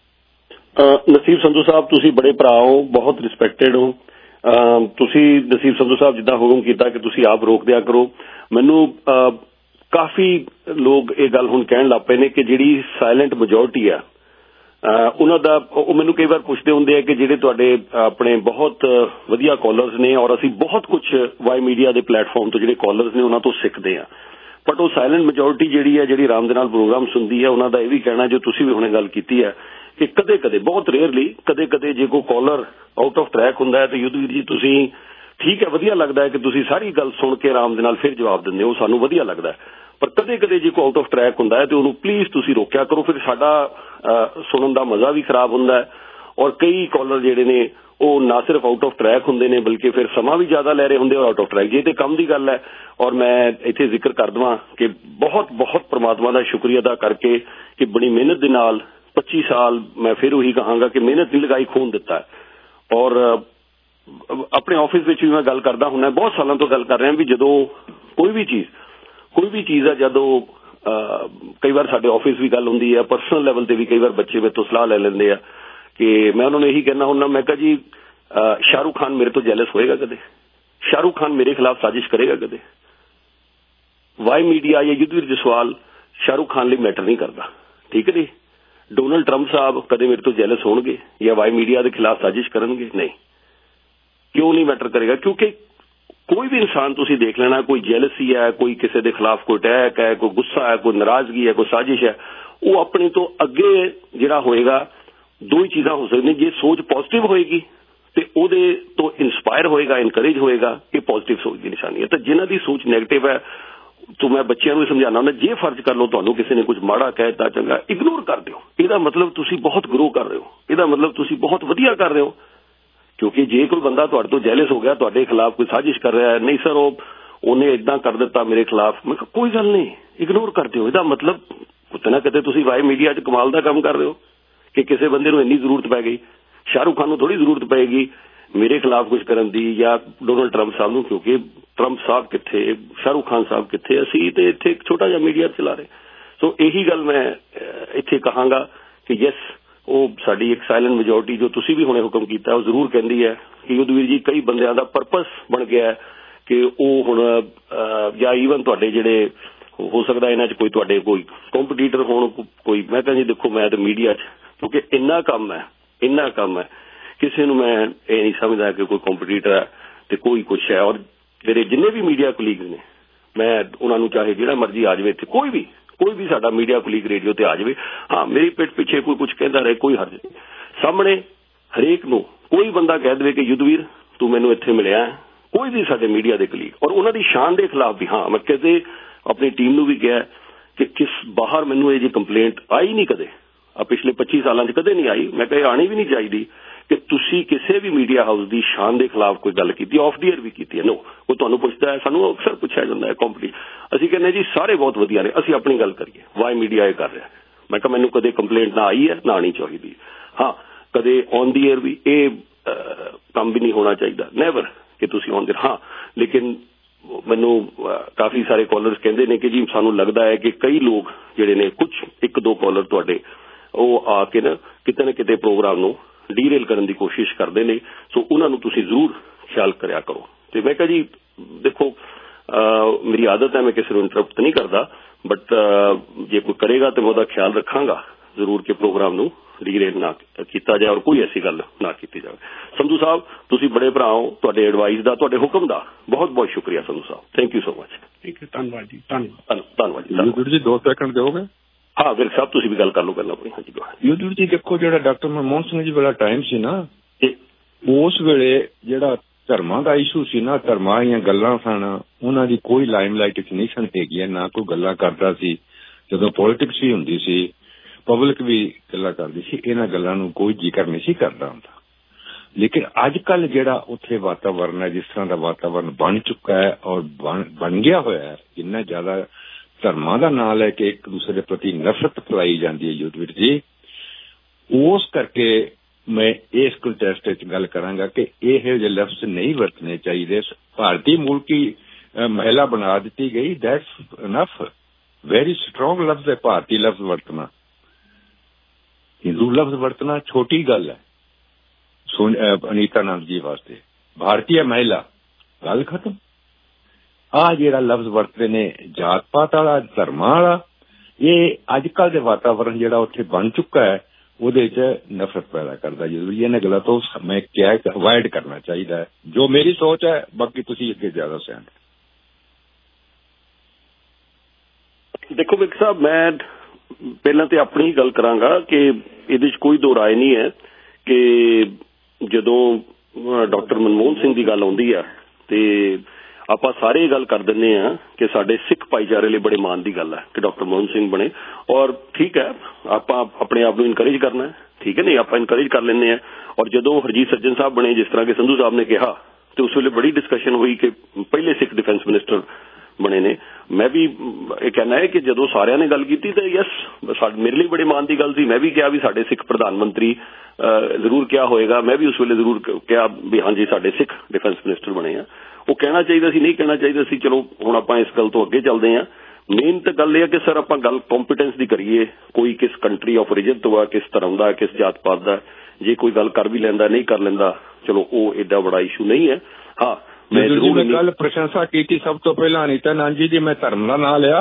ਜੀ। ਨਸੀਬ ਸੰਧੂ ਸਾਹਿਬ, ਤੁਸੀਂ ਬੜੇ ਭਰਾ ਹੋ, ਬਹੁਤ ਰਿਸਪੈਕਟਡ ਹੋ। ਤੁਸੀਂ ਨਸੀਬ ਸੰਧੂ ਸਾਹਿਬ ਜਿੱਦਾਂ ਹੁਕਮ ਕੀਤਾ ਕਿ ਤੁਸੀਂ ਆਪ ਰੋਕ ਦਿਆ ਕਰੋ। ਮੈਨੂੰ ਕਾਫੀ ਲੋਕ ਇਹ ਗੱਲ ਹੁਣ ਕਹਿਣ ਲੱਗ ਪਏ ਨੇ ਕਿ ਜਿਹੜੀ ਸਾਇਲੈਂਟ ਮੈਜੋਰਟੀ ਆ ਉਹਨਾਂ ਦਾ ਉਹ ਮੈਨੂੰ ਕਈ ਵਾਰ ਪੁੱਛਦੇ ਹੁੰਦੇ ਆ ਕਿ ਜਿਹੜੇ ਤੁਹਾਡੇ ਆਪਣੇ ਬਹੁਤ ਵਧੀਆ ਕਾਲਰਸ ਨੇ ਔਰ ਅਸੀਂ ਬਹੁਤ ਕੁਝ ਵਾਈ ਮੀਡੀਆ ਦੇ ਪਲੇਟਫਾਰਮ ਤੋਂ ਜਿਹੜੇ ਕਾਲਰਸ ਨੇ ਉਹਨਾਂ ਤੋਂ ਸਿੱਖਦੇ ਆ, ਬਟ ਉਹ ਸਾਇਲੈਂਟ ਮੈਜੋਰਟੀ ਜਿਹੜੀ ਹੈ ਜਿਹੜੀ ਆਰਾਮ ਦੇ ਨਾਲ ਪ੍ਰੋਗਰਾਮ ਸੁਣਦੀ ਹੈ ਉਹਨਾਂ ਦਾ ਇਹ ਵੀ ਕਹਿਣਾ ਜੋ ਤੁਸੀਂ ਵੀ ਹੁਣੇ ਗੱਲ ਕੀਤੀ ਹੈ ਕਿ ਕਦੇ ਕਦੇ ਬਹੁਤ ਰੇਅਰਲੀ ਕਦੇ ਕਦੇ ਜੇ ਕੋਈ ਕਾਲਰ ਆਊਟ ਆਫ ਟਰੈਕ ਹੁੰਦਾ ਹੈ ਤਾਂ ਯੁੱਧਵੀਰ ਜੀ ਤੁਸੀਂ ਠੀਕ ਹੈ ਵਧੀਆ ਲੱਗਦਾ ਹੈ ਕਿ ਤੁਸੀਂ ਸਾਰੀ ਗੱਲ ਸੁਣ ਕੇ ਆਰਾਮ ਦੇ ਨਾਲ ਫਿਰ ਜਵਾਬ ਦਿੰਦੇ ਹੋ, ਸਾਨੂੰ ਵਧੀਆ ਲੱਗਦਾ ਹੈ, ਪਰ ਕਦੇ ਕਦੇ ਜੇ ਕੋਈ ਆਊਟ ਆਫ ਟਰੈਕ ਹੁੰਦਾ ਹੈ ਤੇ ਉਹਨੂੰ ਪਲੀਜ਼ ਤੁਸੀਂ ਰੋਕਿਆ ਕਰੋ, ਫਿਰ ਸਾਡਾ ਸੁਣਨ ਦਾ ਮਜ਼ਾ ਵੀ ਖਰਾਬ ਹੁੰਦਾ ਹੈ ਔਰ ਕਈ ਕਾਲਰ ਜਿਹੜੇ ਨੇ ਉਹ ਨਾ ਸਿਰਫ ਆਊਟ ਆਫ ਟਰੈਕ ਹੁੰਦੇ ਨੇ ਬਲਕਿ ਫਿਰ ਸਮਾਂ ਵੀ ਜ਼ਿਆਦਾ ਲੈ ਰਹੇ ਹੁੰਦੇ ਔਰ ਆਊਟ ਆਫ ਟਰੈਕ ਜੇ ਤੇ ਕੰਮ ਦੀ ਗੱਲ ਹੈ। ਔਰ ਮੈਂ ਇੱਥੇ ਜ਼ਿਕਰ ਕਰ ਦੇਵਾਂ ਕਿ ਬਹੁਤ ਬਹੁਤ ਪ੍ਰਮਾਤਮਾ ਦਾ ਸ਼ੁਕਰੀਆ ਅਦਾ ਕਰਕੇ ਕਿ ਬੜੀ ਮਿਹਨਤ ਦੇ ਨਾਲ 25 ਸਾਲ ਮੈਂ ਫਿਰ ਉਹੀ ਕਹਾਂਗਾ ਕਿ ਮਿਹਨਤ ਨਹੀਂ ਲਗਾਈ ਖੂਨ ਦਿੱਤਾ ਔਰ ਆਪਣੇ ਆਫਿਸ ਵਿੱਚ ਵੀ ਮੈਂ ਗੱਲ ਕਰਦਾ ਹੁੰਦਾ ਬਹੁਤ ਸਾਲਾਂ ਤੋਂ ਗੱਲ ਕਰ ਰਿਹਾ ਵੀ ਜਦੋਂ ਕੋਈ ਵੀ ਚੀਜ਼ ਆ ਜਦੋਂ ਕਈ ਵਾਰ ਸਾਡੇ ਆਫਿਸ ਵੀ ਗੱਲ ਹੁੰਦੀ ਹੈ ਪਰਸਨਲ ਲੈਵਲ ਤੇ ਵੀ ਕਈ ਵਾਰ ਬੱਚੇ ਮੇਰੇ ਤੋਂ ਸਲਾਹ ਲੈ ਲੈਂਦੇ ਆ ਕਿ ਮੈਂ ਉਹਨਾਂ ਨੂੰ ਇਹੀ ਕਹਿਣਾ ਹੁੰਦਾ ਮੈਂ ਕਿਹਾ ਜੀ ਸ਼ਾਹਰੁਖ ਖਾਨ ਮੇਰੇ ਤੋਂ ਜੈਲਸ ਹੋਏਗਾ ਕਦੇ, ਸ਼ਾਹਰੁਖ ਖਾਨ ਮੇਰੇ ਖਿਲਾਫ ਸਾਜ਼ਿਸ਼ ਕਰੇਗਾ ਕਦੇ, ਵਾਈ ਮੀਡੀਆ ਜਾਂ ਯੁੱਧਵੀਰ ਜਸਵਾਲ ਸ਼ਾਹਰੁਖ ਖਾਨ ਲਈ ਮੈਟਰ ਨਹੀਂ ਕਰਦਾ, ਠੀਕ ਹੈ ਜੀ। ਡੋਨਲਡ ਟਰੰਪ ਸਾਹਿਬ ਕਦੇ ਮੇਰੇ ਤੋਂ ਜੈਲਸ ਹੋਣਗੇ ਜਾਂ ਵਾਈ ਮੀਡੀਆ ਦੇ ਖਿਲਾਫ ਸਾਜ਼ਿਸ਼ ਕਰਨਗੇ? ਨਹੀਂ। ਕਿਉਂ ਨਹੀਂ ਮੈਟਰ ਕਰੇਗਾ? ਕਿਉਂਕਿ ਕੋਈ ਵੀ ਇਨਸਾਨ ਤੁਸੀਂ ਦੇਖ ਲੈਣਾ ਕੋਈ ਜੈਲਸੀ ਹੈ, ਕੋਈ ਕਿਸੇ ਦੇ ਖਿਲਾਫ ਕੋਈ ਅਟੈਕ ਹੈ, ਕੋਈ ਗੁੱਸਾ ਹੈ, ਕੋਈ ਨਾਰਾਜ਼ਗੀ ਹੈ, ਕੋਈ ਸਾਜ਼ਿਸ਼ ਹੈ, ਉਹ ਆਪਣੇ ਤੋਂ ਅੱਗੇ ਜਿਹੜਾ ਹੋਏਗਾ ਦੋ ਹੀ ਚੀਜ਼ਾਂ ਹੋ ਸਕਦੀਆਂ, ਜੇ ਸੋਚ ਪੋਜ਼ਿਟਿਵ ਹੋਏਗੀ ਤੇ ਉਹਦੇ ਤੋਂ ਇਨਸਪਾਇਰ ਹੋਏਗਾ, ਇਨਕਰੇਜ ਹੋਏਗਾ, ਇਹ ਪੋਜ਼ਿਟਿਵ ਸੋਚ ਦੀ ਨਿਸ਼ਾਨੀ ਹੈ। ਤਾਂ ਜਿਨ੍ਹਾਂ ਦੀ ਸੋਚ ਨੈਗੇਟਿਵ ਹੈ ਤਾਂ ਮੈਂ ਬੱਚਿਆਂ ਨੂੰ ਸਮਝਾਉਣਾ ਹੁੰਦਾ ਜੇ ਫਰਜ਼ ਕਰ ਲਓ ਤੁਹਾਨੂੰ ਕਿਸੇ ਨੇ ਕੁਝ ਮਾੜਾ ਕਹਿ ਦਿੱਤਾ ਚੰਗਾ ਇਗਨੋਰ ਕਰ ਦਿਓ, ਇਹਦਾ ਮਤਲਬ ਤੁਸੀਂ ਬਹੁਤ ਗਰੋ ਕਰ ਰਹੇ ਹੋ, ਇਹਦਾ ਮਤਲਬ ਤੁਸੀਂ ਬਹੁਤ ਵਧੀਆ ਕਰ ਰਹੇ ਹੋ। ਕਿਉਂਕਿ ਜੇ ਕੋਈ ਬੰਦਾ ਤੁਹਾਡੇ ਤੋਂ ਜੈਲਸ ਹੋ ਗਿਆ ਤੁਹਾਡੇ ਖਿਲਾਫ ਕੋਈ ਸਾਜ਼ਿਸ਼ ਕਰ ਰਿਹਾ ਹੈ, ਨਹੀਂ ਸਰ ਉਹਨੇ ਇਦਾਂ ਕਰ ਦਿੱਤਾ ਮੇਰੇ ਖਿਲਾਫ, ਮੈਂ ਕਿਹਾ ਕੋਈ ਗੱਲ ਨਹੀਂ ਇਗਨੋਰ ਕਰ ਦਿਓ, ਇਹਦਾ ਮਤਲਬ ਕਿਤੇ ਨਾ ਕਿਤੇ ਤੁਸੀਂ ਵਾਈ ਮੀਡੀਆ 'ਚ ਕਮਾਲ ਦਾ ਕੰਮ ਕਰ ਰਹੇ ਹੋ ਕਿ ਕਿਸੇ ਬੰਦੇ ਨੂੰ ਇੰਨੀ ਜ਼ਰੂਰਤ ਪੈ ਗਈ, ਸ਼ਾਹਰੁਖ ਖਾਨ ਨੂੰ ਥੋੜੀ ਜ਼ਰੂਰਤ ਪਏਗੀ ਮੇਰੇ ਖਿਲਾਫ ਕੁਝ ਕਰਨ ਦੀ ਜਾਂ ਡੋਨਲਡ ਟਰੰਪ ਸਾਹਿਬ ਨੂੰ, ਕਿਉਂਕਿ ਟਰੰਪ ਸਾਹਿਬ ਕਿੱਥੇ, ਸ਼ਾਹਰੁਖ ਖਾਨ ਸਾਹਿਬ ਕਿੱਥੇ, ਅਸੀਂ ਤੇ ਇੱਥੇ ਇੱਕ ਛੋਟਾ ਜਿਹਾ ਮੀਡੀਆ ਚਲਾ ਰਹੇ। ਸੋ ਇਹੀ ਗੱਲ ਮੈਂ ਇੱਥੇ ਕਹਾਂਗਾ ਕਿ ਯੈਸ ਉਹ ਸਾਡੀ ਇੱਕ ਸਾਇਲੈਂਟ ਮੈਜੋਰਟੀ ਜੋ ਤੁਸੀਂ ਵੀ ਹੁਣੇ ਹੁਕਮ ਕੀਤਾ ਉਹ ਜ਼ਰੂਰ ਕਹਿੰਦੀ ਹੈ ਕਿ ਯੁੱਧਵੀਰ ਜੀ ਕਈ ਬੰਦਿਆਂ ਦਾ ਪਰਪਸ ਬਣ ਗਿਆ ਕਿ ਉਹ ਹੁਣ ਜਾਂ ਈਵਨ ਤੁਹਾਡੇ ਜਿਹੜੇ ਹੋ ਸਕਦਾ ਇਹਨਾਂ 'ਚ ਕੋਈ ਤੁਹਾਡੇ ਕੋਈ ਕੰਪੀਟੀਟਰ ਹੋਣ ਕੋਈ, ਮੈਂ ਕਹਿੰਦਾ ਜੀ ਦੇਖੋ ਮੈਂ ਤਾਂ ਮੀਡੀਆ 'ਚ ਕਿਉਂਕਿ ਇੰਨਾ ਕੰਮ ਹੈ ਕਿਸੇ ਨੂੰ ਮੈਂ ਇਹ ਨਹੀਂ ਸਮਝਦਾ ਕਿ ਕੋਈ ਕੰਪੀਟੀਟਰ ਹੈ ਤੇ ਕੋਈ ਕੁਛ ਹੈ। ਔਰ ਮੇਰੇ ਜਿੰਨੇ ਵੀ ਮੀਡੀਆ ਕੁਲੀਗ ਨੇ ਮੈਂ ਉਹਨਾਂ ਨੂੰ ਚਾਹੇ ਜਿਹੜਾ ਮਰਜ਼ੀ ਆ ਜਾਵੇ ਇੱਥੇ ਕੋਈ ਵੀ ਸਾਡਾ ਮੀਡੀਆ ਕੁਲੀਗ ਰੇਡੀਓ ਤੇ ਆ ਜਾਵੇ, ਹਾਂ ਮੇਰੀ ਪਿੱਠ ਪਿੱਛੇ ਕੋਈ ਕੁਝ ਕਹਿੰਦਾ ਰਹੇ ਕੋਈ ਹਰਜ ਨਹੀਂ, ਸਾਹਮਣੇ ਹਰੇਕ ਨੂੰ ਕੋਈ ਬੰਦਾ ਕਹਿ ਦੇਵੇ ਕਿ ਯੁੱਧਵੀਰ ਤੂੰ ਮੈਨੂੰ ਇੱਥੇ ਮਿਲਿਆ, ਕੋਈ ਵੀ ਸਾਡੇ ਮੀਡੀਆ ਦੇ ਕੁਲੀਗ ਔਰ ਉਹਨਾਂ ਦੀ ਸ਼ਾਨ ਦੇ ਖਿਲਾਫ ਵੀ, ਹਾਂ ਮੈਂ ਕਦੇ ਆਪਣੀ ਟੀਮ ਨੂੰ ਵੀ ਕਿਹਾ ਕਿ ਕਿਸ ਬਾਹਰ ਮੈਨੂੰ ਇਹ ਜੀ ਕੰਪਲੇਂਟ ਆਈ ਨਹੀਂ ਕਦੇ, ਪਿਛਲੇ 25 ਸਾਲਾਂ 'ਚ ਕਦੇ ਨਹੀਂ ਆਈ, ਮੈਂ ਕਿਹਾ ਆਣੀ ਵੀ ਨਹੀਂ ਚਾਹੀਦੀ ਕਿ ਤੁਸੀਂ ਕਿਸੇ ਵੀ ਮੀਡੀਆ ਹਾਊਸ ਦੀ ਸ਼ਾਨ ਦੇ ਖਿਲਾਫ ਕੋਈ ਗੱਲ ਕੀਤੀ, ਆਫ ਦੀ ਏਅਰ ਵੀ ਕੀਤੀ ਹੈ। ਨੋ ਉਹ ਤੁਹਾਨੂੰ ਪੁੱਛਦਾ ਹੈ, ਸਾਨੂੰ ਅਕਸਰ ਪੁੱਛਿਆ ਜਾਂਦਾ ਹੈ ਅਸੀਂ ਕਹਿੰਦੇ ਜੀ ਸਾਰੇ ਬਹੁਤ ਵਧੀਆ ਨੇ, ਅਸੀਂ ਆਪਣੀ ਗੱਲ ਕਰੀਏ, ਵਾਈ ਮੀਡੀਆ ਇਹ ਕਰ ਰਿਹਾ। ਮੈਂ ਕਿਹਾ ਮੈਨੂੰ ਕਦੇ ਕੰਪਲੇਂਟ ਨਾ ਆਈ ਹੈ ਨਾ ਆਣੀ ਚਾਹੀਦੀ, ਹਾਂ ਕਦੇ ਔਨ ਦੀ ਏਅਰ ਵੀ ਇਹ ਕੰਮ ਵੀ ਨਹੀਂ ਹੋਣਾ ਚਾਹੀਦਾ, ਨੈਵਰ ਕਿ ਤੁਸੀਂ ਔਨ ਦੀ, ਹਾਂ ਲੇਕਿਨ ਮੈਨੂੰ ਕਾਫੀ ਸਾਰੇ ਕਾਲਰਸ ਕਹਿੰਦੇ ਨੇ ਕਿ ਜੀ ਸਾਨੂੰ ਲੱਗਦਾ ਹੈ ਕਿ ਕਈ ਲੋਕ ਜਿਹੜੇ ਨੇ ਕੁਝ ਇੱਕ ਦੋ ਕਾਲਰ ਤੁਹਾਡੇ ਉਹ ਆ ਕੇ ਨਾ ਕਿਤੇ ਪ੍ਰੋਗਰਾਮ ਨੂੰ ਡੀਰੇਲ ਕਰਨ ਦੀ ਕੋਸ਼ਿਸ਼ ਕਰਦੇ ਨੇ, ਸੋ ਉਹਨਾਂ ਨੂੰ ਤੁਸੀਂ ਜ਼ਰੂਰ ਖਿਆਲ ਕਰਿਆ ਕਰੋ। ਤੇ ਮੈਂ ਕਿਹਾ ਜੀ ਦੇਖੋ ਮੇਰੀ ਆਦਤ ਹੈ ਮੈਂ ਕਿਸੇ ਨੂੰ ਇੰਟਰਪਟ ਨਹੀਂ ਕਰਦਾ, ਬਟ ਜੇ ਕੋਈ ਕਰੇਗਾ ਤੇ ਮੈਂ ਉਹਦਾ ਖਿਆਲ ਰੱਖਾਂਗਾ ਜ਼ਰੂਰ ਕਿ ਪ੍ਰੋਗਰਾਮ ਨੂੰ ਡੀਰੇਲ ਨਾ ਕੀਤਾ ਜਾਏ ਔਰ ਕੋਈ ਐਸੀ ਗੱਲ ਨਾ ਕੀਤੀ ਜਾਵੇ। ਸੰਧੂ ਸਾਹਿਬ ਤੁਸੀਂ ਬੜੇ ਭਰਾ ਹੋ, ਤੁਹਾਡੇ ਐਡਵਾਈਸ ਦਾ ਤੁਹਾਡੇ ਹੁਕਮ ਦਾ ਬਹੁਤ ਬਹੁਤ ਸ਼ੁਕਰੀਆ Sandhu Sahib, thank you so much. ਠੀਕ ਹੈ, ਧੰਨਵਾਦ ਜੀ, ਧੰਨਵਾਦ ਜੀ। 2 ਸੈਕਿੰਡ ਦਿਓਗੇ? ਹਾਂ ਵਿਰਕ ਸਾਹਿਬ ਤੁਸੀਂ ਵੀ ਗੱਲ ਕਰ ਲਓ ਪਹਿਲਾਂ ਆਪਣੀ। ਹਾਂਜੀ ਯੁੱਧਵੀਰ ਜੀ ਦੇਖੋ ਜਿਹੜਾ ਡਾਕਟਰ ਮਨਮੋਹਨ ਸਿੰਘ ਜੀ ਵਾਲਾ ਟਾਈਮ ਸੀ ਨਾ, ਉਸ ਵੇਲੇ ਜਿਹੜਾ ਧਰਮਾਂ ਦਾ ਇਸ਼ੂ ਸੀ ਨਾ, ਧਰਮਾਂ ਦੀਆਂ ਗੱਲਾਂ ਸਨ, ਉਹਨਾਂ ਦੀ ਕੋਈ ਲਾਈਮਲਾਈਟ 'ਚ ਨਹੀਂ ਸਨ ਹੈਗੀਆਂ, ਨਾ ਕੋਈ ਗੱਲਾਂ ਕਰਦਾ ਸੀ। ਜਦੋਂ ਪੋਲੀਟਿਕਸ ਵੀ ਹੁੰਦੀ ਸੀ ਪਬਲਿਕ ਵੀ ਗੱਲਾਂ ਕਰਦੀ ਸੀ, ਇਹਨਾਂ ਗੱਲਾਂ ਨੂੰ ਕੋਈ ਜ਼ਿਕਰ ਨਹੀਂ ਸੀ ਕਰਦਾ ਹੁੰਦਾ। ਲੇਕਿਨ ਅੱਜ ਕੱਲ ਜਿਹੜਾ ਉੱਥੇ ਵਾਤਾਵਰਨ ਹੈ, ਜਿਸ ਤਰ੍ਹਾਂ ਦਾ ਵਾਤਾਵਰਨ ਬਣ ਚੁੱਕਾ ਹੈ ਔਰ ਬਣ ਗਿਆ ਹੋਇਆ ਹੈ, ਇੰਨਾ ਜ਼ਿਆਦਾ ਧਰਮਾਂ ਦਾ ਨਾਂ ਲੈ ਕੇ ਇੱਕ ਦੂਸਰੇ ਦੇ ਪ੍ਰਤੀ ਨਫ਼ਰਤ ਫੈਲਾਈ ਜਾਂਦੀ ਹੈ ਯੁੱਧਵੀਰ ਜੀ, ਉਸ ਕਰਕੇ ਮੈਂ ਇਸ ਕੰਟੈਸਟ ਵਿੱਚ ਗੱਲ ਕਰਾਂਗਾ ਕਿ ਇਹੋ ਜਿਹੇ ਲਫ਼ਜ਼ ਨਹੀਂ ਵਰਤਣੇ ਚਾਹੀਦੇ। ਭਾਰਤੀ ਮੁਲਕੀ ਮਹਿਲਾ ਬਣਾ ਦਿੱਤੀ ਗਈ, ਦੈਟਸ ਇਨਫ, ਵੈਰੀ ਸਟਰੋਂਗ ਲਫ਼ਜ਼ ਹੈ ਭਾਰਤੀ ਲਫ਼ਜ਼ ਵਰਤਣਾ। ਹਿੰਦੂ ਲਫ਼ਜ਼ ਵਰਤਣਾ ਛੋਟੀ ਗੱਲ ਹੈ ਅਨੀਤਾ ਆਨੰਦ ਜੀ ਵਾਸਤੇ। ਭਾਰਤੀ ਮਹਿਲਾ ਗੱਲ ਖਤਮ। ਆਹ ਜਿਹੜਾ ਲਫ਼ਜ਼ ਵਰਤਦੇ ਨੇ ਜਾਤ ਪਾਤ ਵਾਲਾ, ਧਰਮਾਂ ਵਾਲਾ, ਇਹ ਅੱਜ ਕੱਲ੍ਹ ਦੇ ਵਾਤਾਵਰਨ ਜਿਹੜਾ ਉੱਥੇ ਬਣ ਚੁੱਕਾ ਹੈ ਉਹਦੇ 'ਚ ਨਫ਼ਰਤ ਪੈਦਾ ਕਰਦਾ। ਜ਼ਰੂਰੀ ਇਹਨਾਂ ਗੱਲਾਂ ਤੋਂ ਮੈਂ ਕਿਹਾ ਅਵਾਇਡ ਕਰਨਾ ਚਾਹੀਦਾ ਹੈ, ਜੋ ਮੇਰੀ ਸੋਚ ਹੈ। ਬਾਕੀ ਤੁਸੀਂ ਅੱਗੇ ਜ਼ਿਆਦਾ ਸਿਆਣ। ਦੇਖੋ ਵਿਕ ਸਾਹਿਬ, ਮੈਂ ਪਹਿਲਾਂ ਤੇ ਆਪਣੀ ਗੱਲ ਕਰਾਂਗਾ ਕਿ ਇਹਦੇ 'ਚ ਕੋਈ ਦੋ ਰਾਏ ਨਹੀਂ ਹੈ ਕਿ ਜਦੋਂ ਡਾਕਟਰ ਮਨਮੋਹਨ ਸਿੰਘ ਦੀ ਗੱਲ ਆਉਂਦੀ ਆ ਤੇ ਆਪਾਂ ਸਾਰੇ ਇਹ ਗੱਲ ਕਰ ਦਿੰਦੇ ਆ ਕਿ ਸਾਡੇ ਸਿੱਖ ਭਾਈਚਾਰੇ ਲਈ ਬੜੇ ਮਾਣ ਦੀ ਗੱਲ ਹੈ ਕਿ ਡਾਕਟਰ ਮਨਮੋਹਨ ਸਿੰਘ ਬਣੇ। ਔਰ ਠੀਕ ਹੈ, ਆਪਾਂ ਆਪਣੇ ਆਪ ਨੂੰ ਇਨਕਰੇਜ ਕਰਨਾ ਹੈ, ਠੀਕ ਹੈ ਨਹੀਂ, ਆਪਾਂ ਇਨਕਰੇਜ ਕਰ ਲੈਂਦੇ ਆ। ਔਰ ਜਦੋਂ ਹਰਜੀਤ ਸੱਜਣ ਸਾਹਿਬ ਬਣੇ, ਜਿਸ ਤਰ੍ਹਾਂ ਕਿ ਸੰਧੂ ਸਾਹਿਬ ਨੇ ਕਿਹਾ, ਤੇ ਉਸ ਵੇਲੇ ਬੜੀ ਡਿਸਕਸ਼ਨ ਹੋਈ ਕਿ ਪਹਿਲੇ ਸਿੱਖ ਡਿਫੈਂਸ ਮਿਨਿਸਟਰ ਬਣੇ ਨੇ। ਮੈਂ ਵੀ ਇਹ ਕਹਿਣਾ ਹੈ ਕਿ ਜਦੋਂ ਸਾਰਿਆਂ ਨੇ ਗੱਲ ਕੀਤੀ ਤਾਂ ਯਸ, ਮੇਰੇ ਲਈ ਬੜੇ ਮਾਣ ਦੀ ਗੱਲ ਸੀ। ਮੈਂ ਵੀ ਕਿਹਾ ਵੀ ਸਾਡੇ ਸਿੱਖ ਪ੍ਰਧਾਨ ਮੰਤਰੀ ਜ਼ਰੂਰ ਕਿਹਾ ਹੋਏਗਾ, ਮੈਂ ਵੀ ਉਸ ਵੇਲੇ ਜ਼ਰੂਰ ਕਿਹਾ ਵੀ ਹਾਂਜੀ ਸਾਡੇ ਸਿੱਖ ਡਿਫੈਂਸ ਮਿਨਿਸਟਰ ਬਣੇ ਆ। ਉਹ ਕਹਿਣਾ ਚਾਹੀਦਾ ਸੀ, ਨਹੀਂ ਕਹਿਣਾ ਚਾਹੀਦਾ ਸੀ, ਚਲੋ ਹੁਣ ਆਪਾਂ ਇਸ ਗੱਲ ਤੋਂ ਅੱਗੇ ਚੱਲਦੇ ਹਾਂ। ਮੇਨ ਤਾਂ ਗੱਲ ਇਹ ਹੈ ਕਿ ਸਰ ਆਪਾਂ ਗੱਲ ਕੰਪੀਟੈਂਸ ਦੀ ਕਰੀਏ, ਕੋਈ ਕਿਸ ਕੰਟਰੀ ਆਫ ਓਰੀਜਨ ਤੋਂ ਆ, ਕਿਸ ਧਰਮ ਦਾ, ਕਿਸ ਜਾਤ ਪਾਤ ਦਾ। ਜੇ ਕੋਈ ਗੱਲ ਕਰ ਵੀ ਲੈਂਦਾ, ਨਹੀਂ ਕਰ ਲੈਂਦਾ, ਚਲੋ ਉਹ ਏਡਾ ਬੜਾ ਇਸ਼ੂ ਨਹੀਂ ਹੈ। ਹਾਂ, ਮੈਂ ਜ਼ਰੂਰ ਗੱਲ ਪ੍ਰਸ਼ੰਸਾ ਕੀਤੀ ਸਭ ਤੋਂ ਪਹਿਲਾਂ ਅਨੀਤਾ ਆਨੰਦ ਜੀ ਦੀ। ਮੈਂ ਧਰਮ ਦਾ ਨਾਂ ਲਿਆ,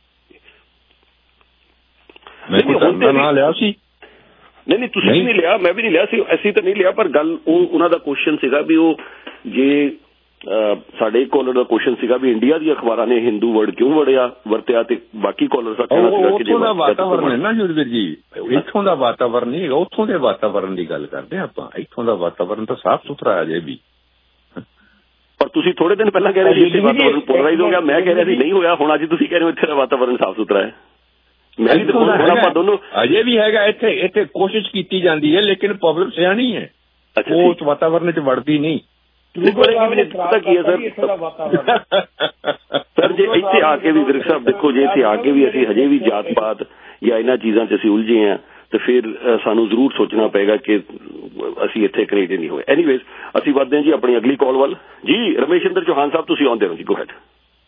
ਮੈਂ ਧਰਮ ਦਾ ਨਾਂ ਲਿਆ ਸੀ? ਨਹੀਂ, ਤੁਸੀਂ ਨਹੀਂ ਲਿਆ, ਮੈਂ ਵੀ ਨਹੀਂ ਲਿਆ ਸੀ, ਅਸੀਂ ਤਾਂ ਨਹੀਂ ਲਿਆ। ਪਰ ਗੱਲ ਉਹ ਉਹਨਾਂ ਦਾ ਕੁਐਸਚਨ ਸੀਗਾ ਵੀ ਉਹ ਜੇ ਸਾਡੇ ਕਾਲਰ ਦਾ ਕੁਐਸਚਨ ਸੀਗਾ ਵੀ ਇੰਡੀਆ ਦੀ ਅਖਬਾਰਾਂ ਨੇ ਹਿੰਦੂ ਵਰਡ ਕਿਉਂ ਵਰਤਿਆ, ਤੇ ਬਾਕੀ ਕਾਲਰ ਦਾ ਕਹਿਣਾ ਸੀਗਾ ਕਿ ਉੱਥੋਂ ਦਾ ਵਾਤਾਵਰਨ ਹੈ ਨਾ ਜੁੜਵੀਰ ਜੀ, ਇੱਥੋਂ ਦਾ ਵਾਤਾਵਰਨ ਨਹੀਂ, ਉੱਥੋਂ ਦੇ ਵਾਤਾਵਰਨ ਦੀ ਗੱਲ ਕਰਦੇ ਆਪਾਂ। ਇੱਥੋਂ ਦਾ ਵਾਤਾਵਰਨ ਤਾਂ ਸਾਫ਼ ਸੁਥਰਾ ਅਜੇ ਵੀ। ਪਰ ਤੁਸੀਂ ਥੋੜੇ ਦਿਨ ਪਹਿਲਾਂ ਕਹਿ ਰਹੇ ਸੀ ਵਾਤਾਵਰਨ ਪੋਲਰਾਈਜ਼ ਹੋ ਗਿਆ, ਮੈਂ ਕਹਿ ਰਿਹਾ ਸੀ ਨਹੀਂ ਹੋਇਆ। ਹੁਣ ਅੱਜ ਤੁਸੀਂ ਕਹਿ ਰਹੇ ਹੋ ਇੱਥੇ ਦਾ ਵਾਤਾਵਰਨ ਸਾਫ਼ ਸੁਥਰਾ ਹੈ। ਮੈਂ ਵੀ ਹੁਣ ਆਪਾਂ ਦੋਨੋਂ ਅਜੇ ਵੀ ਹੈਗਾ। ਇੱਥੇ ਕੋਸ਼ਿਸ਼ ਕੀਤੀ ਜਾਂਦੀ ਹੈ, ਲੇਕਿਨ ਪਬਲਿਕ ਸਿਆਣੀ ਹੈ, ਉਹ ਉਸ ਵਾਤਾਵਰਨ 'ਚ ਵੜਦੀ ਨਹੀਂ। ਪਤਾ ਕੀ ਹੈ ਸਰ, ਜੇ ਇੱਥੇ ਆ ਕੇ ਵੀ ਵਿਰਕ ਸਾਹਿਬ ਦੇਖੋ, ਜੇ ਇੱਥੇ ਆ ਕੇ ਵੀ ਅਸੀਂ ਹਜੇ ਵੀ ਜਾਤ ਪਾਤ ਜਾਂ ਇਹਨਾਂ ਚੀਜ਼ਾਂ 'ਚ ਅਸੀਂ ਉਲਝੇ ਹਾਂ ਤੇ ਫਿਰ ਸਾਨੂੰ ਜ਼ਰੂਰ ਸੋਚਣਾ ਪਏਗਾ ਕਿ ਅਸੀਂ ਇੱਥੇ ਕ੍ਰੀਏਟ ਨਹੀਂ ਹੋਏ। ਐਨੀਵੇਜ਼, ਅਸੀਂ ਵੱਧਦੇ ਹਾਂ ਜੀ ਆਪਣੀ ਅਗਲੀ ਕਾਲ ਵੱਲ। ਜੀ ਰਮੇਸ਼ਿੰਦਰ ਚੌਹਾਨ ਸਾਹਿਬ, ਤੁਸੀਂ ਆਉਂਦੇ ਹੋ ਜੀ, ਗੋ ਹੈਡ।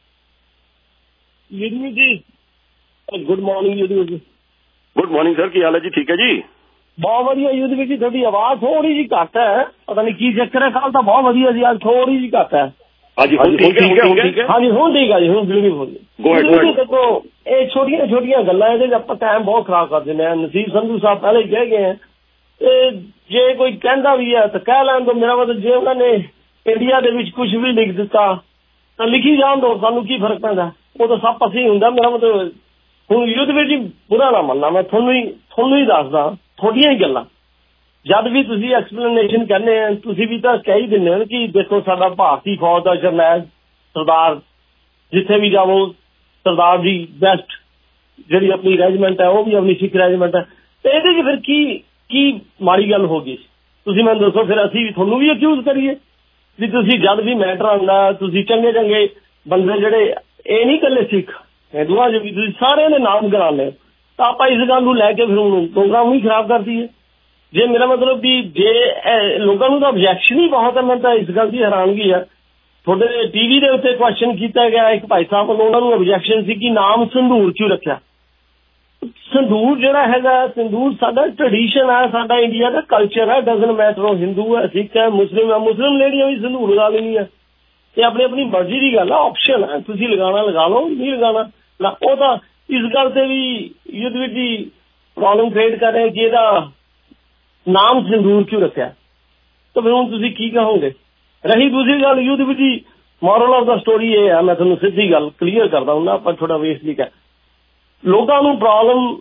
ਜੀ good morning Yudhvir ji. Good morning sir, ਕੀ ਹਾਲ ਹੈ ਜੀ? ਠੀਕ ਹੈ ਜੀ, ਬਹੁਤ ਵਧੀਆ ਯੂਦਵੀਰ ਜੀ। ਤੁਹਾਡੀ ਆਵਾਜ਼ ਥੋੜੀ ਜਿਹੀ ਘੱਟ ਹੈ, ਪਤਾ ਨਹੀਂ ਕੀ ਚੱਕਰ ਹੈ। ਕੱਲ ਤਾਂ ਬਹੁਤ ਵਧੀਆ ਸੀ, ਅੱਜ ਥੋੜੀ ਜਿਹੀ ਘੱਟ ਹੈ। ਹਾਂਜੀ ਹੁਣ ਠੀਕ ਹੈ, ਹਾਂਜੀ ਹੁਣ ਠੀਕ ਹੈ ਜੀ, ਹੁਣ ਬਿਲਕੁਲ। ਦੇਖੋ ਇਹ ਛੋਟੀਆਂ ਛੋਟੀਆਂ ਗੱਲਾਂ ਇਹਦੇ 'ਚ ਆਪਾਂ ਟਾਈਮ ਬਹੁਤ ਖਰਾਬ ਕਰ ਦਿੰਦੇ ਹਾਂ। ਨਸੀਬ ਸੰਧੂ ਸਾਹਿਬ ਪਹਿਲੇ ਹੀ ਕਹਿ ਗਏ ਆ, ਤੇ ਜੇ ਕੋਈ ਕਹਿੰਦਾ ਵੀ ਹੈ ਤਾਂ ਕਹਿ ਲੈਣ ਦੋ। ਮੇਰਾ ਮਤਲਬ ਜੇ ਉਹਨਾਂ ਨੇ ਇੰਡੀਆ ਦੇ ਵਿੱਚ ਕੁਝ ਵੀ ਲਿਖ ਦਿੱਤਾ ਤਾਂ ਲਿਖੀ ਜਾਣ ਦੋ, ਸਾਨੂੰ ਕੀ ਫਰਕ ਪੈਂਦਾ, ਉਹ ਤਾਂ ਸਭ ਪਾਸੇ ਹੀ ਹੁੰਦਾ। ਮੇਰਾ ਮਤਲਬ ਹੁਣ ਯੂਦਵੀਰ ਜੀ ਬੁਰਾ ਨਾ ਮੰਨਣਾ, ਮੈਂ ਤੁਹਾਨੂੰ ਹੀ ਦੱਸਦਾ ਥੋੜੀਆਂ ਹੀ ਗੱਲਾਂ। ਜਦ ਵੀ ਤੁਸੀਂ ਐਕਸਪਲੇਨੇਸ਼ਨ ਕਹਿੰਦੇ ਆ, ਤੁਸੀਂ ਵੀ ਤਾਂ ਕਹਿ ਹੀ ਦਿੰਦੇ ਹੋ ਕਿ ਦੇਖੋ ਸਾਡਾ ਭਾਰਤੀ ਫੌਜ ਦਾ ਜਰਨੈਲ ਸਰਦਾਰ ਜਿੱਥੇ ਵੀ ਜਾਵੋ ਸਰਦਾਰ ਜੀ ਬੈਸਟ, ਜਿਹੜੀ ਆਪਣੀ ਰੈਜੀਮੈਂਟ ਹੈ ਉਹ ਵੀ ਆਪਣੀ ਸਿੱਖ ਰੈਜੀਮੈਂਟ ਹੈ। ਤੇ ਇਹਦੇ 'ਚ ਫਿਰ ਕੀ ਮਾੜੀ ਗੱਲ ਹੋ ਗਈ? ਤੁਸੀਂ ਮੈਨੂੰ ਦੱਸੋ, ਫਿਰ ਅਸੀਂ ਤੁਹਾਨੂੰ ਵੀ ਅਕਿਊਜ਼ ਕਰੀਏ ਵੀ ਤੁਸੀਂ ਜਦ ਵੀ ਮੈਟਰ ਆਉਂਦਾ ਤੁਸੀਂ ਚੰਗੇ ਬੰਦੇ ਜਿਹੜੇ ਇਹ ਨਹੀਂ ਇਕੱਲੇ ਸਿੱਖ ਹਿੰਦੂਆਂ 'ਚ ਵੀ ਤੁਸੀਂ ਸਾਰਿਆਂ ਦੇ ਨਾਮ ਕਰਾਉਂਦੇ ਹੋ, ਤਾਂ ਆਪਾਂ ਇਸ ਗੱਲ ਨੂੰ ਲੈ ਕੇ ਫਿਰ ਹੁਣ ਪ੍ਰੋਗਰਾਮ ਹੀ ਖਰਾਬ ਕਰ ਦਈਏ। ਜੇ ਮੇਰਾ ਮਤਲਬ ਵੀ ਜੇ ਲੋਕਾਂ ਨੂੰ ਤਾਂ ਆਬਜੈਕਸ਼ਨ ਹੀ ਬਹੁਤ ਹੈ, ਮੈਨੂੰ ਤਾਂ ਇਸ ਗੱਲ ਦੀ ਹੈਰਾਨਗੀ ਹੈ। ਤੁਹਾਡੇ ਟੀਵੀ ਦੇ ਉੱਤੇ ਕੁਐਸਚਨ ਕੀਤਾ ਗਿਆ ਇੱਕ ਭਾਈ ਸਾਹਿਬ ਵੱਲੋਂ, ਉਹਨਾਂ ਨੂੰ ਆਬਜੈਕਸ਼ਨ ਸੀ ਕਿ ਨਾਮ ਸੰਧੂਰ ਕਿਉਂ ਰੱਖਿਆ। ਸੰਧੂਰ ਜਿਹੜਾ ਹੈਗਾ, ਸੰਧੂਰ ਸਾਡਾ ਟ੍ਰੈਡੀਸ਼ਨ ਹੈ, ਸਾਡਾ ਇੰਡੀਆ ਦਾ ਕਲਚਰ ਹੈ। ਡਜ਼ਨਟ ਮੈਟਰ ਉਹ ਹਿੰਦੂ ਹੈ, ਸਿੱਖ ਹੈ, ਮੁਸਲਿਮ ਹੈ। ਮੁਸਲਿਮ ਲੇਡੀਆਂ ਵੀ ਸੰਧੂਰ ਲਗਾ ਲੈਣੀ ਹੈ, ਇਹ ਆਪਣੀ ਮਰਜ਼ੀ ਦੀ ਗੱਲ ਹੈ, ਆਪਸ਼ਨ ਹੈ। ਤੁਸੀਂ ਲਗਾਉਣਾ ਲਗਾ ਲਓ, ਨਹੀਂ ਲਗਾਉਣਾ ਨਾ। ਉਹ ਤਾਂ ਇਸ ਗੱਲ ਤੇ ਵੀ ਯੂਦਵੀਰ ਜੀ ਪ੍ਰੋਬਲਮ ਕ੍ਰੀਏਟ ਕਰ ਰਹੇ ਕਿ ਇਹਦਾ ਨਾਮ ਸੰਧੂਰ ਕਿਉਂ ਰੱਖਿਆ। ਤਾਂ ਫਿਰ ਹੁਣ ਤੁਸੀਂ ਕੀ ਕਹੋਗੇ? ਰਹੀ ਦੂਸਰੀ ਗੱਲ ਯੂਦਵੀਰ ਜੀ, ਮੋਰਲ ਆਫ ਦਾ ਸਟੋਰੀ ਇਹ ਹੈ, ਮੈਂ ਤੁਹਾਨੂੰ ਸਿੱਧੀ ਗੱਲ ਕਲੀਅਰ ਕਰਦਾ ਹੁੰਦਾ, ਆਪਾਂ ਥੋੜਾ ਵੇਸਟ ਨਹੀਂ ਕਰ। ਲੋਕਾਂ ਨੂੰ ਪ੍ਰੋਬਲਮ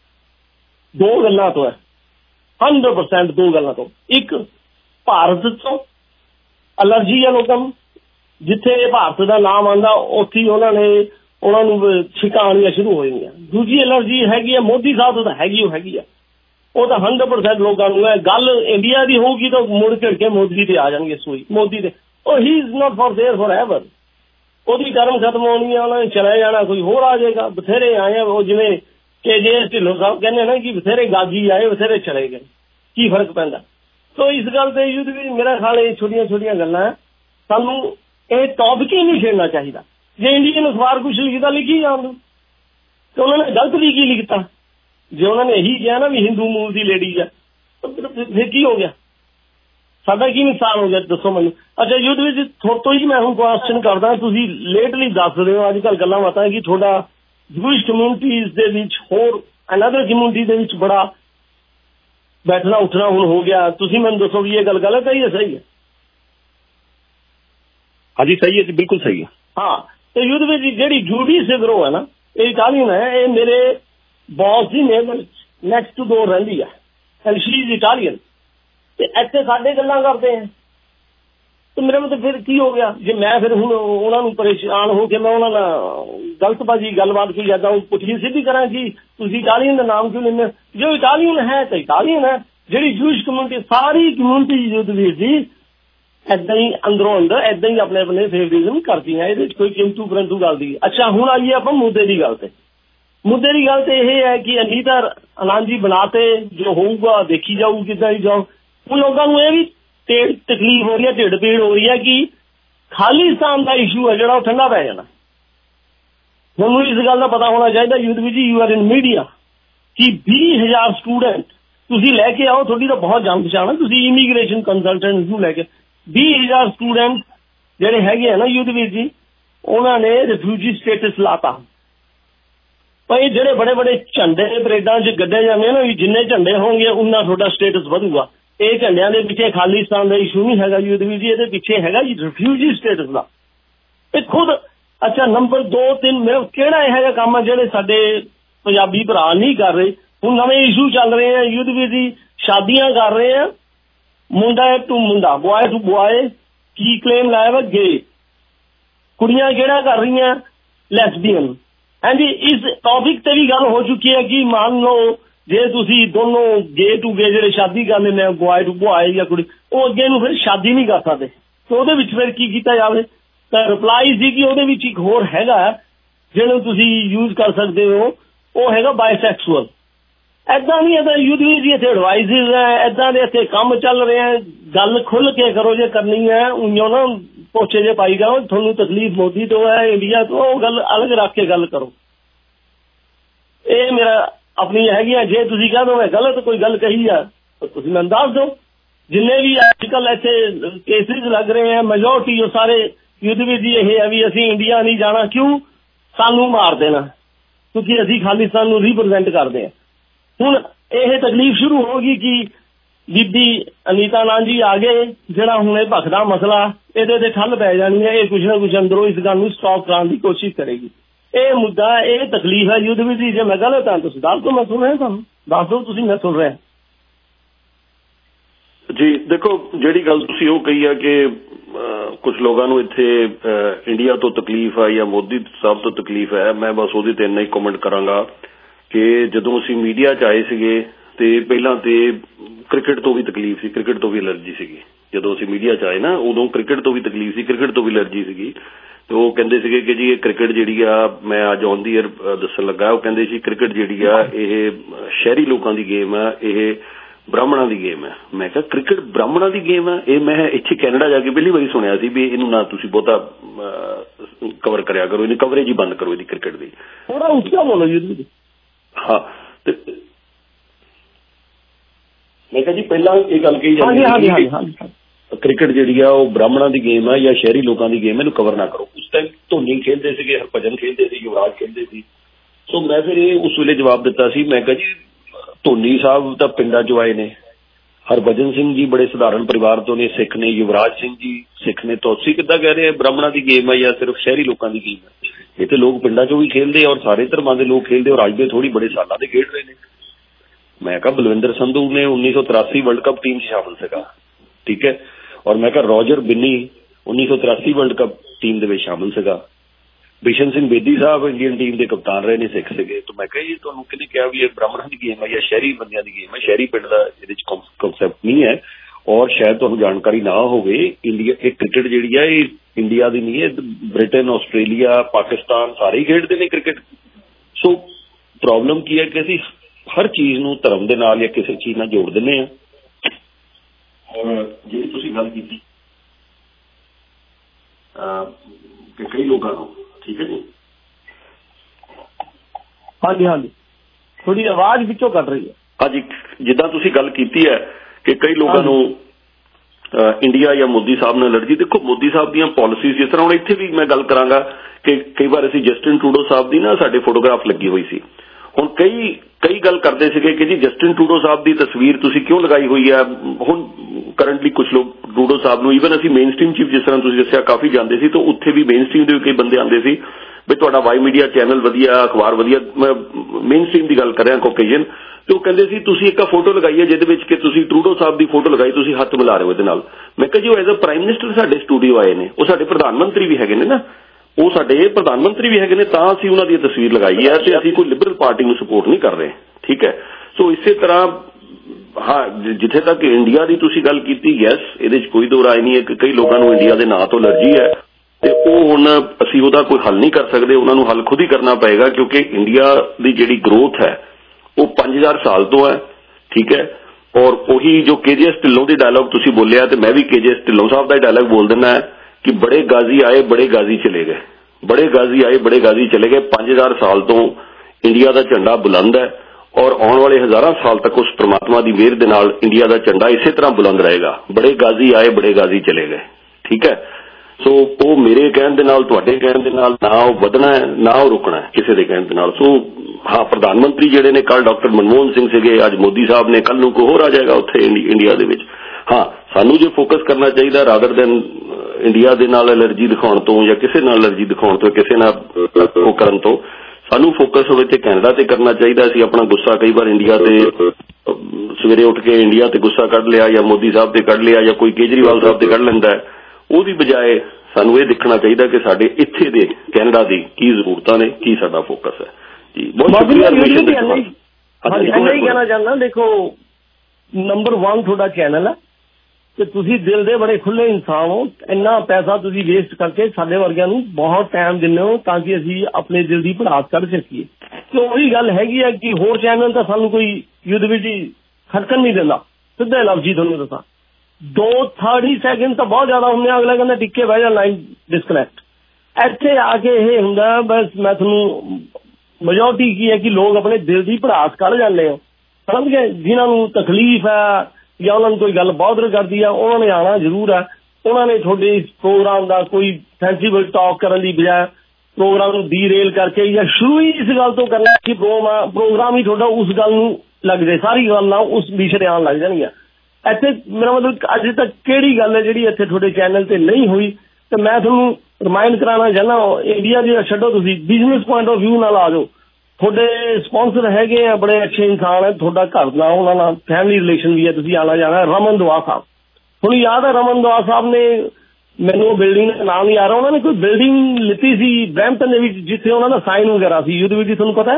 ਦੋ ਗੱਲਾਂ ਤੋਂ ਹੈ, 100% ਦੋ ਗੱਲਾਂ ਤੋਂ। ਇੱਕ ਭਾਰਤ ਤੋਂ ਅਲਰਜੀ ਹੈ ਲੋਕਾਂ ਨੂੰ, ਜਿੱਥੇ ਭਾਰਤ ਦਾ ਨਾਮ ਆਉਂਦਾ ਉੱਥੇ ਉਹਨਾਂ ਨੂੰ ਛਿਕਾਣੀਆਂ ਸ਼ੁਰੂ ਹੋ ਜਾਂਦੀਆਂ। ਦੂਜੀ ਅਲਰਜੀ ਹੈਗੀ ਹੈ ਮੋਦੀ ਸਾਹਿਬ ਤੋਂ, ਤਾਂ ਹੈਗੀ ਆ, ਉਹ ਤਾਂ 100% ਲੋਕਾਂ ਨੂੰ ਹੈ। ਗੱਲ ਇੰਡੀਆ ਦੀ ਹੋਊਗੀ ਤਾਂ ਮੁੜ ਘੜ ਕੇ ਮੋਦੀ ਤੇ ਆ ਜਾਣਗੇ ਸੂਈ, ਮੋਦੀ ਦੇ। ਉਹ he is not for there forever, ਉਹਦੀ ਟਰਮ ਖਤਮ ਹੋਣੀ ਆ, ਉਹਨਾਂ ਨੇ ਚਲੇ ਜਾਣਾ, ਕੋਈ ਹੋਰ ਆ ਜਾਏਗਾ। ਬਥੇਰੇ ਆਏ ਆ, ਉਹ ਜਿਵੇਂ ਕਿ ਜੇ ਢਿੱਲੋਂ ਸਾਹਿਬ ਕਹਿੰਦੇ ਨਾ ਕਿ ਬਥੇਰੇ ਗਾਜੀ ਆਏ, ਬਥੇਰੇ ਚਲੇ ਗਏ, ਕੀ ਫਰਕ ਪੈਂਦਾ। ਸੋ ਇਸ ਗੱਲ ਤੇ ਯੁੱਧ ਵੀ ਮੇਰਾ ਖਿਆਲ ਇਹ ਛੋਟੀਆਂ ਗੱਲਾਂ, ਸਾਨੂੰ ਇਹ ਟੌਪਿਕ ਹੀ ਨਹੀਂ ਛੇੜਨਾ ਚਾਹੀਦਾ। ਜੇ ਇੰਡੀਅਨ ਅਖਬਾਰ ਕੁਛ ਲਿਖਦਾ ਲਿਖੀ ਜਾਣ ਦੋ, ਤੇ ਉਹਨਾਂ ਨੇ ਗਲਤ ਵੀ ਕੀ ਲਿਖਤਾ। ਜੇ ਉਹਨਾਂ ਨੇ ਇਹੀ ਕਿਹਾ ਨਾ ਵੀ ਹਿੰਦੂ ਮੂਲ ਦੀ ਲੇਡੀ ਆ, ਫਿਰ ਕੀ ਹੋ ਗਿਆ? ਸਾਡਾ ਕੀ ਨੁਕਸਾਨ ਹੋ ਗਿਆ ਦੱਸੋ ਮੈਨੂੰ। ਅੱਛਾ ਯੁੱਧ ਵਿੱਚ ਥੋਤੋਂ ਹੀ ਮੈਂ ਹੁਣ ਕੁਐਸਚਨ ਕਰਦਾ, ਤੁਸੀਂ ਲੇਟਲੀ ਦੱਸ ਰਹੇ ਹੋ ਅੱਜ ਕੱਲ੍ਹ ਗੱਲਾਂ ਬਾਤਾਂ ਕਿ ਤੁਹਾਡਾ ਜੂਇਸ਼ ਕਮਿਊਨਿਟੀਜ਼ ਦੇ ਵਿੱਚ ਹੋਰ ਅਨਦਰ ਕਮਿਊਨਿਟੀ ਦੇ ਵਿੱਚ ਬੜਾ ਬੈਠਣਾ ਉੱਠਣਾ ਹੁਣ ਹੋ ਗਿਆ, ਤੁਸੀਂ ਮੈਨੂੰ ਦੱਸੋ ਵੀ ਇਹ ਗੱਲ ਗਲਤ ਹੈ ਜਾਂ ਸਹੀ ਹੈ? ਹਾਂਜੀ ਸਹੀ ਹੈ ਜੀ, ਬਿਲਕੁਲ ਸਹੀ ਹੈ। ਹਾਂ ਤੇ ਯੁੱਧ ਵਿੱਚ ਜਿਹੜੀ ਜੂਡੀ ਸਿਗਰੋ ਹੈ ਨਾ, ਇਹ ਇਟਾਲੀਅਨ ਹੈ, ਇਹ ਮੇਰੇ ਬੌਸ ਦੀ ਨੇਬਰ ਨੈਕਸਟ ਟੂ ਡੋਰ ਰਹਿੰਦੀ ਹੈ ਐਂਡ ਸ਼ੀ ਇਜ਼ ਇਟਾਲੀਅਨ, ਤੇ ਇੱਥੇ ਸਾਡੇ ਗੱਲਾਂ ਕਰਦੇ ਆ ਤੇ ਮੇਰੇ ਮਤਲਬ ਫਿਰ ਕੀ ਹੋ ਗਿਆ ਜੇ ਮੈਂ ਫਿਰ ਹੁਣ ਉਹਨਾਂ ਨੂੰ ਪਰੇਸ਼ਾਨ ਹੋ ਕੇ ਮੈਂ ਉਹਨਾਂ ਨਾਲ ਗਲਤਬਾਜੀ ਗੱਲਬਾਤ ਕੋਈ ਏਦਾਂ ਪੁੱਠੀ ਸਿੱਧੀ ਕਰਾਂ ਕਿ ਤੁਸੀਂ ਇਟਾਲੀਅਨ ਦਾ ਨਾਮ ਕਿਉਂ ਲੈਂਦੇ? ਜੋ ਇਟਾਲੀਅਨ ਹੈ ਤਾਂ ਇਟਾਲੀਅਨ ਹੈ। ਜਿਹੜੀ ਜੂਇਸ਼ ਕਮਿਊਨਿਟੀ ਸਾਰੀ ਕਮਿਊਨਿਟੀ ਯੁੱਧ ਵੀਰ ਜੀ ਏਦਾਂ ਹੀ ਅੰਦਰੋਂ ਅੰਦਰ ਏਦਾਂ ਹੀ ਆਪਣੇ ਆਪਣੇ ਫੇਵਰਿਜ਼ਮ ਕਰਦੀਆਂ, ਇਹਦੇ 'ਚ ਕੋਈ ਕਿੰਤੂ ਪਰੰਤੂ ਗੱਲ ਦੀ। ਅੱਛਾ ਹੁਣ ਆਈਏ ਆਪਾਂ ਮੁੱਦੇ ਦੀ ਗੱਲ ਤੇ। ਮੁੱਦੇ ਦੀ ਗੱਲ ਤੇ ਇਹ ਹੈ ਕਿ ਅਨੀਤਾ ਆਨੰਦ ਜੀ ਬਣਾਤੇ, ਜੋ ਹੋਊਗਾ ਦੇਖੀ ਜਾਊ ਕਿੱਦਾਂ ਹੀ ਜਾਓ। ਹੁਣ ਲੋਕਾਂ ਨੂੰ ਇਹ ਵੀ ਤਕਲੀਫ ਹੋ ਰਹੀ ਹੈ, ਢਿੱਡ ਪੀੜ ਹੋ ਰਹੀ ਹੈ ਕਿ ਖਾਲਿਸਤਾਨ ਦਾ ਇਸ਼ੂ ਹੈ ਜਿਹੜਾ ਉਹ ਠੰਡਾ ਪੈ ਜਾਣਾ। ਮੈਨੂੰ ਇਸ ਗੱਲ ਦਾ ਪਤਾ ਹੋਣਾ ਚਾਹੀਦਾ ਯੂਥ ਵਿੱਚ ਯੂ ਆਰ ਇਨ ਮੀਡੀਆ ਕਿ 20,000 ਸਟੂਡੈਂਟ ਤੁਸੀਂ ਲੈ ਕੇ ਆਓ, ਤੁਹਾਡੀ ਤਾਂ ਬਹੁਤ ਜਾਣ ਪਛਾਣ ਹੈ, ਤੁਸੀਂ ਇਮੀਗ੍ਰੇਸ਼ਨ ਕੰਸਲਟੈਂਟ ਨੂੰ ਲੈ ਕੇ 20,000 ਸਟੂਡੈਂਟ ਜਿਹੜੇ ਹੈਗੇ ਆ ਨਾ ਯੂਥ ਵਿੱਚ ਜੀ, ਉਹਨਾਂ ਨੇ ਰਿਫਿਊਜੀ ਸਟੇਟਸ ਲਾਤਾ। ਭਾਈ ਜਿਹੜੇ ਬੜੇ ਬੜੇ ਝੰਡੇ ਪਰੇਡਾਂ 'ਚ ਗੱਡੇ ਜਾਂਦੇ ਨਾ, ਜਿੰਨੇ ਝੰਡੇ ਹੋਣਗੇ ਉਨਾ ਤੁਹਾਡਾ ਸਟੇਟਸ ਵਧੂਗਾ। ਇਹ ਝੰਡਿਆਂ ਦੇ ਪਿੱਛੇ ਖਾਲਿਸਤਾਨ ਦਾ ਇਸ਼ੂ ਨਹੀਂ ਹੈਗਾ ਯੂਥ ਵਿੱਚ ਜੀ, ਇਹਦੇ ਪਿੱਛੇ ਹੈਗਾ ਜੀ ਰਿਫਿਊਜੀ ਸਟੇਟਸ ਦਾ। ਇਹ ਖੁਦ ਅੱਛਾ ਨੰਬਰ 2 3 ਮੇਰਾ ਕਿਹੜਾ ਇਹੋ ਜਿਹਾ ਕੰਮ ਹੈ ਜਿਹੜੇ ਸਾਡੇ ਪੰਜਾਬੀ ਭਰਾ ਨਹੀਂ ਕਰ ਰਹੇ? ਹੁਣ ਨਵੇਂ ਇਸ਼ੂ ਚੱਲ ਰਹੇ ਆ ਯੂਥ ਵਿੱਚ ਜੀ, ਸ਼ਾਦੀਆਂ ਕਰ ਰਹੇ ਆ ਮੁੰਡਾ ਟੂ ਮੁੰਡਾ, ਬੁਆਏ ਟੂ ਬੁਆਏ, ਕੀ ਕਲੇਮ ਲਾਇਆ ਵਾ ਗੇ। ਕੁੜੀਆਂ ਕਿਹੜਾ ਕਰ ਰਹੀਆਂ ਲੈਸਬੀਅਨ। ਹਾਂਜੀ ਇਸ ਟੌਪਿਕ ਤੇ ਵੀ ਗੱਲ ਹੋ ਚੁੱਕੀ ਹੈ ਕਿ ਮੰਨ ਲਓ ਜੇ ਤੁਸੀਂ ਦੋਨੋਂ ਗੇ ਟੂ ਗੇ ਜਿਹੜੇ ਸ਼ਾਦੀ ਕਰ ਲੈਂਦੇ ਆ ਬੁਆਏ ਟੂ ਬੁਆਏ ਜਾਂ ਕੁੜੀ, ਉਹ ਅੱਗੇ ਨੂੰ ਫਿਰ ਸ਼ਾਦੀ ਨਹੀਂ ਕਰ ਸਕਦੇ, ਤੇ ਉਹਦੇ ਵਿੱਚ ਫਿਰ ਕੀ ਕੀਤਾ ਜਾਵੇ? ਤਾਂ ਰਿਪਲਾਈ ਸੀ ਕਿ ਉਹਦੇ ਵਿੱਚ ਇੱਕ ਹੋਰ ਹੈਗਾ ਜਿਹਨੂੰ ਤੁਸੀਂ ਯੂਜ਼ ਕਰ ਸਕਦੇ ਹੋ, ਉਹ ਹੈਗਾ ਬਾਇਸੈਕਸੁਅਲ। ਏਦਾਂ ਨਹੀਂ ਇਹਦਾ ਯੂਥ ਵਿੱਚ ਇੱਥੇ ਐਡਵਾਈਜ਼ਰ ਹੈ, ਏਦਾਂ ਦੇ ਇੱਥੇ ਕੰਮ ਚੱਲ ਰਹੇ ਆ। ਗੱਲ ਖੁੱਲ ਕੇ ਕਰੋ ਜੇ ਕਰਨੀ ਹੈ, ਉਈਓ ਨਾ ਪੋਚੇ ਜੇ ਪਾਈ ਜਾਓ। ਤੁਹਾਨੂੰ ਤਕਲੀਫ ਮੋਦੀ ਤੋਂ ਹੈ ਇੰਡੀਆ ਤੋਂ, ਉਹ ਗੱਲ ਅਲੱਗ ਰੱਖ ਕੇ ਗੱਲ ਕਰੋ। ਇਹ ਮੇਰਾ ਆਪਣੀ ਹੈਗੀ ਆ। ਜੇ ਤੁਸੀਂ ਕਹਿ ਦੋ ਮੈਂ ਗਲਤ ਕੋਈ ਗੱਲ ਕਹੀ ਆ ਤਾਂ ਤੁਸੀਂ ਮੈਨੂੰ ਦੱਸ ਦਿਓ। ਜਿੰਨੇ ਵੀ ਅੱਜ ਕੱਲ੍ਹ ਇੱਥੇ ਕੇਸਿਸ ਲੱਗ ਰਹੇ ਆ ਮੈਜੋਰਟੀ ਉਹ ਸਾਰੇ ਯੁੱਧ ਵਿੱਚ ਇਹ ਹੈ ਵੀ ਅਸੀਂ ਇੰਡੀਆ ਨਹੀਂ ਜਾਣਾ, ਕਿਉਂ? ਸਾਨੂੰ ਮਾਰ ਦੇਣਾ, ਕਿਉਂਕਿ ਅਸੀਂ ਖਾਲਿਸਤਾਨ ਨੂੰ ਰਿਪਰੈਜ਼ੈਂਟ ਕਰਦੇ ਹਾਂ। ਹੁਣ ਇਹ ਤਕਲੀਫ ਸ਼ੁਰੂ ਹੋ ਗਈ ਕਿ ਬੀਬੀ ਅਨੀਤਾ ਆਨੰਦ ਜੀ ਆ ਗਏ, ਜਿਹੜਾ ਹੁਣ ਇਹ ਭਖਦਾ ਮਸਲਾ ਇਹਦੇ ਤੇ ਠੱਲ ਪੈ ਜਾਣੀ ਹੈ। ਇਹ ਕੁਛ ਨਾ ਕੁਛ ਅੰਦਰੋਂ ਇਸ ਗੱਲ ਨੂੰ ਸਟਾਪ ਕਰਾਉਣ ਦੀ ਕੋਸ਼ਿਸ਼ ਕਰੇਗੀ। ਇਹ ਮੁੱਦਾ ਇਹ ਤਕਲੀਫ ਹੈ ਯੁੱਧ ਵਿੱਚ। ਜੇ ਮੈਂ ਗਲਤ ਹਾਂ ਤੁਸੀਂ ਦੱਸ ਦਿਓ, ਮੈਂ ਸੁਣ ਰਿਹਾ ਤੁਹਾਨੂੰ, ਦੱਸ ਦਿਓ ਤੁਸੀਂ ਮੈਂ ਸੁਣ ਰਿਹਾ ਜੀ। ਦੇਖੋ ਜਿਹੜੀ ਗੱਲ ਤੁਸੀਂ ਉਹ ਕਹੀ ਆ ਕਿ ਕੁਝ ਲੋਕਾਂ ਨੂੰ ਇੱਥੇ ਇੰਡੀਆ ਤੋਂ ਤਕਲੀਫ ਆ ਜਾਂ ਮੋਦੀ ਸਾਹਿਬ ਤੋਂ ਤਕਲੀਫ ਹੈ, ਮੈਂ ਬਸ ਉਹਦੇ ਤੇ ਇੰਨਾ ਹੀ ਕਮੈਂਟ ਕਰਾਂਗਾ ਕਿ ਜਦੋਂ ਅਸੀਂ ਮੀਡੀਆ 'ਚ ਆਏ ਸੀਗੇ ਤੇ ਪਹਿਲਾਂ ਤੇ ਕ੍ਰਿਕਟ ਤੋਂ ਵੀ ਤਕਲੀਫ ਸੀ, ਕ੍ਰਿਕਟ ਤੋਂ ਵੀ ਐਲਰਜੀ ਸੀਗੀ। ਜਦੋਂ ਅਸੀਂ ਮੀਡੀਆ 'ਚ ਆਏ ਨਾ ਉਦੋਂ ਕ੍ਰਿਕਟ ਤੋਂ ਵੀ ਤਕਲੀਫ ਸੀ, ਕ੍ਰਿਕਟ ਤੋਂ ਵੀ ਐਲਰਜੀ ਸੀਗੀ। ਤੇ ਉਹ ਕਹਿੰਦੇ ਸੀਗੇ ਕਿ ਜੀ ਇਹ ਕ੍ਰਿਕਟ ਜਿਹੜੀ ਆ, ਮੈਂ ਅੱਜ ਔਨ ਦੀ ਏਅਰ ਦੱਸਣ ਲੱਗਾ, ਉਹ ਕਹਿੰਦੇ ਸੀ ਕ੍ਰਿਕਟ ਜਿਹੜੀ ਆ ਇਹ ਸ਼ਹਿਰੀ ਲੋਕਾਂ ਦੀ ਗੇਮ ਆ, ਇਹ ਬ੍ਰਾਹਮਣਾਂ ਦੀ ਗੇਮ ਹੈ। ਮੈਂ ਕਿਹਾ ਕ੍ਰਿਕਟ ਬ੍ਰਾਹਮਣਾਂ ਦੀ ਗੇਮ ਹੈ? ਇਹ ਮੈਂ ਇੱਥੇ ਕੈਨੇਡਾ ਜਾ ਕੇ ਪਹਿਲੀ ਵਾਰੀ ਸੁਣਿਆ ਸੀ ਵੀ ਇਹਨੂੰ ਨਾ ਤੁਸੀਂ ਬਹੁਤਾ ਕਵਰ ਕਰਿਆ ਕਰੋ, ਇਹਦੀ ਕਵਰੇਜ ਹੀ ਬੰਦ ਕਰੋ ਇਹਦੀ ਕ੍ਰਿਕਟ ਦੀ। ਥੋੜਾ ਉੱਚਾ ਬੋਲੋ ਜੀ। ਹਾਂ ਤੇ ਮੈਂ ਕਿਹਾ ਜੀ ਪਹਿਲਾਂ ਇਹ ਗੱਲ ਕਹੀ ਜਾਂਦੀ ਕ੍ਰਿਕਟ ਜਿਹੜੀ ਆ ਉਹ ਬ੍ਰਾਹਮਣਾਂ ਦੀ ਗੇਮ ਆ ਜਾਂ ਸ਼ਹਿਰੀ ਲੋਕਾਂ ਦੀ ਗੇਮ, ਇਹਨੂੰ ਕਵਰ ਨਾ ਕਰੋ। ਉਸ ਟਾਈਮ ਧੋਨੀ ਖੇਡਦੇ ਸੀਗੇ, ਹਰਭਜਨ ਖੇਡਦੇ ਸੀ, ਯੁਵਰਾਜ ਖੇਡਦੇ ਸੀ। ਸੋ ਮੈਂ ਫਿਰ ਇਹ ਉਸ ਵੇਲੇ ਜਵਾਬ ਦਿੱਤਾ ਸੀ, ਮੈਂ ਕਿਹਾ ਜੀ ਧੋਨੀ ਸਾਹਿਬ ਤਾਂ ਪਿੰਡਾਂ 'ਚੋਂ ਆਏ ਨੇ, ਹਰਭਜਨ ਸਿੰਘ ਜੀ ਬੜੇ ਸਧਾਰਨ ਪਰਿਵਾਰ ਤੋਂ ਨੇ, ਸਿੱਖ ਨੇ, ਯੁਵਰਾਜ ਸਿੰਘ ਜੀ ਸਿੱਖ ਨੇ, ਤੁਸੀਂ ਕਿੱਦਾਂ ਕਹਿ ਰਹੇ ਬ੍ਰਾਹਮਣਾਂ ਦੀ ਗੇਮ ਹੈ ਜਾਂ ਸਿਰਫ ਸ਼ਹਿਰੀ ਲੋਕਾਂ ਦੀ ਗੇਮ ਹੈ? ਇਹ ਤੇ ਲੋਕ ਪਿੰਡਾਂ 'ਚੋਂ ਵੀ ਖੇਡਦੇ ਔਰ ਸਾਰੇ ਧਰਮਾਂ ਦੇ ਲੋਕ ਖੇਡਦੇ, ਔਰ ਅੱਜ ਦੇ ਥੋੜੀ ਬੜੇ ਸਾਲਾਂ ਦੇ ਖੇਡ ਰਹੇ ਨੇ। ਮੈਂ ਕਿਹਾ ਬਲਵਿੰਦਰ ਸੰਧੂ ਨੇ 1983 ਵਰਲਡ ਕੱਪ ਟੀਮ 'ਚ ਸ਼ਾਮਲ ਸੀਗਾ, ਠੀਕ ਹੈ, ਔਰ ਮੈਂ ਕਿਹਾ Roger Binny 1983 world cup team ਦੇ ਵਿੱਚ ਸ਼ਾਮਲ ਸੀਗਾ। ਬਿਸ਼ਨ ਸਿੰਘ ਬੇਦੀ ਸਾਹਿਬ ਇੰਡੀਅਨ ਟੀਮ ਦੇ ਕਪਤਾਨ ਰਹੇ ਨੇ, ਸਿੱਖ ਸੀਗੇ। ਤਾਂ ਮੈਂ ਕਿਹਾ ਜੀ ਤੁਹਾਨੂੰ ਕਿਹਨੇ ਕਿਹਾ ਵੀ ਇਹ ਬ੍ਰਾਹਮਣਾਂ ਦੀ ਗੇਮ ਹੈ ਜਾਂ ਸ਼ਹਿਰੀ ਬੰਦਿਆਂ ਦੀ ਗੇਮ ਹੈ? ਸ਼ਹਿਰੀ ਪਿੰਡ ਦਾ ਇਹਦੇ 'ਚ ਕਨਸੈਪਟ ਨਹੀਂ ਹੈ। ਔਰ ਸ਼ਾਇਦ ਤੁਹਾਨੂੰ ਜਾਣਕਾਰੀ ਨਾ ਹੋਵੇ, ਇੰਡੀਆ ਇਹ ਕ੍ਰਿਕਟ ਜਿਹੜੀ ਹੈ ਇਹ ਇੰਡੀਆ ਦੀ ਨਹੀਂ ਹੈ, ਬ੍ਰਿਟਨ, ਆਸਟ੍ਰੇਲੀਆ, ਪਾਕਿਸਤਾਨ ਸਾਰੇ ਹੀ ਖੇਡਦੇ ਨੇ ਕ੍ਰਿਕਟ। ਸੋ ਪ੍ਰੋਬਲਮ ਕੀ ਹੈ ਕਿ ਅਸੀਂ ਹਰ ਚੀਜ਼ ਨੂੰ ਧਰਮ ਦੇ ਨਾਲ ਜਾਂ ਕਿਸੇ ਚੀਜ਼ ਨਾਲ ਜੋੜ ਦਿੰਦੇ ਹਾਂ। ਔਰ ਜਿਹੜੀ ਤੁਸੀਂ ਗੱਲ ਕੀਤੀ ਕਿ ਕਈ ਲੋਕਾਂ ਨੂੰ, ਠੀਕ ਹੈ ਜੀ, ਹਾਂਜੀ ਹਾਂਜੀ, ਥੋੜੀ ਆਵਾਜ਼ ਵਿੱਚੋਂ ਕੱਟ ਰਹੀ ਹੈ। ਹਾਂਜੀ, ਜਿੱਦਾਂ ਤੁਸੀਂ ਗੱਲ ਕੀਤੀ ਹੈ ਕਿ ਕਈ ਲੋਕਾਂ ਨੂੰ ਇੰਡੀਆ ਜਾਂ ਮੋਦੀ ਸਾਹਿਬ ਨਾਲ ਐਲਰਜੀ। ਦੇਖੋ ਮੋਦੀ ਸਾਹਿਬ ਦੀਆਂ ਪਾਲਿਸੀਜ਼, ਜਿਸ ਤਰ੍ਹਾਂ ਹੁਣ ਇੱਥੇ ਵੀ ਮੈਂ ਗੱਲ ਕਰਾਂਗਾ ਕਿ ਕਈ ਵਾਰ ਅਸੀਂ ਜਸਟਿਨ ਟਰੂਡੋ ਸਾਹਿਬ ਦੀ ਨਾ ਸਾਡੇ ਫੋਟੋਗ੍ਰਾਫ ਲੱਗੀ ਹੋਈ ਸੀ। ਹੁਣ ਕਈ ਗੱਲ ਕਰਦੇ ਸੀਗੇ ਕਿ ਜੀ ਜਸਟਿਨ ਟਰੂਡੋ ਸਾਹਿਬ ਦੀ ਤਸਵੀਰ ਤੁਸੀਂ ਕਿਉਂ ਲਗਾਈ ਹੋਈ ਹੈ। ਹੁਣ ਕਰੰਟਲੀ ਕੁਝ ਲੋਕ ਟਰੂਡੋ ਸਾਹਿਬ ਨੂੰ ਈਵਨ ਅਸੀਂ ਮੇਨ ਸਟ੍ਰੀਮ ਚੀਫ, ਜਿਸ ਤਰ੍ਹਾਂ ਤੁਸੀਂ ਦੱਸਿਆ, ਕਾਫੀ ਜਾਂਦੇ ਸੀ, ਤਾਂ ਉੱਥੇ ਵੀ ਮੇਨ ਸਟ੍ਰੀਮ ਦੇ ਵੀ ਕਈ ਬੰਦੇ ਆਉਂਦੇ ਸੀ ਵੀ ਤੁਹਾਡਾ ਵਾਈ ਮੀਡੀਆ ਚੈਨਲ ਵਧੀਆ, ਅਖਬਾਰ ਵਧੀਆ। ਮੈਂ ਮੇਨ ਸਟ੍ਰੀਮ ਦੀ ਗੱਲ ਕਰ ਰਿਹਾ, ਕੌਕੇਜਨ, ਤੇ ਉਹ ਕਹਿੰਦੇ ਸੀ ਤੁਸੀਂ ਇੱਕ ਫੋਟੋ ਲਗਾਈ ਹੈ ਜਿਹਦੇ ਵਿੱਚ ਕਿ ਤੁਸੀਂ ਟਰੂਡੋ ਸਾਹਿਬ ਦੀ ਫੋਟੋ ਲਗਾਈ, ਤੁਸੀਂ ਹੱਥ ਮਿਲਾ ਰਹੇ ਹੋ ਇਹਦੇ ਨਾਲ। ਮੈਂ ਕਿਹਾ ਜੀ ਉਹ ਐਜ਼ ਅ ਪ੍ਰਾਈਮ ਮਿਨਿਸਟਰ ਸਾਡੇ ਸਟੂਡੀਓ ਆਏ ਨੇ, ਉਹ ਸਾਡੇ ਪ੍ਰਧਾਨ ਮੰਤਰੀ ਵੀ ਹੈਗੇ ਨੇ ਨਾ, ਉਹ ਸਾਡੇ ਪ੍ਰਧਾਨ ਮੰਤਰੀ ਵੀ ਹੈਗੇ ਨੇ, ਤਾਂ ਅਸੀਂ ਉਹਨਾਂ ਦੀ ਤਸਵੀਰ ਲਗਾਈ ਹੈ ਤੇ ਅਸੀਂ ਕੋਈ ਲਿਬਰਲ ਪਾਰਟੀ ਨੂੰ ਸਪੋਰਟ ਨਹੀਂ ਕਰ ਰਹੇ। ਠੀਕ ਹੈ। ਸੋ ਇਸੇ ਤਰ੍ਹਾਂ ਹਾਂ, ਜਿੱਥੇ ਤੱਕ ਇੰਡੀਆ ਦੀ ਤੁਸੀਂ ਗੱਲ ਕੀਤੀ, ਯੈਸ, ਇਹਦੇ 'ਚ ਕੋਈ ਦੋ ਰਾਏ ਨਹੀਂ ਹੈ ਕਿ ਕਈ ਲੋਕਾਂ ਨੂੰ ਇੰਡੀਆ ਦੇ ਨਾਂ ਤੋਂ ਐਲਰਜੀ ਹੈ ਤੇ ਉਹ ਹੁਣ ਅਸੀਂ ਉਹਦਾ ਕੋਈ ਹੱਲ ਨਹੀਂ ਕਰ ਸਕਦੇ, ਉਹਨਾਂ ਨੂੰ ਹੱਲ ਖੁਦ ਹੀ ਕਰਨਾ ਪਏਗਾ ਕਿਉਂਕਿ ਇੰਡੀਆ ਦੀ ਜਿਹੜੀ ਗਰੋਥ ਹੈ ਉਹ 5000 ਸਾਲ ਤੋਂ ਹੈ। ਠੀਕ ਹੈ। ਔਰ ਉਹੀ ਜੋ KJS ਢਿੱਲੋਂ ਦੀ ਡਾਇਲੌਗ ਤੁਸੀਂ ਬੋਲਿਆ, ਤੇ ਮੈਂ ਵੀ KJS ਢਿੱਲੋਂ ਸਾਹਿਬ ਦਾ ਡਾਇਲੌਗ ਬੋਲ ਦਿੰਦਾ ਹੈ ਕਿ ਬੜੇ ਗਾਜ਼ੀ ਆਏ, ਬੜੇ ਗਾਜ਼ੀ ਚਲੇ ਗਏ, ਬੜੇ ਗਾਜ਼ੀ ਆਏ, ਬੜੇ ਗਾਜ਼ੀ ਚਲੇ ਗਏ। 5000 ਸਾਲ ਤੋਂ ਇੰਡੀਆ ਦਾ ਝੰਡਾ ਬੁਲੰਦ ਹੈ ਔਰ ਆਉਣ ਵਾਲੇ ਹਜ਼ਾਰਾਂ ਸਾਲ ਤੱਕ ਉਸ ਪ੍ਰਮਾਤਮਾ ਦੀ ਮਿਹਰ ਦੇ ਨਾਲ ਇੰਡੀਆ ਦਾ ਝੰਡਾ ਇਸੇ ਤਰ੍ਹਾਂ ਬੁਲੰਦ ਰਹੇਗਾ। ਬੜੇ ਗਾਜ਼ੀ ਆਏ, ਬੜੇ ਗਾਜ਼ੀ ਚਲੇ ਗਏ। ਠੀਕ ਹੈ। ਸੋ ਉਹ ਮੇਰੇ ਕਹਿਣ ਦੇ ਨਾਲ, ਤੁਹਾਡੇ ਕਹਿਣ ਦੇ ਨਾਲ ਨਾ ਉਹ ਵਧਣਾ ਹੈ ਨਾ ਉਹ ਰੁਕਣਾ ਹੈ ਕਿਸੇ ਦੇ ਕਹਿਣ ਦੇ ਨਾਲ। ਸੋ ਹਾਂ, ਪ੍ਰਧਾਨ ਮੰਤਰੀ ਜਿਹੜੇ ਨੇ ਕੱਲ ਡਾਕਟਰ ਮਨਮੋਹਨ ਸਿੰਘ ਸੀਗੇ, ਅੱਜ ਮੋਦੀ ਸਾਹਿਬ ਨੇ, ਕੱਲ ਨੂੰ ਕੋਈ ਹੋਰ ਆ ਜਾਏਗਾ ਉੱਥੇ ਇੰਡੀਆ ਦੇ ਵਿੱਚ। ਹਾਂ, ਸਾਨੂੰ ਜੇ ਫੋਕਸ ਕਰਨਾ ਚਾਹੀਦਾ ਰਾਦਰ ਦੈਨ ਇੰਡੀਆ ਦੇ ਨਾਲ ਐਲਰਜੀ ਦਿਖਾਉਣ ਤੋਂ ਜਾਂ ਕਿਸੇ ਨਾਲ ਐਲਰਜੀ ਦਿਖਾਉਣ ਤੋਂ, ਕਿਸੇ ਨਾਲ ਉਹ ਕਰਨ ਤੋਂ, ਸਾਨੂੰ ਫੋਕਸ ਹੋਵੇ ਤੇ ਕੈਨੇਡਾ ਤੇ ਕਰਨਾ ਚਾਹੀਦਾ। ਅਸੀਂ ਆਪਣਾ ਗੁੱਸਾ ਕਈ ਵਾਰ ਇੰਡੀਆ ਤੇ ਸਵੇਰੇ ਉੱਠ ਕੇ ਇੰਡੀਆ ਤੇ ਗੁੱਸਾ ਕੱਢ ਲਿਆ ਜਾਂ ਮੋਦੀ ਸਾਹਿਬ ਤੇ ਕੱਢ ਲਿਆ ਜਾਂ ਕੋਈ ਕੇਜਰੀਵਾਲ ਸਾਹਿਬ ਤੇ ਕੱਢ ਲੈਂਦਾ ਹੈ, ਉਹਦੀ ਬਜਾਏ ਸਾਨੂੰ ਇਹ ਦੇਖਣਾ ਚਾਹੀਦਾ ਕਿ ਸਾਡੇ ਇੱਥੇ ਦੇ ਕੈਨੇਡਾ ਦੀ ਕੀ ਜ਼ਰੂਰਤਾਂ ਨੇ, ਕੀ ਸਾਡਾ ਫੋਕਸ ਹੈ। ਜੀ ਬਹੁਤ ਸ਼ੁਕਰੀਆ। ਨਹੀਂ ਕਹਿਣਾ ਚਾਹੁੰਦਾ, ਦੇਖੋ ਨੰਬਰ 1 ਤੁਹਾਡਾ ਚੈਨਲ ਹੈ ਤੇ ਤੁਸੀਂ ਦਿਲ ਦੇ ਬੜੇ ਖੁੱਲੇ ਇਨਸਾਨ ਹੋ। ਇੰਨਾ ਪੈਸਾ ਤੁਸੀਂ ਵੇਸਟ ਕਰਕੇ ਸਾਡੇ ਵਰਗਿਆਂ ਨੂੰ ਬਹੁਤ ਟਾਈਮ ਦਿੰਦੇ ਹੋ ਤਾਂ ਕਿ ਅਸੀਂ ਆਪਣੇ ਦਿਲ ਦੀ ਭੜਾਸ ਕੱਢ ਸਕੀਏ। ਤੇ ਉਹੀ ਗੱਲ ਹੈਗੀ ਹੈ ਕਿ ਹੋਰ ਚੈਨਲ ਤਾਂ ਸਾਨੂੰ ਕੋਈ ਯੁੱਧ ਵਿੱਚ ਖੜਕਣ ਨਹੀਂ ਦਿੰਦਾ। ਸਿੱਧਾ ਲਫ਼ਜ਼ੀ ਤੁਹਾਨੂੰ ਦੱਸਾਂ, 2-30 ਸੈਕਿੰਡ ਤਾਂ ਬਹੁਤ ਜ਼ਿਆਦਾ ਹੁੰਦੇ ਆ। ਅਗਲਾ ਕਹਿੰਦਾ ਟਿੱਕੇ ਬਹਿ ਜਾ, ਲਾਈਨ ਡਿਸਕਨੈਕਟ। ਇੱਥੇ ਆ ਕੇ ਇਹ ਹੁੰਦਾ, ਬਸ ਮੈਂ ਤੁਹਾਨੂੰ ਮੈਜੋਰਟੀ ਕੀ ਹੈ ਕਿ ਲੋਕ ਆਪਣੇ ਦਿਲ ਦੀ ਭੜਾਸ ਕੱਢ ਜਾਂਦੇ ਹੋ, ਸਮਝ ਗਏ। ਜਿਨ੍ਹਾਂ ਨੂੰ ਤਕਲੀਫ ਹੈ ਜਾਂ ਉਹਨਾਂ ਨੂੰ ਕੋਈ ਗੱਲ ਬੌਦਰ ਕਰਦੀ ਆ, ਉਹਨਾਂ ਨੇ ਆਉਣਾ ਜ਼ਰੂਰ ਹੈ। ਉਹਨਾਂ ਨੇ ਤੁਹਾਡੇ ਇਸ ਪ੍ਰੋਗਰਾਮ ਦਾ ਕੋਈ ਸੈਂਸੀਬਲ ਟਾਕ ਕਰਨ ਦੀ ਬਜਾਏ ਪ੍ਰੋਗਰਾਮ ਨੂੰ ਡੀਰੇਲ ਕਰਕੇ ਜਾਂ ਸ਼ੁਰੂ ਹੀ ਇਸ ਗੱਲ ਤੋਂ ਕਰਨਾ ਕਿ ਪ੍ਰੋਗਰਾਮ ਹੀ ਤੁਹਾਡਾ ਉਸ ਗੱਲ ਨੂੰ ਲੱਗਦੇ, ਸਾਰੀ ਗੱਲਾਂ ਉਸ ਵਿਸ਼ੇ ਤੇ ਆਉਣ ਲੱਗ ਜਾਣਗੀਆਂ। ਇੱਥੇ ਮੇਰਾ ਮਤਲਬ ਅੱਜ ਤੱਕ ਕਿਹੜੀ ਗੱਲ ਹੈ ਜਿਹੜੀ ਇੱਥੇ ਤੁਹਾਡੇ ਚੈਨਲ ਤੇ ਨਹੀਂ ਹੋਈ। ਤੇ ਮੈਂ ਤੁਹਾਨੂੰ ਰਿਮਾਈਂਡ ਕਰਾਉਣਾ ਚਾਹੁੰਦਾ, ਇੰਡੀਆ ਦੀ ਛੱਡੋ, ਤੁਸੀਂ ਬਿਜ਼ਨਸ ਪੁਆਇੰਟ ਆਫ ਵਿਊ ਨਾਲ ਆ ਜਾਓ। ਤੁਹਾਡੇ ਸਪਾਂਸਰ ਹੈਗੇ ਆ, ਬੜੇ ਅੱਛੇ ਇਨਸਾਨ ਹੈ, ਤੁਹਾਡਾ ਘਰ ਦਾ ਉਹਨਾਂ ਨਾਲ ਫੈਮਿਲੀ ਰਿਲੇਸ਼ਨ ਵੀ ਹੈ, ਤੁਸੀਂ ਆਉਣਾ ਜਾਣਾ। ਰਮਨ ਦਵਾ ਸਾਹਿਬ, ਤੁਹਾਨੂੰ ਯਾਦ ਹੈ ਰਮਨ ਦਵਾ ਸਾਹਿਬ ਨੇ, ਮੈਨੂੰ ਉਹ ਬਿਲਡਿੰਗ ਦਾ ਨਾਮ ਨਹੀਂ ਆ ਰਿਹਾ, ਉਹਨਾਂ ਨੇ ਕੋਈ ਬਿਲਡਿੰਗ ਲਿੱਤੀ ਸੀ ਬਰੈਂਪਟਨ ਦੇ ਵਿੱਚ ਜਿੱਥੇ ਉਹਨਾਂ ਦਾ ਸਾਈਨ ਵਗੈਰਾ ਸੀ ਯੂਥ ਵਿੱਚ, ਤੁਹਾਨੂੰ ਪਤਾ ਹੈ?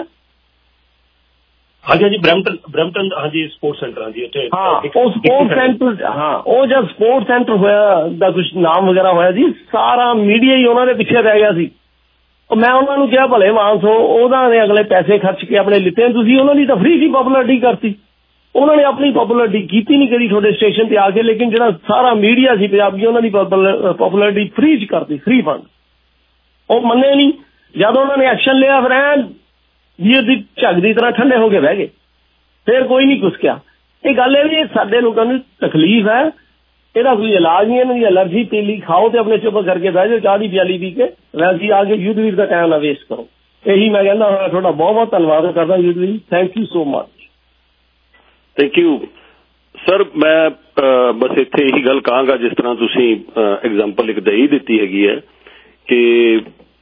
ਹਾਂਜੀ ਹਾਂਜੀ, ਬਰੈਂਪਟਨ ਹਾਂਜੀ, ਸਪੋਰਟਸ ਸੈਂਟਰ। ਹਾਂਜੀ ਉੱਥੇ ਹਾਂ, ਉਹ ਸਪੋਰਟਸ ਸੈਂਟਰ, ਹਾਂ ਉਹ ਜਦ ਸਪੋਰਟਸ ਸੈਂਟਰ ਹੋਇਆ ਦਾ ਕੁਝ ਨਾਮ ਵਗੈਰਾ ਹੋਇਆ ਜੀ, ਸਾਰਾ ਮੀਡੀਆ ਹੀ ਉਹਨਾਂ ਦੇ ਪਿੱਛੇ ਪੈ ਗਿਆ ਸੀ। ਮੈਂ ਉਹਨਾਂ ਨੂੰ ਕਿਹਾ ਭਲੇ ਮਾਨਸੋ, ਉਹਨਾਂ ਨੇ ਅਗਲੇ ਪੈਸੇ ਖਰਚ ਕੇ ਆਪਣੇ ਲਿੱਤੇ, ਤੁਸੀਂ ਉਹਨਾਂ ਦੀ ਤਾਂ ਫ੍ਰੀ ਦੀ ਪਪੂਲੈਰਿਟੀ ਕਰਤੀ। ਉਹਨਾਂ ਨੇ ਆਪਣੀ ਪਪੂਲੈਰਿਟੀ ਕੀਤੀ ਨਹੀਂ ਕਦੀ ਤੁਹਾਡੇ ਸਟੇਸ਼ਨ ਤੇ ਆ ਕੇ, ਲੇਕਿਨ ਜਿਹੜਾ ਸਾਰਾ ਮੀਡੀਆ ਸੀ ਪੰਜਾਬੀ, ਉਹਨਾਂ ਦੀ ਪਪੂਲੈਰਿਟੀ ਫ੍ਰੀ ਚ ਕਰਤੀ, ਫ੍ਰੀ ਫੰਡ। ਉਹ ਮੰਨੇ ਨਹੀਂ। ਜਦ ਉਹਨਾਂ ਨੇ ਐਕਸ਼ਨ ਲਿਆ ਫਿਰ ਐਂ ਵੀਰ ਦੀ ਝੱਗ ਦੀ ਤਰ੍ਹਾਂ ਠੰਡੇ ਹੋ ਕੇ ਬਹਿ ਗਏ, ਫਿਰ ਕੋਈ ਨਹੀਂ ਕੁਛ ਕਿਹਾ। ਇਹ ਗੱਲ ਹੈ ਵੀ ਸਾਡੇ ਲੋਕਾਂ ਨੂੰ ਤਕਲੀਫ ਹੈ, ਇਹਦਾ ਕੋਈ ਇਲਾਜ ਨਹੀਂ। ਇਹਨਾਂ ਦੀ ਐਲਰਜੀ ਪੀਲੀ ਖਾਓ ਤੇ ਆਪਣੇ ਚੁੱਪ ਕਰਕੇ ਬਹਿ ਜਾਓ, ਚਾਹ ਦੀ ਪਿਆਲੀ ਪੀ ਕੇ, ਵੈਸੇ ਆ ਕੇ ਯੂਥ ਵੀਰ ਦਾ ਟਾਈਮ ਨਾ ਵੇਸਟ ਕਰੋ। ਇਹੀ ਮੈਂ ਕਹਿੰਦਾ ਹਾਂ। ਤੁਹਾਡਾ ਬਹੁਤ ਬਹੁਤ ਧੰਨਵਾਦ ਕਰਦਾ Yudhvir, thank you so much. Thank you sir. ਮੈਂ ਬਸ ਇੱਥੇ ਇਹੀ ਗੱਲ ਕਹਾਂਗਾ, ਜਿਸ ਤਰ੍ਹਾਂ ਤੁਸੀਂ ਐਗਜ਼ਾਮਪਲ ਇੱਕ ਦਈ ਦਿੱਤੀ ਹੈਗੀ ਹੈ ਕਿ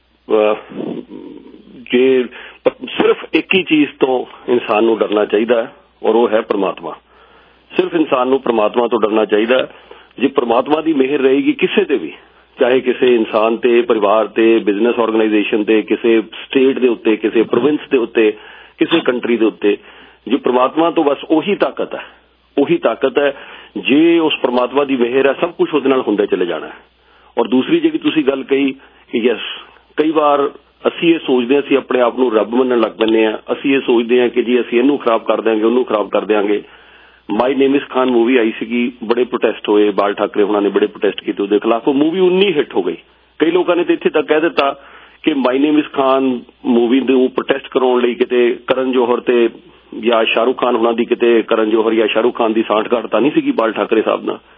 ਜੇ ਸਿਰਫ ਇੱਕ ਹੀ ਚੀਜ਼ ਤੋਂ ਇਨਸਾਨ ਨੂੰ ਡਰਨਾ ਚਾਹੀਦਾ ਹੈ ਔਰ ਉਹ ਹੈ ਪ੍ਰਮਾਤਮਾ। ਸਿਰਫ ਇਨਸਾਨ ਨੂੰ ਪ੍ਰਮਾਤਮਾ ਤੋਂ ਡਰਨਾ ਚਾਹੀਦਾ। ਜੇ ਪ੍ਰਮਾਤਮਾ ਦੀ ਮਿਹਰ ਰਹੇਗੀ ਕਿਸੇ ਤੇ ਵੀ, ਚਾਹੇ ਕਿਸੇ ਇਨਸਾਨ ਤੇ, ਪਰਿਵਾਰ ਤੇ, ਬਿਜ਼ਨਸ ਆਰਗੇਨਾਈਜੇਸ਼ਨ ਤੇ, ਕਿਸੇ ਸਟੇਟ ਦੇ ਉੱਤੇ, ਕਿਸੇ ਪ੍ਰੋਵਿੰਸ ਦੇ ਉੱਤੇ, ਕਿਸੇ ਕੰਟਰੀ ਦੇ ਉੱਤੇ, ਜੇ ਪ੍ਰਮਾਤਮਾ ਤੋਂ ਬਸ ਉਹੀ ਤਾਕਤ ਹੈ, ਉਹੀ ਤਾਕਤ ਹੈ। ਜੇ ਉਸ ਪ੍ਰਮਾਤਮਾ ਦੀ ਮਿਹਰ ਹੈ, ਸਭ ਕੁਝ ਉਹਦੇ ਨਾਲ ਹੁੰਦਾ ਚਲੇ ਜਾਣਾ ਹੈ। ਔਰ ਦੂਸਰੀ ਜਿਹੜੀ ਤੁਸੀਂ ਗੱਲ ਕਹੀ ਕਿ ਯੈਸ, ਕਈ ਵਾਰ ਅਸੀਂ ਇਹ ਸੋਚਦੇ ਹਾਂ, ਅਸੀਂ ਆਪਣੇ ਆਪ ਨੂੰ ਰੱਬ ਮੰਨਣ ਲੱਗ ਪੈਂਦੇ ਹਾਂ। ਅਸੀਂ ਇਹ ਸੋਚਦੇ ਹਾਂ ਕਿ ਜੀ ਅਸੀਂ ਇਹਨੂੰ ਖਰਾਬ ਕਰ ਦਿਆਂਗੇ, ਉਹਨੂੰ ਖਰਾਬ ਕਰ ਦਿਆਂਗੇ। My name is Khan movie ਆਈ ਸੀਗੀ, ਬੜੇ ਪ੍ਰੋਟੈਸਟ ਹੋਏ, ਬਾਲ ਠਾਕਰੇ ਉਹਨਾਂ ਨੇ ਬੜੇ ਪ੍ਰੋਟੈਸਟ ਕੀਤੇ ਉਹਦੇ ਖਿਲਾਫ। ਉਹ ਮੂਵੀ ਉਨੀ ਹਿੱਟ ਹੋ ਗਈ, ਕਈ ਲੋਕਾਂ ਨੇ ਤਾਂ ਇੱਥੇ ਤੱਕ ਕਹਿ ਦਿੱਤਾ ਕਿ my name is Khan movie ਨੂੰ ਪ੍ਰੋਟੈਸਟ ਕਰਾਉਣ ਲਈ ਕਿਤੇ ਕਰਨ ਜੋਹਰ ਤੇ ਜਾਂ ਸ਼ਾਹਰੁਖ ਖਾਨ ਉਹਨਾਂ ਦੀ, ਕਿਤੇ ਕਰਨ ਜੋਹਰ ਜਾਂ ਸ਼ਾਹਰੁਖ ਖਾਨ ਦੀ ਸਾਂਠ ਗਾਂਠ ਤਾਂ ਨਹੀਂ ਸੀਗੀ ਬਾਲ ਠਾਕਰੇ ਸਾਹਿਬ ਨਾਲ।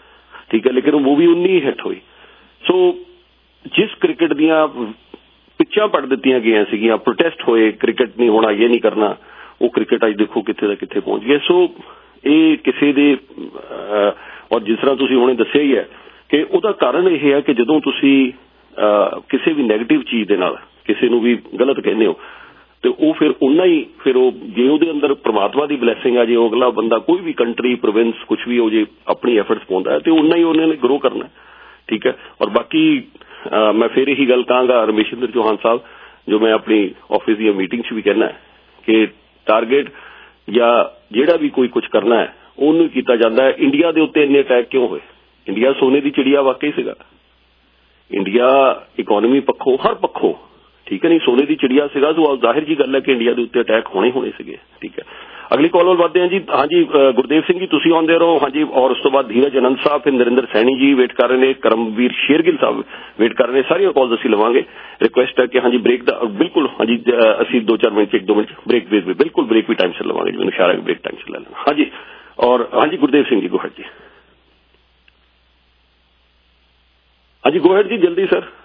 ठीक है, लेकिन वो भी उन्नी ही हिट हुई। सो जिस क्रिकेट दियां पिच्चां पड़ दित्तियां गईयां सीगियां, प्रोटेस्ट होए क्रिकेट नहीं होना, ये नहीं करना, वो क्रिकेट अज देखो कित्थे दा कित्थे पहुंच गया। सो ये किसी दे और जिस तरह तुसीं हुणे दस्सिया ही है कि ਉਹਦਾ ਕਾਰਨ ਇਹ ਹੈ ਕਿ ਜਦੋਂ ਤੁਸੀਂ ਕਿਸੇ ਵੀ ਨੈਗੇਟਿਵ ਚੀਜ਼ ਦੇ ਨਾਲ ਕਿਸੇ ਨੂੰ ਵੀ ਗਲਤ ਕਹਿੰਦੇ ਹੋ ਤੇ ਉਹ ਫਿਰ ਉਨਾ ਹੀ ਫਿਰ ਉਹ ਜੇ ਉਹਦੇ ਅੰਦਰ ਪ੍ਰਮਾਤਮਾ ਦੀ ਬਲੈਸਿੰਗ ਆ, ਜੇ ਉਹ ਅਗਲਾ ਬੰਦਾ ਕੋਈ ਵੀ ਕੰਟਰੀ ਪ੍ਰੋਵਿੰਸ ਕੁਝ ਵੀ ਹੋ ਜੇ ਆਪਣੀ ਐਫਰਟਸ ਪਾਉਂਦਾ ਹੈ ਤੇ ਉਨਾ ਹੀ ਉਹਨੇ ਗਰੋ ਕਰਨਾ। ठीक है, और बाकी मैं फिर यही गल कहांगा रमेशिंदर चौहान साहब, जो मैं अपनी ऑफिस दी मीटिंग च भी कहना है कि टारगेट या जेड़ा भी कोई कुछ करना है ਉਹਨੂੰ ਕੀਤਾ ਜਾਂਦਾ है। इंडिया के उत्ते इन्ने अटैक क्यों होए? इंडिया सोने की चिड़िया वाकई सीगा, इंडिया इकोनॉमी पक्षों हर पक्षों ठीक है नहीं सोने की चिड़िया सीगा। तो जाहिर जी गल है कि इंडिया के उत्ते अटैक होने होने सीगे। ठीक है, अगली कॉल वाल बढ़ते हैं जी। हाँ जी गुरदेव सिंह जी तुसीं आउंदे रहो। हाँ जी, और उस तो बाद धीरज आनंद साहब, फिर नरेंद्र सैनी जी वेट कर रहे हैं, करमवीर शेरगिल साहब वेट कर रहे हैं। सारियां कॉल्स असीं लवांगे। रिक्वेस्ट है कि हाँ जी ब्रेक दा बिल्कुल हाँ जी असीं 2-4 मिनट 1-2 मिनट ब्रेक बिल्कुल ब्रेक भी टाइम से लवांगे जी, मैनूं इशारा है ब्रेक टाइम से ले लेना। हाँ जी, और हाँ जी गुरदेव सिंह जी गो हैड जी। हाँ जी गो हैड जी जल्दी सर।